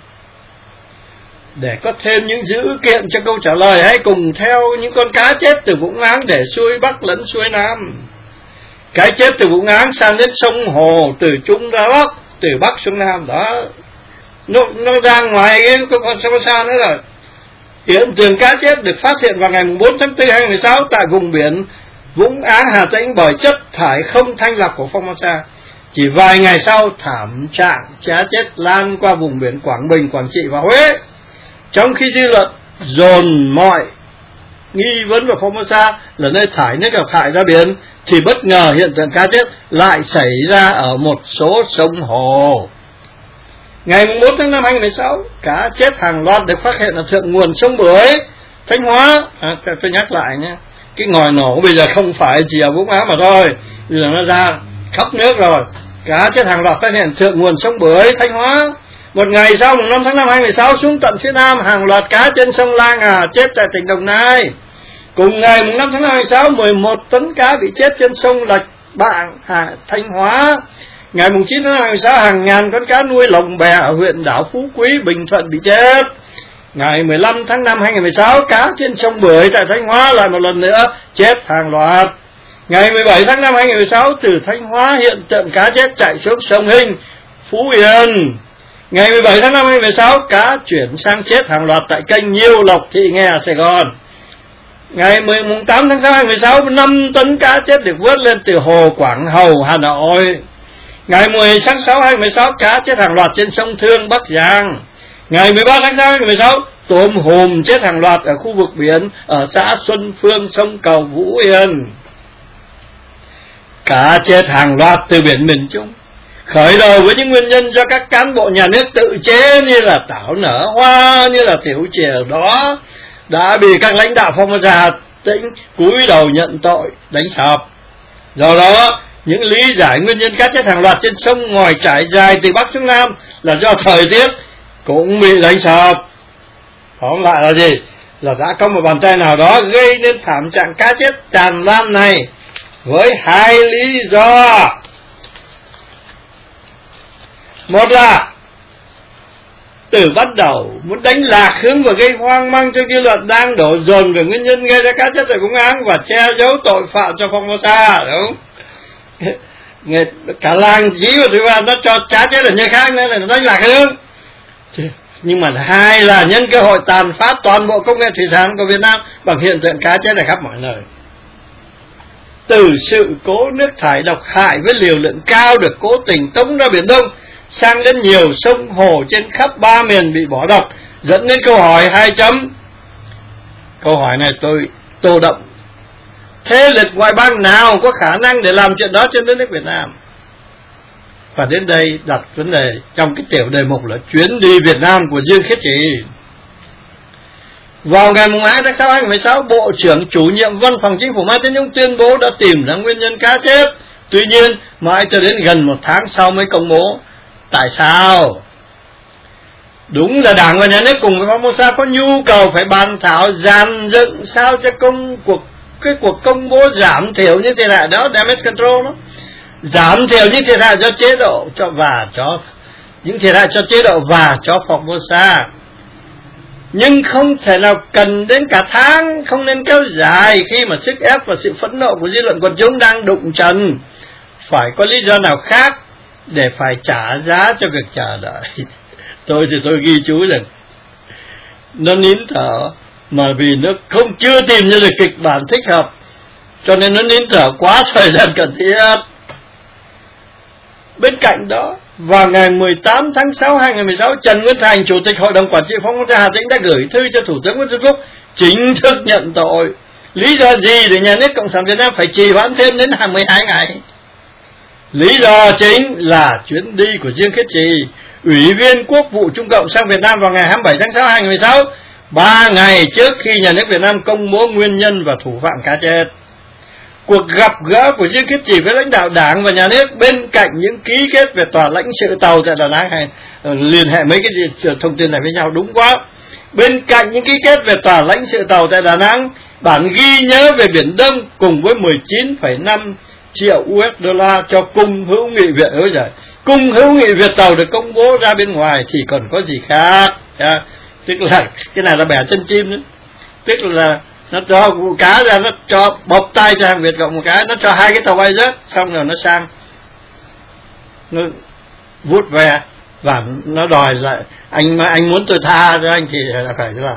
Để có thêm những dữ kiện cho câu trả lời, hãy cùng theo những con cá chết từ Vũng Áng để xuôi Bắc lẫn xuôi Nam. cái chết từ Vũng Áng sang đến sông Hồ, từ Trung ra Bắc, từ Bắc xuống Nam đó, nó ra ngoài cái Formosa nữa rồi. Hiện tượng cá chết được phát hiện vào ngày 4 tháng 4 2016 tại vùng biển Vũng Áng, Hà Tĩnh bởi chất thải không thanh lọc của Formosa. Chỉ vài ngày sau, thảm trạng cá chết lan qua vùng biển Quảng Bình, Quảng Trị và Huế. Trong khi dư luận dồn mọi nghi vấn vào Formosa là nơi thải nước độc hại ra biển, thì bất ngờ hiện tượng cá chết lại xảy ra ở một số sông hồ. Ngày 4 tháng 5 2016, cá chết hàng loạt được phát hiện ở thượng nguồn sông Bưởi, Thanh Hóa. Tôi nhắc lại nhé, cái ngòi nổ bây giờ không phải chỉ ở Vũng Áng mà thôi, bây giờ nó ra khắp nước rồi. Cá chết hàng loạt phát hiện thượng nguồn sông Bưởi, Thanh Hóa. Một ngày sau, 5 tháng 5 2016, xuống tận phía Nam, hàng loạt cá trên sông La Ngà chết tại tỉnh Đồng Nai. Cùng ngày 5 tháng 5 2016, 11 tấn cá bị chết trên sông Lạch Bạng, Thanh Hóa. Ngày 9 tháng 5 2016, hàng ngàn con cá nuôi lồng bè ở huyện đảo Phú Quý, Bình Thuận bị chết. Ngày 15 tháng 5 2016, cá trên sông Bưởi tại Thanh Hóa lại một lần nữa chết hàng loạt. Ngày 17 tháng 5 2016, từ Thanh Hóa hiện tượng cá chết chạy xuống sông Hinh, Phú Yên. Ngày 17 tháng 5 2016, cá chuyển sang chết hàng loạt tại kênh Nhiêu Lộc, Thị Nghè, Sài Gòn. Ngày 8 tháng 6 2016, 5 tấn cá chết được vớt lên từ hồ Quảng Hầu, Hà Nội. Ngày 10 tháng 6 2016, cá chết hàng loạt trên sông Thương, Bắc Giang. Ngày 13 tháng 6 2016, tôm hùm chết hàng loạt ở khu vực biển ở xã Xuân Phương, sông Cầu, Vũ Yên. Cá chết hàng loạt từ biển miền Trung. Khởi đầu với những nguyên nhân do các cán bộ nhà nước tự chế như là tảo nở hoa, như là tiểu chèo đó, đã bị các lãnh đạo Formosa Tỉnh cúi đầu nhận tội, đánh sập. Do đó, những lý giải nguyên nhân cá chết hàng loạt trên sông ngòi trải dài từ Bắc xuống Nam là do thời tiết cũng bị đánh sập. Tóm lại là gì? Là đã có một bàn tay nào đó gây nên thảm trạng cá chết tràn lan này với hai lý do. Một là từ bắt đầu muốn đánh lạc hướng và gây hoang mang cho dư luận đang đổ dồn về nguyên nhân gây ra cá chết tại Vũng Áng và che giấu tội phạm cho Formosa, đúng? Cả làng dí và thủy văn nó cho cá chết ở nơi khác nữa là nó đánh lạc hướng. Nhưng mà hai là nhân cơ hội tàn phá toàn bộ công nghệ thủy sản của Việt Nam bằng hiện tượng cá chết ở khắp mọi nơi. Từ sự cố nước thải độc hại với liều lượng cao được cố tình tống ra Biển Đông sang đến nhiều sông hồ trên khắp ba miền bị bỏ độc, dẫn đến câu hỏi 2 chấm. Câu hỏi này tôi tô đậm: thế lực ngoại bang nào có khả năng để làm chuyện đó trên đất nước Việt Nam? Và đến đây đặt vấn đề trong cái tiểu đề mục là chuyến đi Việt Nam của Dương Khiết Trì. Vào ngày 2 tháng 6 2016, Bộ trưởng chủ nhiệm Văn phòng Chính phủ Mai Tiến Dũng tuyên bố đã tìm ra nguyên nhân cá chết. Tuy nhiên, mãi cho đến gần 1 tháng sau mới công bố. Tại sao? Đúng là Đảng và Nhà nước cùng với Formosa có nhu cầu phải bàn thảo dàn dựng sao cho cuộc công bố giảm thiểu những thiệt hại đó, damage control đó, giảm thiểu những thiệt hại cho chế độ những thiệt hại cho chế độ và cho Formosa. Nhưng không thể nào cần đến cả tháng, không nên kéo dài khi mà sức ép và sự phẫn nộ của dư luận quần chúng đang đụng trần. Phải có lý do nào khác để phải trả giá cho việc chờ đợi. Tôi ghi chú rằng nó nín thở, mà vì nó chưa tìm ra được kịch bản thích hợp, cho nên nó nín thở quá thời gian cần thiết. Bên cạnh đó, vào ngày 18 tháng 6 2016, Trần Nguyên Thành, Chủ tịch Hội đồng Quản trị Formosa Hà Tĩnh đã gửi thư cho Thủ tướng Nguyễn Xuân Phúc chính thức nhận tội. Lý do gì để Nhà nước Cộng sản Việt Nam phải trì hoãn thêm đến 12 ngày? Lý do chính là chuyến đi của Dương Khiết Trì, Ủy viên Quốc vụ Trung Cộng sang Việt Nam vào ngày 27 tháng 6 2016, 3 ngày trước khi Nhà nước Việt Nam công bố nguyên nhân và thủ phạm cá chết. Cuộc gặp gỡ của Dương Khiết Trì với lãnh đạo Đảng và Nhà nước bên cạnh những ký kết về tòa lãnh sự tàu tại Đà Nẵng, hay liên hệ mấy cái thông tin này với nhau đúng quá. Bên cạnh những ký kết về tòa lãnh sự tàu tại Đà Nẵng, bản ghi nhớ về Biển Đông cùng với 19,5 triệu USD cho cung hữu nghị Việt. Cung hữu nghị Việt tàu được công bố ra bên ngoài thì còn có gì khác. Tức là cái này là bẻ chân chim nữa. Tức là nó cho củ cá ra, nó cho bọc tay cho hàng Việt Cộng một cái, nó cho 2 cái tàu bay rớt, xong rồi nó sang, nó vút về và nó đòi lại anh muốn tôi tha cho anh thì phải là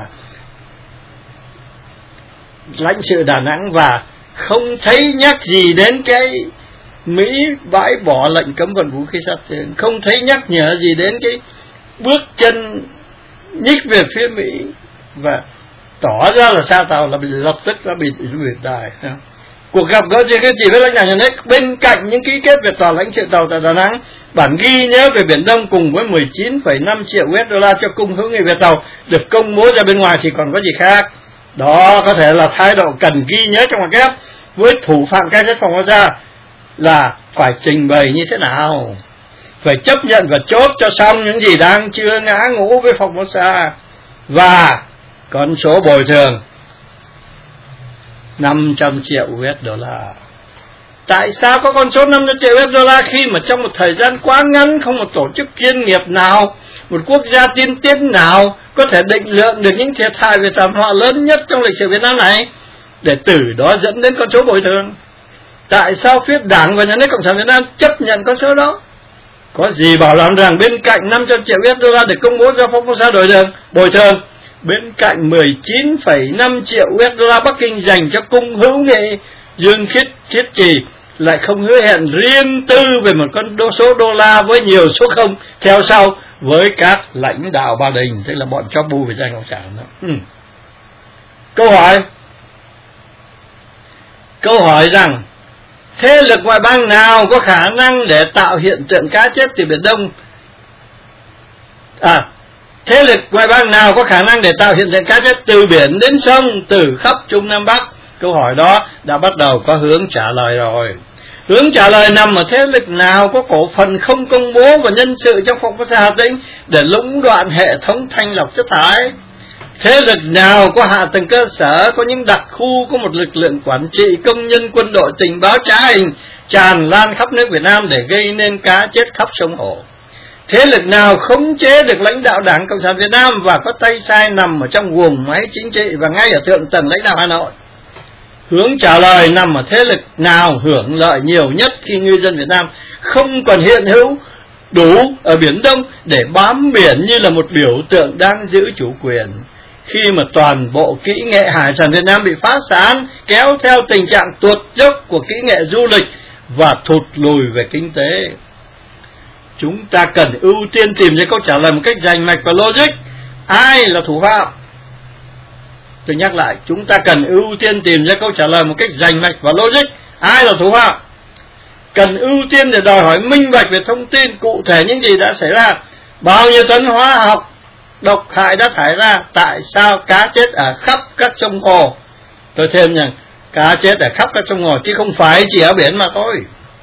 lãnh sự Đà Nẵng, và không thấy nhắc gì đến cái Mỹ bãi bỏ lệnh cấm vận vũ khí sát thương, không thấy nhắc nhở gì đến cái bước chân nhích về phía Mỹ, và tỏ ra là sao tàu là lập tức đã bị đài. Cuộc gặp gỡ chỉ với lãnh đạo nhà nước bên cạnh những ký kết về tòa lãnh sự tàu tại Đà Nẵng, bản ghi nhớ về Biển Đông cùng với 19,5 triệu USD cho cung hữu nghị Việt Tàu được công bố ra bên ngoài thì còn có gì khác. Đó có thể là thái độ cần ghi nhớ trong ngoặc kép với thủ phạm cai xét phòng quốc gia là phải trình bày như thế nào, phải chấp nhận và chốt cho xong những gì đang chưa ngã ngũ với phòng quốc gia, và con số bồi thường 500 triệu USD. Tại sao có con số 500 triệu USD khi mà trong một thời gian quá ngắn không một tổ chức chuyên nghiệp nào, một quốc gia tiên tiến nào có thể định lượng được những thiệt hại về thảm họa lớn nhất trong lịch sử Việt Nam này, để từ đó dẫn đến con số bồi thường? Tại sao phía Đảng và Nhà nước Cộng sản Việt Nam chấp nhận con số đó? Có gì bảo đảm rằng bên cạnh 500 triệu USD được công bố do Phong Quốc gia bồi thường, bên cạnh 19,5 triệu USD Bắc Kinh dành cho cung hữu nghị Dương Khiết Trì lại không hứa hẹn riêng tư về một con số đô la với nhiều số không theo sau với các lãnh đạo Ba Đình, tức là bọn cho bu về giai cộng sản đó. Câu hỏi rằng thế lực ngoại bang nào có khả năng để tạo hiện tượng cá chết từ Biển Đông? Thế lực ngoại bang nào có khả năng để tạo hiện tượng cá chết từ biển đến sông, từ khắp Trung Nam Bắc? Câu hỏi đó đã bắt đầu có hướng trả lời rồi. Hướng trả lời nằm ở thế lực nào có cổ phần không công bố và nhân sự trong Phòng Quốc gia Hà Tĩnh để lũng đoạn hệ thống thanh lọc chất thải. Thế lực nào có hạ tầng cơ sở, có những đặc khu, có một lực lượng quản trị, công nhân, quân đội, tình báo trá hình tràn lan khắp nước Việt Nam để gây nên cá chết khắp sông hồ? Thế lực nào khống chế được lãnh đạo Đảng Cộng sản Việt Nam và có tay sai nằm ở trong guồng máy chính trị và ngay ở thượng tầng lãnh đạo Hà Nội? Hướng trả lời nằm ở thế lực nào hưởng lợi nhiều nhất khi ngư dân Việt Nam không còn hiện hữu đủ ở Biển Đông để bám biển như là một biểu tượng đang giữ chủ quyền, khi mà toàn bộ kỹ nghệ hải sản Việt Nam bị phá sản, kéo theo tình trạng tuột dốc của kỹ nghệ du lịch và thụt lùi về kinh tế. Chúng ta cần ưu tiên tìm ra câu trả lời một cách rành mạch và logic. Ai là thủ phạm? Tôi nhắc lại, chúng ta cần ưu tiên tìm ra câu trả lời một cách rành mạch và logic. Ai là thủ phạm? Cần ưu tiên để đòi hỏi minh bạch về thông tin cụ thể những gì đã xảy ra, bao nhiêu tấn hóa học độc hại đã thải ra, tại sao cá chết ở khắp các sông hồ. Tôi thêm rằng cá chết ở khắp các sông hồ chứ không phải chỉ ở biển mà thôi.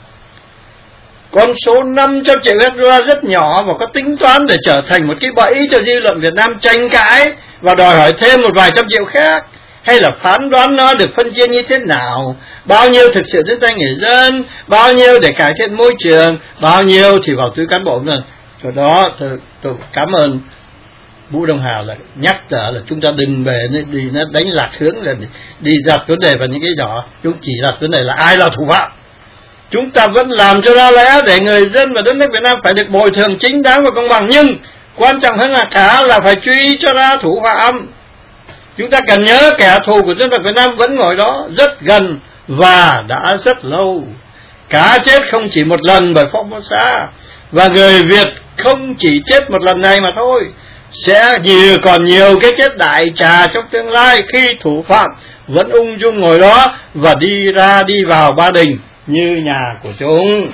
Con số 500 triệu USD rất nhỏ và có tính toán để trở thành một cái bẫy cho dư luận Việt Nam tranh cãi và đòi hỏi thêm một vài trăm triệu khác, hay là phán đoán nó được phân chia như thế nào, bao nhiêu thực sự đến tay người dân, bao nhiêu để cải thiện môi trường, bao nhiêu thì vào túi cán bộ nữa. Cho đó tôi cảm ơn Vũ Đông Hà là nhắc trở là chúng ta đừng về đi nó đánh lạc hướng, là đi đặt vấn đề vào những cái nhỏ, chúng chỉ đặt vấn đề là ai là thủ phạm. Chúng ta vẫn làm cho ra lẽ để người dân và đất nước Việt Nam phải được bồi thường chính đáng và công bằng, nhưng quan trọng hơn là cả là phải truy cho ra thủ phạm. Chúng ta cần nhớ kẻ thù của dân tộc Việt Nam vẫn ngồi đó rất gần và đã rất lâu. Cá chết không chỉ một lần bởi Phong Quốc gia, và người Việt không chỉ chết một lần này mà thôi, sẽ còn nhiều cái chết đại trà trong tương lai khi thủ phạm vẫn ung dung ngồi đó và đi ra đi vào Ba Đình như nhà của chúng.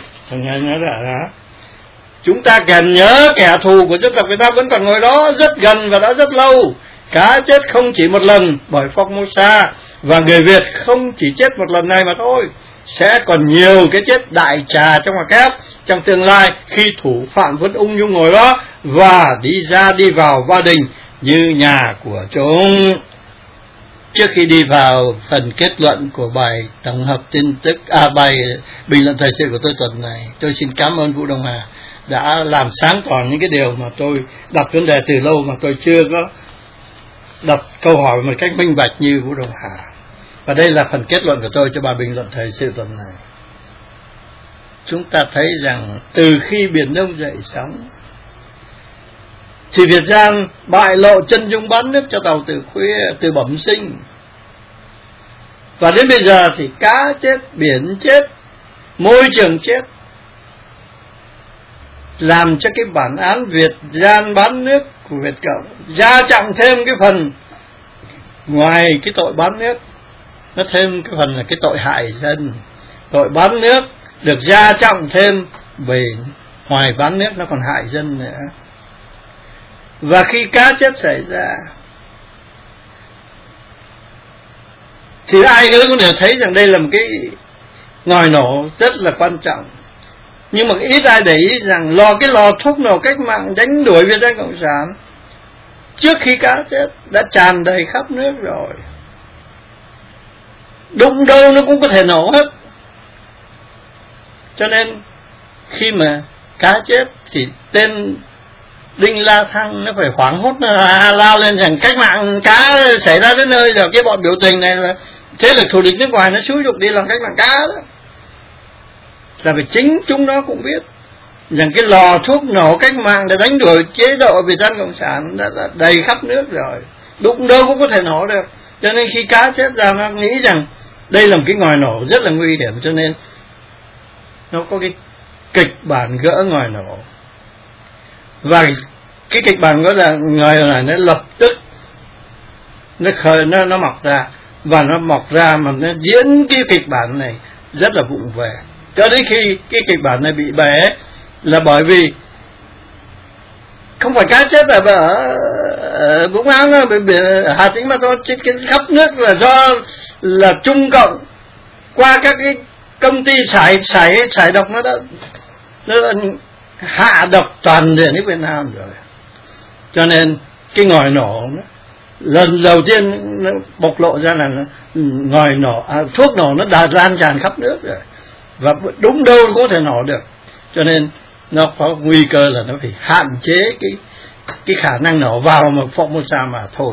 Chúng ta cần nhớ kẻ thù của dân tộc Việt Nam vẫn còn ngồi đó rất gần và đã rất lâu. Cá chết không chỉ một lần bởi Formosa, và người Việt không chỉ chết một lần này mà thôi, sẽ còn nhiều cái chết đại trà trong ngoặc kép trong tương lai khi thủ phạm vẫn ung dung ngồi đó và đi ra đi vào Ba Đình như nhà của chúng. Trước khi đi vào phần kết luận của bài tổng hợp tin tức, bài bình luận thời sự của tôi tuần này, tôi xin cảm ơn Vũ Đông Hà đã làm sáng tỏ những cái điều mà tôi đặt vấn đề từ lâu mà tôi chưa có đặt câu hỏi một cách minh bạch như Vũ Đồng Hà. Và đây là phần kết luận của tôi cho bài bình luận thời sự tuần này. Chúng ta thấy rằng từ khi Biển Đông dậy sóng thì Việt Giang bại lộ chân dung bán nước cho tàu từ khuya, từ bẩm sinh. Và đến bây giờ thì cá chết, biển chết, môi trường chết, làm cho cái bản án Việt Giang bán nước của Việt Cộng gia trọng thêm cái phần, ngoài cái tội bán nước, nó thêm cái phần là cái tội hại dân. Tội bán nước được gia trọng thêm vì ngoài bán nước nó còn hại dân nữa. Và khi cá chết xảy ra thì ai cũng đều thấy rằng đây là một cái ngòi nổ rất là quan trọng. Nhưng mà ít ai để ý rằng cái lò thuốc nổ cách mạng đánh đuổi Việt Nam Cộng sản trước khi cá chết đã tràn đầy khắp nước rồi. Đụng đâu nó cũng có thể nổ hết. Cho nên khi mà cá chết thì tên Đinh La Thăng nó phải hoảng hốt, nó lao lên rằng cách mạng cá xảy ra đến nơi rồi. Cái bọn biểu tình này là thế lực thù địch nước ngoài nó xúi giục đi làm cách mạng cá đó. Là vì chính chúng nó cũng biết rằng cái lò thuốc nổ cách mạng để đánh đuổi chế độ Việt Nam Cộng sản đã đầy khắp nước rồi, đụng đâu cũng có thể nổ được. Cho nên khi cá chết ra nó nghĩ rằng đây là một cái ngòi nổ rất là nguy hiểm, cho nên nó có cái kịch bản gỡ ngòi nổ. Và cái kịch bản gỡ là ngòi này nó lập tức nó mọc ra, và nó mọc ra mà nó diễn cái kịch bản này rất là vụng về, cho đến khi cái kịch bản này bị bể là bởi vì không phải cá chết ở Vũng Áng, ở Hà Tĩnh mà thôi, trên khắp nước là do là Trung Cộng qua các cái công ty xài độc nó đã hạ độc toàn thể nước Việt Nam rồi. Cho nên cái ngòi nổ lần đầu tiên nó bộc lộ ra là ngòi nổ, thuốc nổ nó đã lan tràn khắp nước rồi, và đúng đâu cũng có thể nổ được. Cho nên nó có nguy cơ là nó phải hạn chế cái khả năng nổ vào một Formosa mà thôi.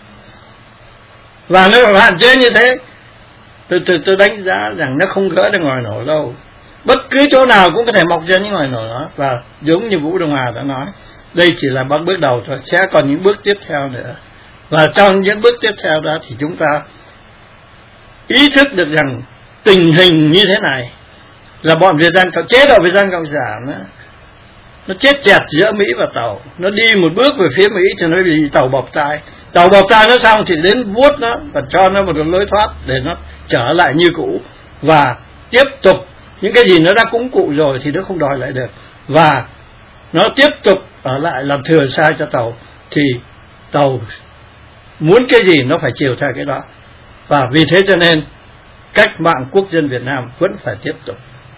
Và nếu hạn chế như thế, tôi đánh giá rằng nó không gỡ được ngòi nổ đâu. Bất cứ chỗ nào cũng có thể mọc ra những ngòi nổ đó. Và giống như Vũ Đồng Hà đã nói, đây chỉ là bước đầu thôi, sẽ còn những bước tiếp theo nữa. Và trong những bước tiếp theo đó thì chúng ta ý thức được rằng tình hình như thế này là bọn Việt Nam chế độ Việt Nam Cộng sản đó, nó chết chẹt giữa Mỹ và tàu. Nó đi một bước về phía Mỹ thì nó bị tàu bọc tai. Tàu bọc tai nó xong thì đến vuốt nó và cho nó một lối thoát để nó trở lại như cũ, và tiếp tục những cái gì nó đã cúng cụ rồi thì nó không đòi lại được, và nó tiếp tục ở lại làm thừa sai cho tàu. Thì tàu muốn cái gì nó phải chiều theo cái đó. Và vì thế cho nên cách mạng quốc dân Việt Nam vẫn phải tiếp tục.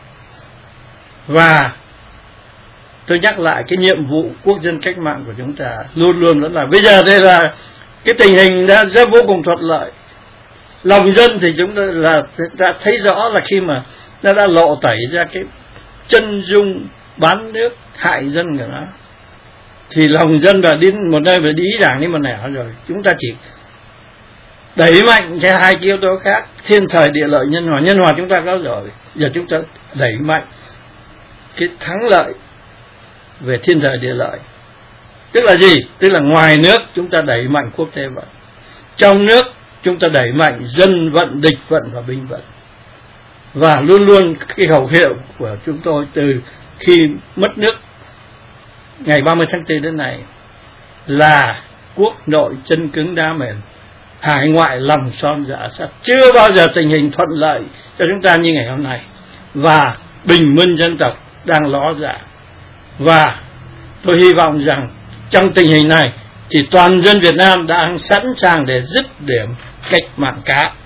Và tôi nhắc lại cái nhiệm vụ quốc dân cách mạng của chúng ta luôn luôn vẫn là, bây giờ đây là cái tình hình đã rất vô cùng thuận lợi. Lòng dân thì chúng ta đã thấy rõ là khi mà nó đã lộ tẩy ra cái chân dung bán nước hại dân của nó, thì lòng dân đã đến một nơi phải đi đảng đi một nẻo rồi. Chúng ta chỉ đẩy mạnh cái hai yếu tố khác, thiên thời địa lợi nhân hòa. Nhân hòa chúng ta có rồi, giờ chúng ta đẩy mạnh cái thắng lợi về thiên thời địa lợi. Tức là gì? Tức là ngoài nước chúng ta đẩy mạnh quốc tế vận, trong nước chúng ta đẩy mạnh dân vận, địch vận và binh vận. Và luôn luôn cái khẩu hiệu của chúng tôi từ khi mất nước ngày 30 tháng 4 đến nay là quốc nội chân cứng đá mềm, hải ngoại lòng son dạ sắt. Chưa bao giờ tình hình thuận lợi cho chúng ta như ngày hôm nay, và bình minh dân tộc đang ló dạ. Và tôi hy vọng rằng trong tình hình này thì toàn dân Việt Nam đang sẵn sàng để dứt điểm cách mạng cá.